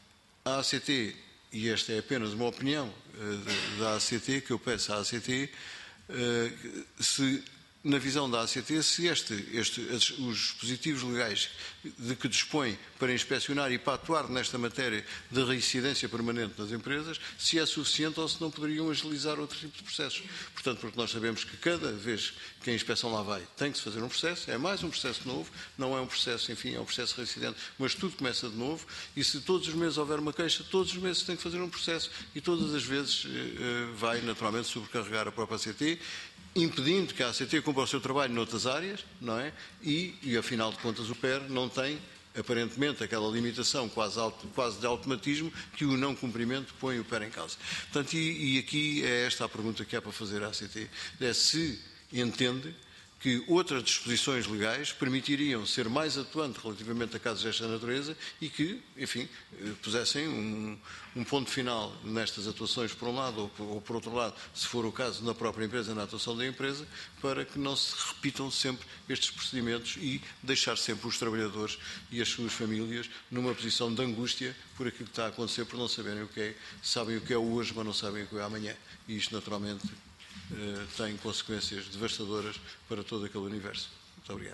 a A C T, e esta é apenas uma opinião eh, da A C T, que eu peço à A C T, eh, se na visão da A C T, se este, este, os dispositivos legais de que dispõe para inspecionar e para atuar nesta matéria de reincidência permanente nas empresas, se é suficiente ou se não poderiam agilizar outro tipo de processos. Portanto, porque nós sabemos que cada vez que a inspeção lá vai tem que se fazer um processo, é mais um processo novo, não é um processo, enfim, é um processo reincidente, mas tudo começa de novo, e se todos os meses houver uma queixa, todos os meses tem que fazer um processo e todas as vezes eh, vai naturalmente sobrecarregar a própria A C T, impedindo que a A C T cumpra o seu trabalho noutras áreas, não é? E, e afinal de contas, o P E R não tem, aparentemente, aquela limitação quase, auto, quase de automatismo que o não cumprimento põe o P E R em causa. Portanto, e, e aqui é esta a pergunta que há para fazer à A C T, é se entende que outras disposições legais permitiriam ser mais atuante relativamente a casos desta natureza e que, enfim, pusessem um, um ponto final nestas atuações, por um lado, ou por, ou por outro lado, se for o caso, na própria empresa, na atuação da empresa, para que não se repitam sempre estes procedimentos e deixar sempre os trabalhadores e as suas famílias numa posição de angústia por aquilo que está a acontecer, por não saberem o que é, sabem o que é o hoje, mas não sabem o que é amanhã. E isto, naturalmente, tem consequências devastadoras para todo aquele universo. Muito obrigado.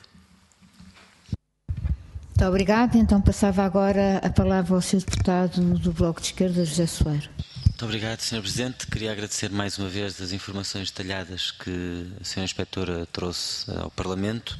Muito obrigado. Então passava agora a palavra ao senhor deputado do Bloco de Esquerda, José Soeiro. Muito obrigado, senhor Presidente. Queria agradecer mais uma vez as informações detalhadas que a senhora Inspetora trouxe ao Parlamento.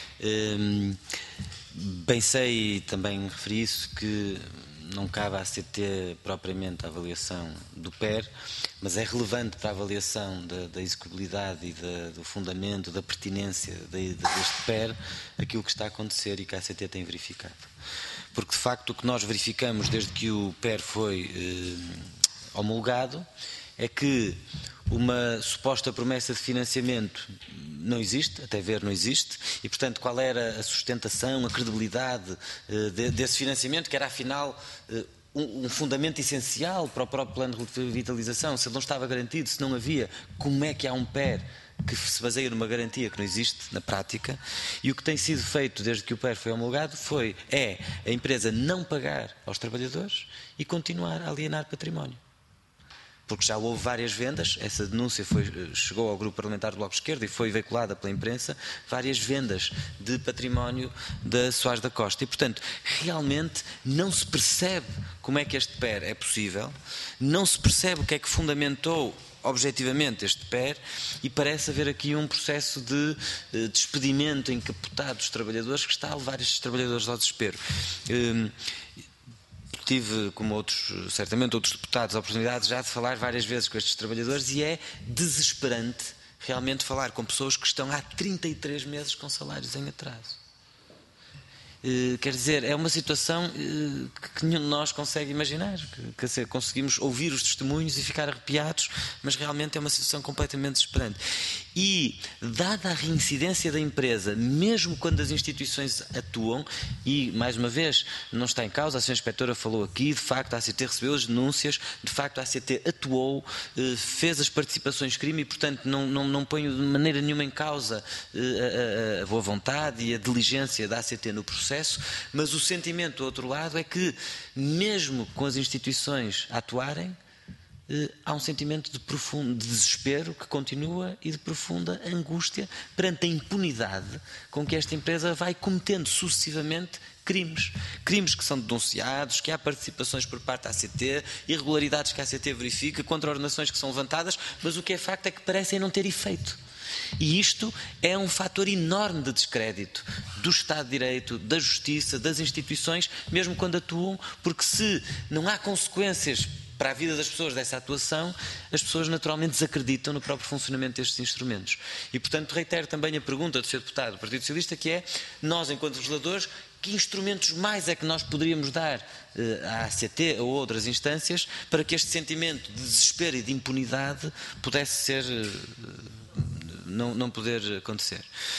Bem sei, e também referi isso, que não cabe à A C T propriamente a avaliação do P E R, mas é relevante para a avaliação da, da execuibilidade e da, do fundamento, da pertinência de, de, deste P E R, aquilo que está a acontecer e que a A C T tem verificado. Porque, de facto, o que nós verificamos desde que o P E R foi eh, homologado é que uma suposta promessa de financiamento não existe, até ver não existe, e portanto qual era a sustentação, a credibilidade uh, de, desse financiamento, que era afinal uh, um, um fundamento essencial para o próprio plano de revitalização, se ele não estava garantido, se não havia, como é que há um P E R que se baseia numa garantia que não existe na prática? E o que tem sido feito desde que o P E R foi homologado foi, é a empresa não pagar aos trabalhadores e continuar a alienar património. Porque já houve várias vendas, essa denúncia foi, chegou ao Grupo Parlamentar do Bloco de Esquerda e foi veiculada pela imprensa, várias vendas de património da Soares da Costa. E, portanto, realmente não se percebe como é que este P E R é possível, não se percebe o que é que fundamentou objetivamente este P E R e parece haver aqui um processo de uh, despedimento encapotado dos trabalhadores que está a levar estes trabalhadores ao desespero. Um, Tive, como outros, certamente outros deputados, a oportunidade já de falar várias vezes com estes trabalhadores e é desesperante realmente falar com pessoas que estão há trinta e três meses com salários em atraso. Uh, quer dizer, é uma situação uh, que nenhum de nós consegue imaginar. Que, quer dizer, conseguimos ouvir os testemunhos e ficar arrepiados, mas realmente é uma situação completamente desesperante. E, dada a reincidência da empresa, mesmo quando as instituições atuam, e, mais uma vez, não está em causa, a senhora Inspetora falou aqui, de facto a A C T recebeu as denúncias, de facto a A C T atuou, uh, fez as participações crime e, portanto, não, não, não ponho de maneira nenhuma em causa uh, a, a boa vontade e a diligência da A C T no processo, mas o sentimento do outro lado é que, mesmo com as instituições a atuarem, há um sentimento de profundo desespero que continua e de profunda angústia perante a impunidade com que esta empresa vai cometendo sucessivamente crimes. Crimes que são denunciados, que há participações por parte da A C T, irregularidades que a A C T verifica, contraordenações que são levantadas, mas o que é facto é que parecem não ter efeito. E isto é um fator enorme de descrédito do Estado de Direito, da Justiça, das instituições, mesmo quando atuam, porque se não há consequências para a vida das pessoas dessa atuação, as pessoas naturalmente desacreditam no próprio funcionamento destes instrumentos. E, portanto, reitero também a pergunta do senhor Deputado do Partido Socialista, que é, nós, enquanto legisladores, que instrumentos mais é que nós poderíamos dar uh, à A C T ou outras instâncias para que este sentimento de desespero e de impunidade pudesse ser, uh, não, não poder acontecer.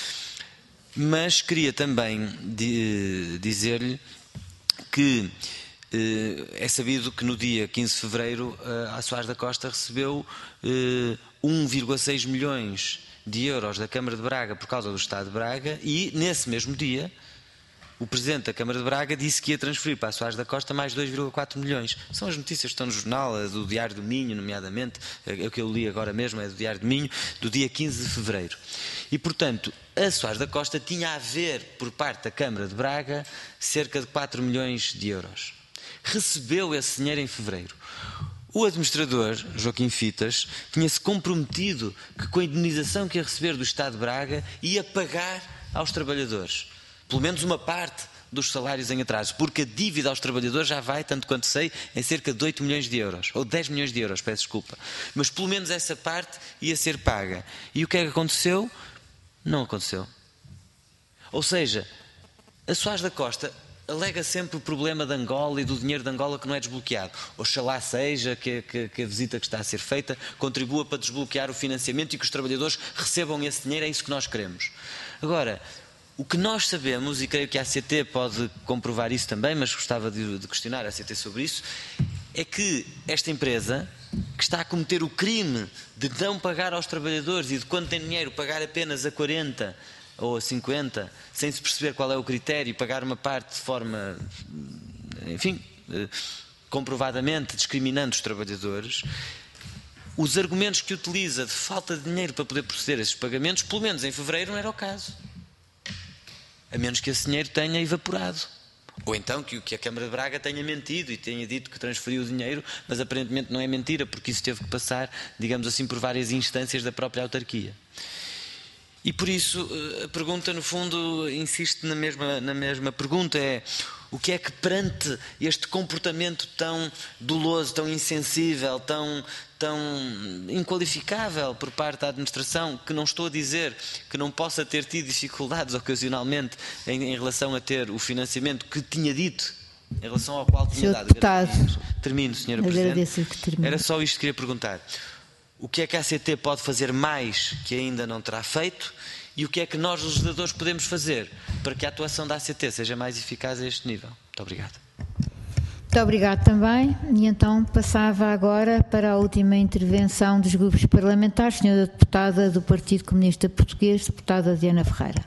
Mas queria também di, dizer-lhe que uh, é sabido que no dia quinze de fevereiro uh, a Soares da Costa recebeu uh, um vírgula seis milhões de euros da Câmara de Braga por causa do Estado de Braga e, nesse mesmo dia, o Presidente da Câmara de Braga disse que ia transferir para a Soares da Costa mais dois vírgula quatro milhões. São as notícias que estão no jornal, do Diário do Minho, nomeadamente, o que eu li agora mesmo é do Diário do Minho, do dia quinze de fevereiro. E, portanto, a Soares da Costa tinha a ver, por parte da Câmara de Braga, cerca de quatro milhões de euros. Recebeu esse dinheiro em fevereiro. O administrador, Joaquim Fitas, tinha-se comprometido que com a indenização que ia receber do Estado de Braga ia pagar aos trabalhadores pelo menos uma parte dos salários em atraso, porque a dívida aos trabalhadores já vai, tanto quanto sei, em cerca de oito milhões de euros, ou dez milhões de euros, peço desculpa. Mas pelo menos essa parte ia ser paga. E o que é que aconteceu? Não aconteceu. Ou seja, a Soares da Costa alega sempre o problema de Angola e do dinheiro de Angola que não é desbloqueado. Oxalá seja que, que, que a visita que está a ser feita contribua para desbloquear o financiamento e que os trabalhadores recebam esse dinheiro, é isso que nós queremos. Agora, o que nós sabemos, e creio que a A C T pode comprovar isso também, mas gostava de, de questionar a A C T sobre isso, é que esta empresa, que está a cometer o crime de não pagar aos trabalhadores e de quando tem dinheiro pagar apenas a quarenta ou a cinquenta, sem se perceber qual é o critério, e pagar uma parte de forma, enfim, comprovadamente discriminando os trabalhadores, os argumentos que utiliza de falta de dinheiro para poder proceder a esses pagamentos, pelo menos em fevereiro não era o caso. A menos que esse dinheiro tenha evaporado. Ou então que, que a Câmara de Braga tenha mentido e tenha dito que transferiu o dinheiro, mas aparentemente não é mentira, porque isso teve que passar, digamos assim, por várias instâncias da própria autarquia. E por isso a pergunta, no fundo, insiste na mesma, na mesma pergunta, é o que é que perante este comportamento tão doloso, tão insensível, tão, tão inqualificável por parte da administração, que não estou a dizer que não possa ter tido dificuldades ocasionalmente em, em relação a ter o financiamento que tinha dito, em relação ao qual tinha dado. Deputado, termino, senhora Presidente. Era só isto que queria perguntar. O que é que a A C T pode fazer mais que ainda não terá feito e o que é que nós, legisladores, podemos fazer para que a atuação da A C T seja mais eficaz a este nível? Muito obrigado. Muito obrigado também. E então passava agora para a última intervenção dos grupos parlamentares, senhora Deputada do Partido Comunista Português, Deputada Diana Ferreira.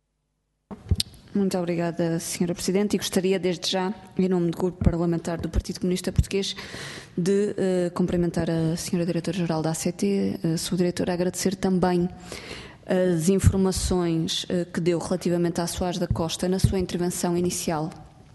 Muito obrigada, senhora Presidente, e gostaria desde já, em nome do Grupo Parlamentar do Partido Comunista Português, de uh, cumprimentar a senhora Diretora-Geral da A C T, a sua Diretora, agradecer também as informações uh, que deu relativamente à Soares da Costa na sua intervenção inicial.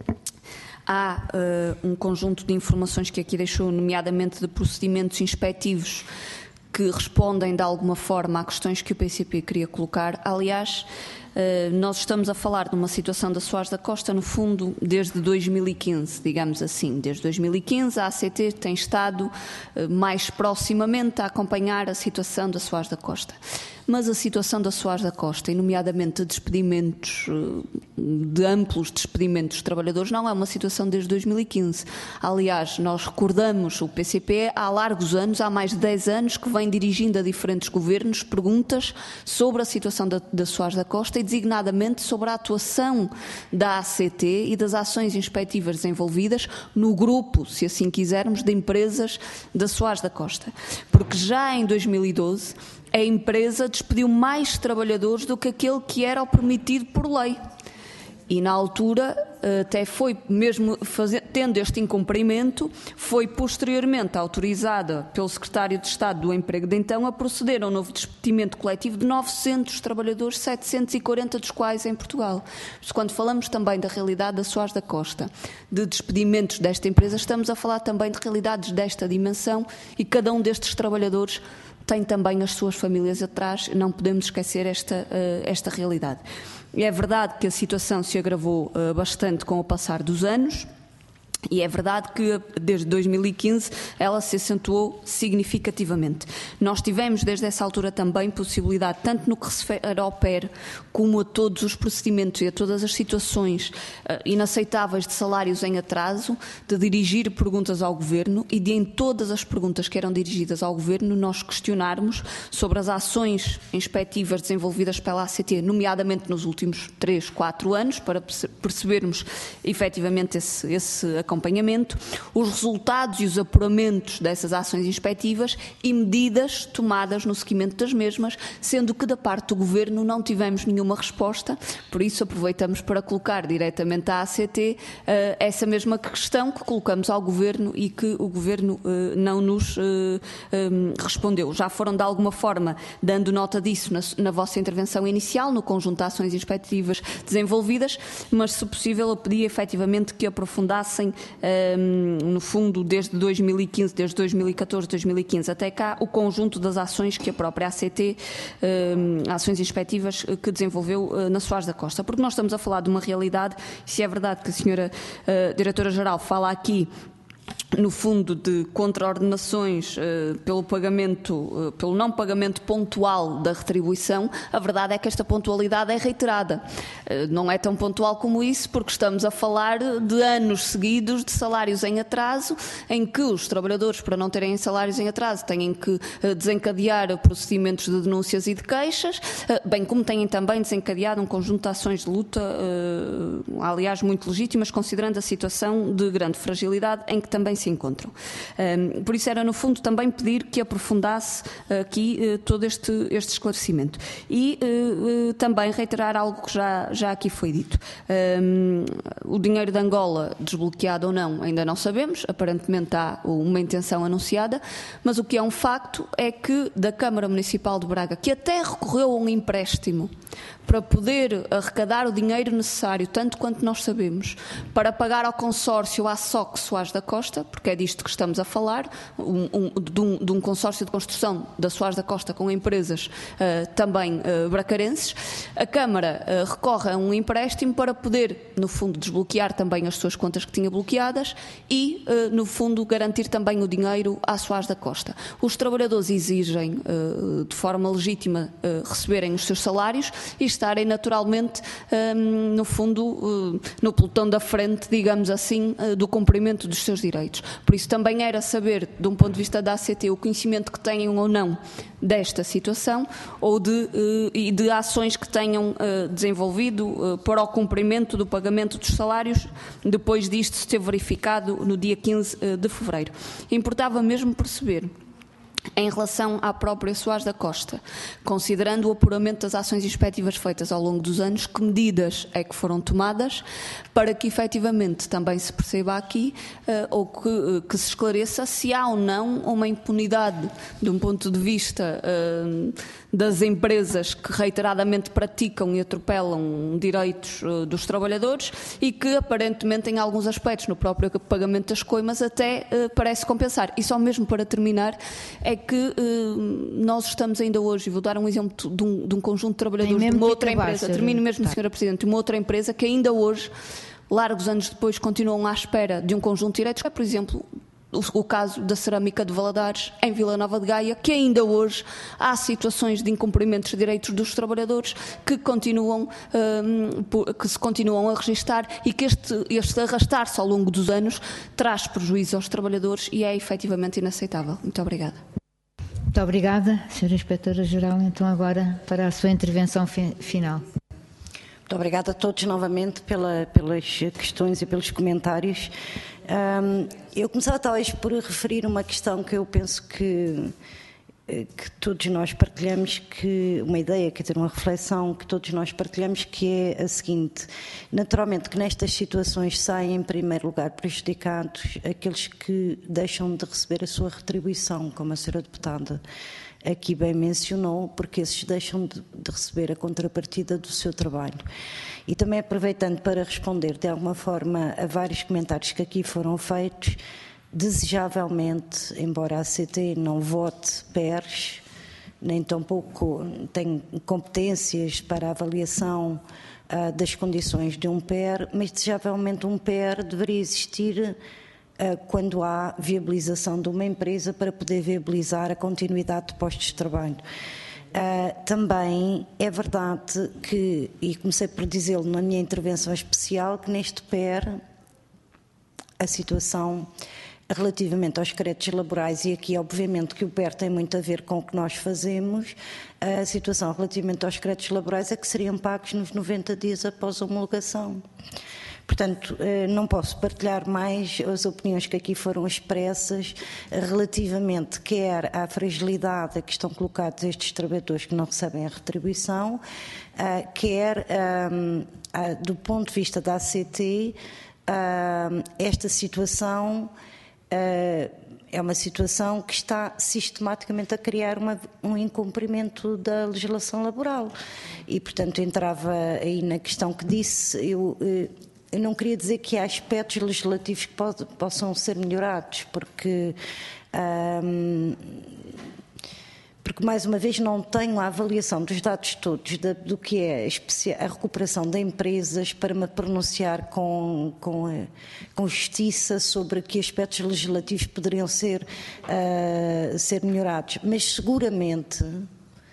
Há uh, um conjunto de informações que aqui deixou, nomeadamente de procedimentos inspectivos que respondem de alguma forma a questões que o P C P queria colocar. Aliás, Uh, nós estamos a falar de uma situação da Soares da Costa, no fundo, desde dois mil e quinze, digamos assim. Desde dois mil e quinze, a A C T tem estado uh, mais proximamente a acompanhar a situação da Soares da Costa. Mas a situação da Soares da Costa, e nomeadamente de despedimentos, de amplos despedimentos de trabalhadores, não é uma situação desde dois mil e quinze. Aliás, nós recordamos o P C P há largos anos, há mais de dez anos, que vem dirigindo a diferentes governos perguntas sobre a situação da, da Soares da Costa e designadamente sobre a atuação da A C T e das ações inspectivas desenvolvidas no grupo, se assim quisermos, de empresas da Soares da Costa. Porque já em dois mil e doze a empresa despediu mais trabalhadores do que aquele que era o permitido por lei. E na altura até foi mesmo fazer, tendo este incumprimento, foi posteriormente autorizada pelo Secretário de Estado do Emprego de então a proceder a um novo despedimento coletivo de novecentos trabalhadores, setecentos e quarenta dos quais em Portugal. Quando falamos também da realidade da Soares da Costa, de despedimentos desta empresa, estamos a falar também de realidades desta dimensão e cada um destes trabalhadores tem também as suas famílias atrás, não podemos esquecer esta, esta realidade. É verdade que a situação se agravou bastante com o passar dos anos, e é verdade que desde dois mil e quinze ela se acentuou significativamente. Nós tivemos desde essa altura também possibilidade, tanto no que se refere ao P E R, como a todos os procedimentos e a todas as situações uh, inaceitáveis de salários em atraso, de dirigir perguntas ao Governo e de em todas as perguntas que eram dirigidas ao Governo nós questionarmos sobre as ações inspectivas desenvolvidas pela A C T, nomeadamente nos últimos três, quatro anos, para percebermos efetivamente esse, esse acompanhamento, os resultados e os apuramentos dessas ações inspectivas e medidas tomadas no seguimento das mesmas, sendo que da parte do Governo não tivemos nenhuma resposta, por isso aproveitamos para colocar diretamente à A C T uh, essa mesma questão que colocamos ao Governo e que o Governo uh, não nos uh, um, respondeu. Já foram de alguma forma dando nota disso na, na vossa intervenção inicial, no conjunto de ações inspectivas desenvolvidas, mas se possível eu pedia efetivamente que aprofundassem Um, no fundo, desde dois mil e quinze, desde dois mil e catorze, dois mil e quinze até cá, o conjunto das ações que a própria A C T, um, ações inspectivas que desenvolveu uh, na Soares da Costa. Porque nós estamos a falar de uma realidade, se é verdade que a senhora uh, Diretora-Geral fala aqui no fundo de contraordenações uh, pelo pagamento, uh, pelo não pagamento pontual da retribuição, a verdade é que esta pontualidade é reiterada. Uh, não é tão pontual como isso, porque estamos a falar de anos seguidos de salários em atraso, em que os trabalhadores, para não terem salários em atraso, têm que uh, desencadear procedimentos de denúncias e de queixas, uh, bem como têm também desencadeado um conjunto de ações de luta, uh, aliás, muito legítimas, considerando a situação de grande fragilidade em que também se encontram. Um, por isso era, no fundo, também pedir que aprofundasse uh, aqui uh, todo este, este esclarecimento. E uh, uh, também reiterar algo que já, já aqui foi dito. Um, o dinheiro de Angola, desbloqueado ou não, ainda não sabemos. Aparentemente há uma intenção anunciada, mas o que é um facto é que da Câmara Municipal de Braga, que até recorreu a um empréstimo para poder arrecadar o dinheiro necessário, tanto quanto nós sabemos, para pagar ao consórcio à S O C Soares da Costa, porque é disto que estamos a falar, um, um, de, um, de um consórcio de construção da Soares da Costa com empresas uh, também uh, bracarenses, a Câmara uh, recorre a um empréstimo para poder, no fundo, desbloquear também as suas contas que tinha bloqueadas e, uh, no fundo, garantir também o dinheiro à Soares da Costa. Os trabalhadores exigem, uh, de forma legítima, uh, receberem os seus salários e estarem naturalmente, um, no fundo, uh, no pelotão da frente, digamos assim, uh, do cumprimento dos seus direitos. Por isso também era saber, de um ponto de vista da A C T, o conhecimento que tenham ou não desta situação ou de, uh, e de ações que tenham uh, desenvolvido uh, para o cumprimento do pagamento dos salários depois disto se ter verificado no dia quinze de fevereiro. Importava mesmo perceber, em relação à própria Soares da Costa, considerando o apuramento das ações inspectivas feitas ao longo dos anos, que medidas é que foram tomadas para que efetivamente também se perceba aqui uh, ou que, uh, que se esclareça se há ou não uma impunidade de um ponto de vista uh, das empresas que reiteradamente praticam e atropelam direitos uh, dos trabalhadores e que aparentemente em alguns aspectos no próprio pagamento das coimas até uh, parece compensar. E só mesmo para terminar, é que uh, nós estamos ainda hoje, e vou dar um exemplo de um, de um conjunto de trabalhadores de uma outra empresa, termino mesmo, senhora Presidente, de uma outra empresa que ainda hoje, largos anos depois, continuam à espera de um conjunto de direitos, é, por exemplo, o, o caso da cerâmica de Valadares, em Vila Nova de Gaia, que ainda hoje há situações de incumprimentos de direitos dos trabalhadores que, continuam, um, que se continuam a registar e que este, este arrastar-se ao longo dos anos traz prejuízo aos trabalhadores e é efetivamente inaceitável. Muito obrigada. Muito obrigada, senhora Inspetora-Geral. Então agora para a sua intervenção fi final. Muito obrigada a todos novamente pela, pelas questões e pelos comentários. Um, eu começava talvez por referir uma questão que eu penso que que todos nós partilhamos, que uma ideia, quer dizer, uma reflexão que todos nós partilhamos, que é a seguinte: naturalmente que nestas situações saem em primeiro lugar prejudicados aqueles que deixam de receber a sua retribuição, como a senhora deputada aqui bem mencionou, porque esses deixam de, de receber a contrapartida do seu trabalho. E também aproveitando para responder de alguma forma a vários comentários que aqui foram feitos, desejavelmente, embora a C T não vote P E Rs, nem tampouco tem competências para a avaliação uh, das condições de um P E R, mas desejavelmente um P E R deveria existir uh, quando há viabilização de uma empresa para poder viabilizar a continuidade de postos de trabalho. Uh, também é verdade que, e comecei por dizê-lo na minha intervenção especial, que neste P E R a situação relativamente aos créditos laborais, e aqui obviamente que o P E R tem muito a ver com o que nós fazemos, a situação relativamente aos créditos laborais é que seriam pagos nos noventa dias após a homologação. Portanto, não posso partilhar mais as opiniões que aqui foram expressas relativamente quer à fragilidade a que estão colocados estes trabalhadores que não recebem a retribuição, quer do ponto de vista da A C T, esta situação é uma situação que está sistematicamente a criar uma, um incumprimento da legislação laboral. E, portanto, entrava aí na questão que disse, eu, eu não queria dizer que há aspectos legislativos que pode, possam ser melhorados, porque... Hum, porque, mais uma vez, não tenho a avaliação dos dados todos da, do que é a recuperação de empresas para me pronunciar com, com, com justiça sobre que aspectos legislativos poderiam ser, uh, ser melhorados. Mas, seguramente, uh,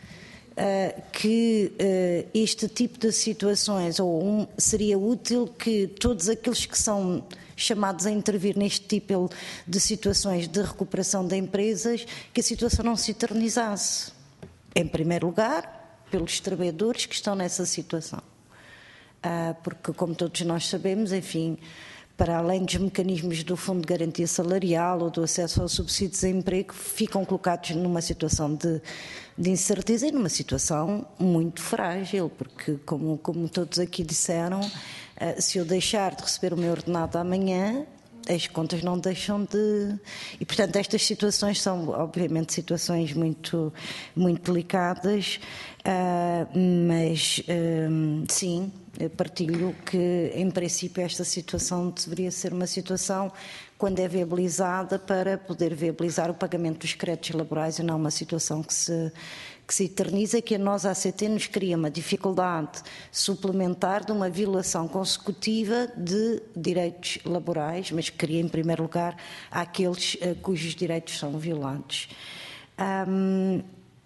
que uh, este tipo de situações, ou um, seria útil que todos aqueles que são chamados a intervir neste tipo de situações de recuperação de empresas, que a situação não se eternizasse. Em primeiro lugar, pelos trabalhadores que estão nessa situação. Ah, porque, como todos nós sabemos, enfim, para além dos mecanismos do Fundo de Garantia Salarial ou do acesso ao subsídio de desemprego, ficam colocados numa situação de, de incerteza e numa situação muito frágil, porque, como, como todos aqui disseram, se eu deixar de receber o meu ordenado amanhã, as contas não deixam de... E, portanto, estas situações são, obviamente, situações muito, muito delicadas, uh, mas, uh, sim, eu partilho que, em princípio, esta situação deveria ser uma situação, quando é viabilizada, para poder viabilizar o pagamento dos créditos laborais e não uma situação que se... que se eterniza, que a nós, a A C T, nos cria uma dificuldade suplementar de uma violação consecutiva de direitos laborais, mas que cria, em primeiro lugar, àqueles uh, cujos direitos são violados. Um,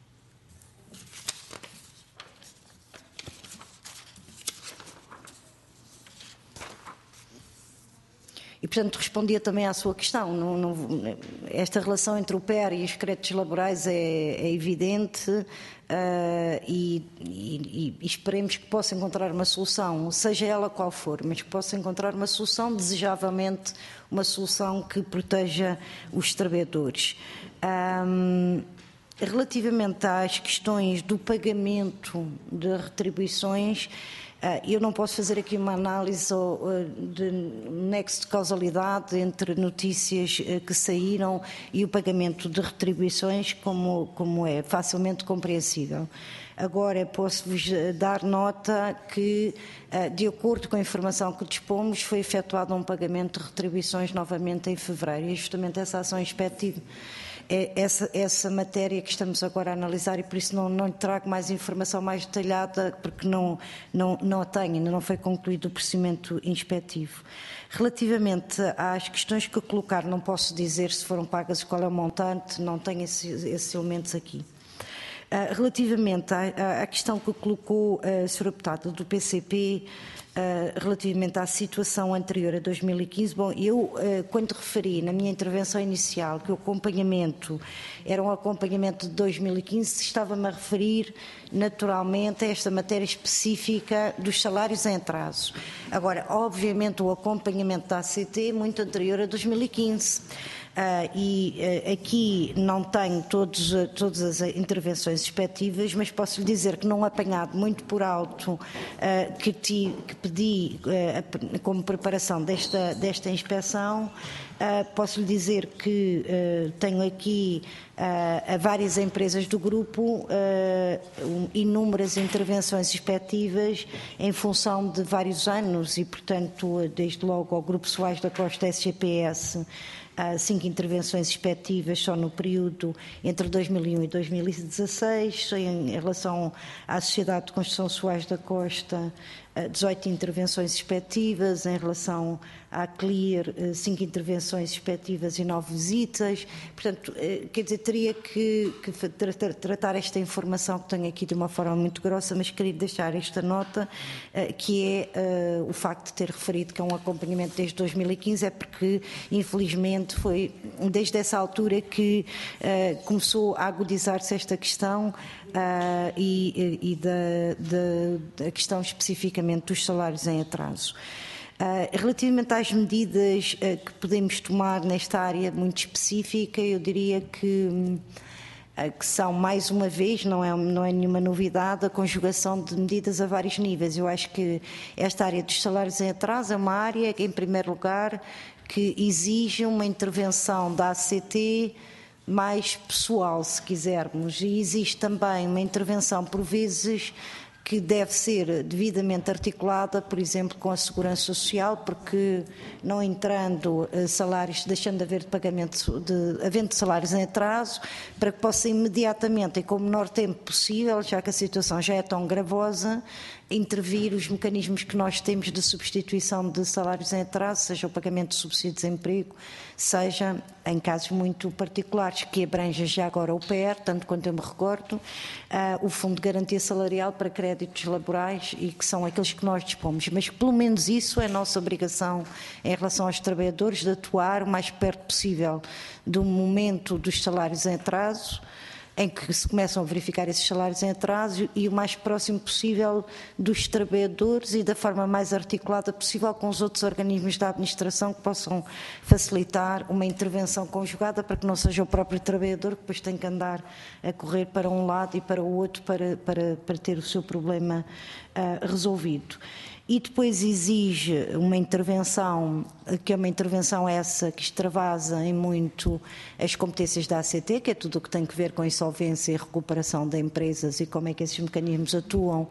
E, portanto, respondia também à sua questão. Não, não, esta relação entre o P E R e os créditos laborais é, é evidente uh, e, e, e esperemos que possa encontrar uma solução, seja ela qual for, mas que possa encontrar uma solução, desejavelmente uma solução que proteja os trabalhadores. Um, relativamente às questões do pagamento de retribuições, eu não posso fazer aqui uma análise de nexo de causalidade entre notícias que saíram e o pagamento de retribuições, como, como é facilmente compreensível. Agora, posso-vos dar nota que, de acordo com a informação que dispomos, foi efetuado um pagamento de retribuições novamente em fevereiro, e justamente essa ação inspectiva é essa, essa matéria que estamos agora a analisar, e por isso não, não lhe trago mais informação mais detalhada, porque não, não, não a tenho, ainda não foi concluído o procedimento inspectivo. Relativamente às questões que colocar, não posso dizer se foram pagas qual é o montante, não tenho esses, esses elementos aqui. Uh, relativamente à, à questão que colocou a senhora deputada do P C P, uh, relativamente à situação anterior a dois mil e quinze, bom, eu, uh, quando referi na minha intervenção inicial que o acompanhamento era um acompanhamento de dois mil e quinze, estava-me a referir naturalmente a esta matéria específica dos salários em atraso. Agora, obviamente, o acompanhamento da A C T é muito anterior a dois mil e quinze. Uh, e uh, aqui não tenho todos, uh, todas as intervenções respectivas, mas posso lhe dizer que não apanhado muito por alto uh, que, ti, que pedi uh, como preparação desta, desta inspeção. Uh, posso lhe dizer que uh, tenho aqui uh, a várias empresas do grupo uh, inúmeras intervenções respectivas em função de vários anos e, portanto, desde logo ao Grupo Soares da Costa S G P S, há cinco intervenções respectivas só no período entre dois mil e um e dois mil e dezasseis, em relação à Sociedade de Construção Soares da Costa, dezoito intervenções respectivas, em relação à Clear, cinco intervenções respectivas e nove visitas. Portanto, quer dizer, teria que, que tratar, tratar esta informação que tenho aqui de uma forma muito grossa, mas queria deixar esta nota, que é uh, o facto de ter referido que é um acompanhamento desde dois mil e quinze, é porque, infelizmente, foi desde essa altura que uh, começou a agudizar-se esta questão Uh, e, e da, da, da questão especificamente dos salários em atraso. Uh, relativamente às medidas uh, que podemos tomar nesta área muito específica, eu diria que, uh, que são, mais uma vez, não é, não é nenhuma novidade, a conjugação de medidas a vários níveis. Eu acho que esta área dos salários em atraso é uma área, em primeiro lugar, que exige uma intervenção da A C T mais pessoal, se quisermos, e existe também uma intervenção, por vezes, que deve ser devidamente articulada, por exemplo, com a Segurança Social, porque não entrando salários, deixando de haver pagamento, de, havendo salários em atraso, para que possa imediatamente e com o menor tempo possível, já que a situação já é tão gravosa, intervir os mecanismos que nós temos de substituição de salários em atraso, seja o pagamento de subsídio de desemprego, seja, em casos muito particulares, que abranja já agora o P E R, tanto quanto eu me recordo, uh, o Fundo de Garantia Salarial para créditos laborais, e que são aqueles que nós dispomos. Mas pelo menos isso é a nossa obrigação em relação aos trabalhadores, de atuar o mais perto possível do momento dos salários em atraso, em que se começam a verificar esses salários em atraso, e o mais próximo possível dos trabalhadores e da forma mais articulada possível com os outros organismos da administração que possam facilitar uma intervenção conjugada, para que não seja o próprio trabalhador que depois tem que andar a correr para um lado e para o outro para, para, para ter o seu problema uh, resolvido. E depois exige uma intervenção, que é uma intervenção essa que extravasa em muito as competências da A C T, que é tudo o que tem que ver com a insolvência e recuperação de empresas e como é que esses mecanismos atuam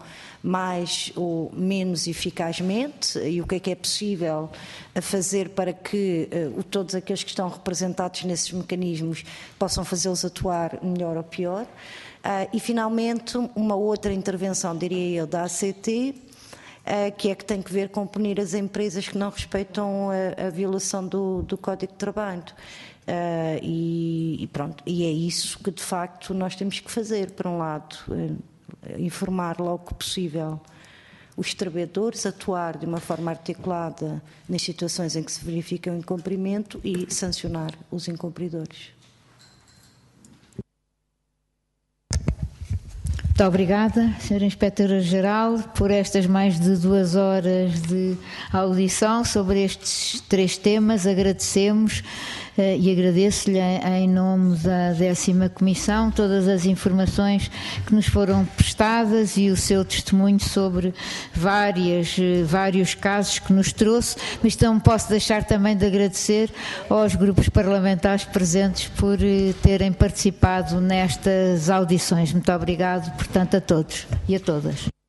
mais ou menos eficazmente, e o que é que é possível fazer para que uh, todos aqueles que estão representados nesses mecanismos possam fazê-los atuar melhor ou pior. Uh, e, finalmente, uma outra intervenção, diria eu, da A C T, Uh, que é que tem que ver com punir as empresas que não respeitam a, a violação do, do Código de Trabalho. Uh, e, e pronto, e é isso que de facto nós temos que fazer, por um lado, uh, informar logo que possível os trabalhadores, atuar de uma forma articulada nas situações em que se verifica o incumprimento e sancionar os incumpridores. Muito obrigada, senhora Inspetora-Geral, por estas mais de duas horas de audição sobre estes três temas. Agradecemos uh, e agradeço-lhe em nome da décima Comissão todas as informações que nos foram prestadas e o seu testemunho sobre várias, uh, vários casos que nos trouxe, mas não posso deixar também de agradecer aos grupos parlamentares presentes por uh, terem participado nestas audições. Muito obrigado, portanto, a todos e a todas.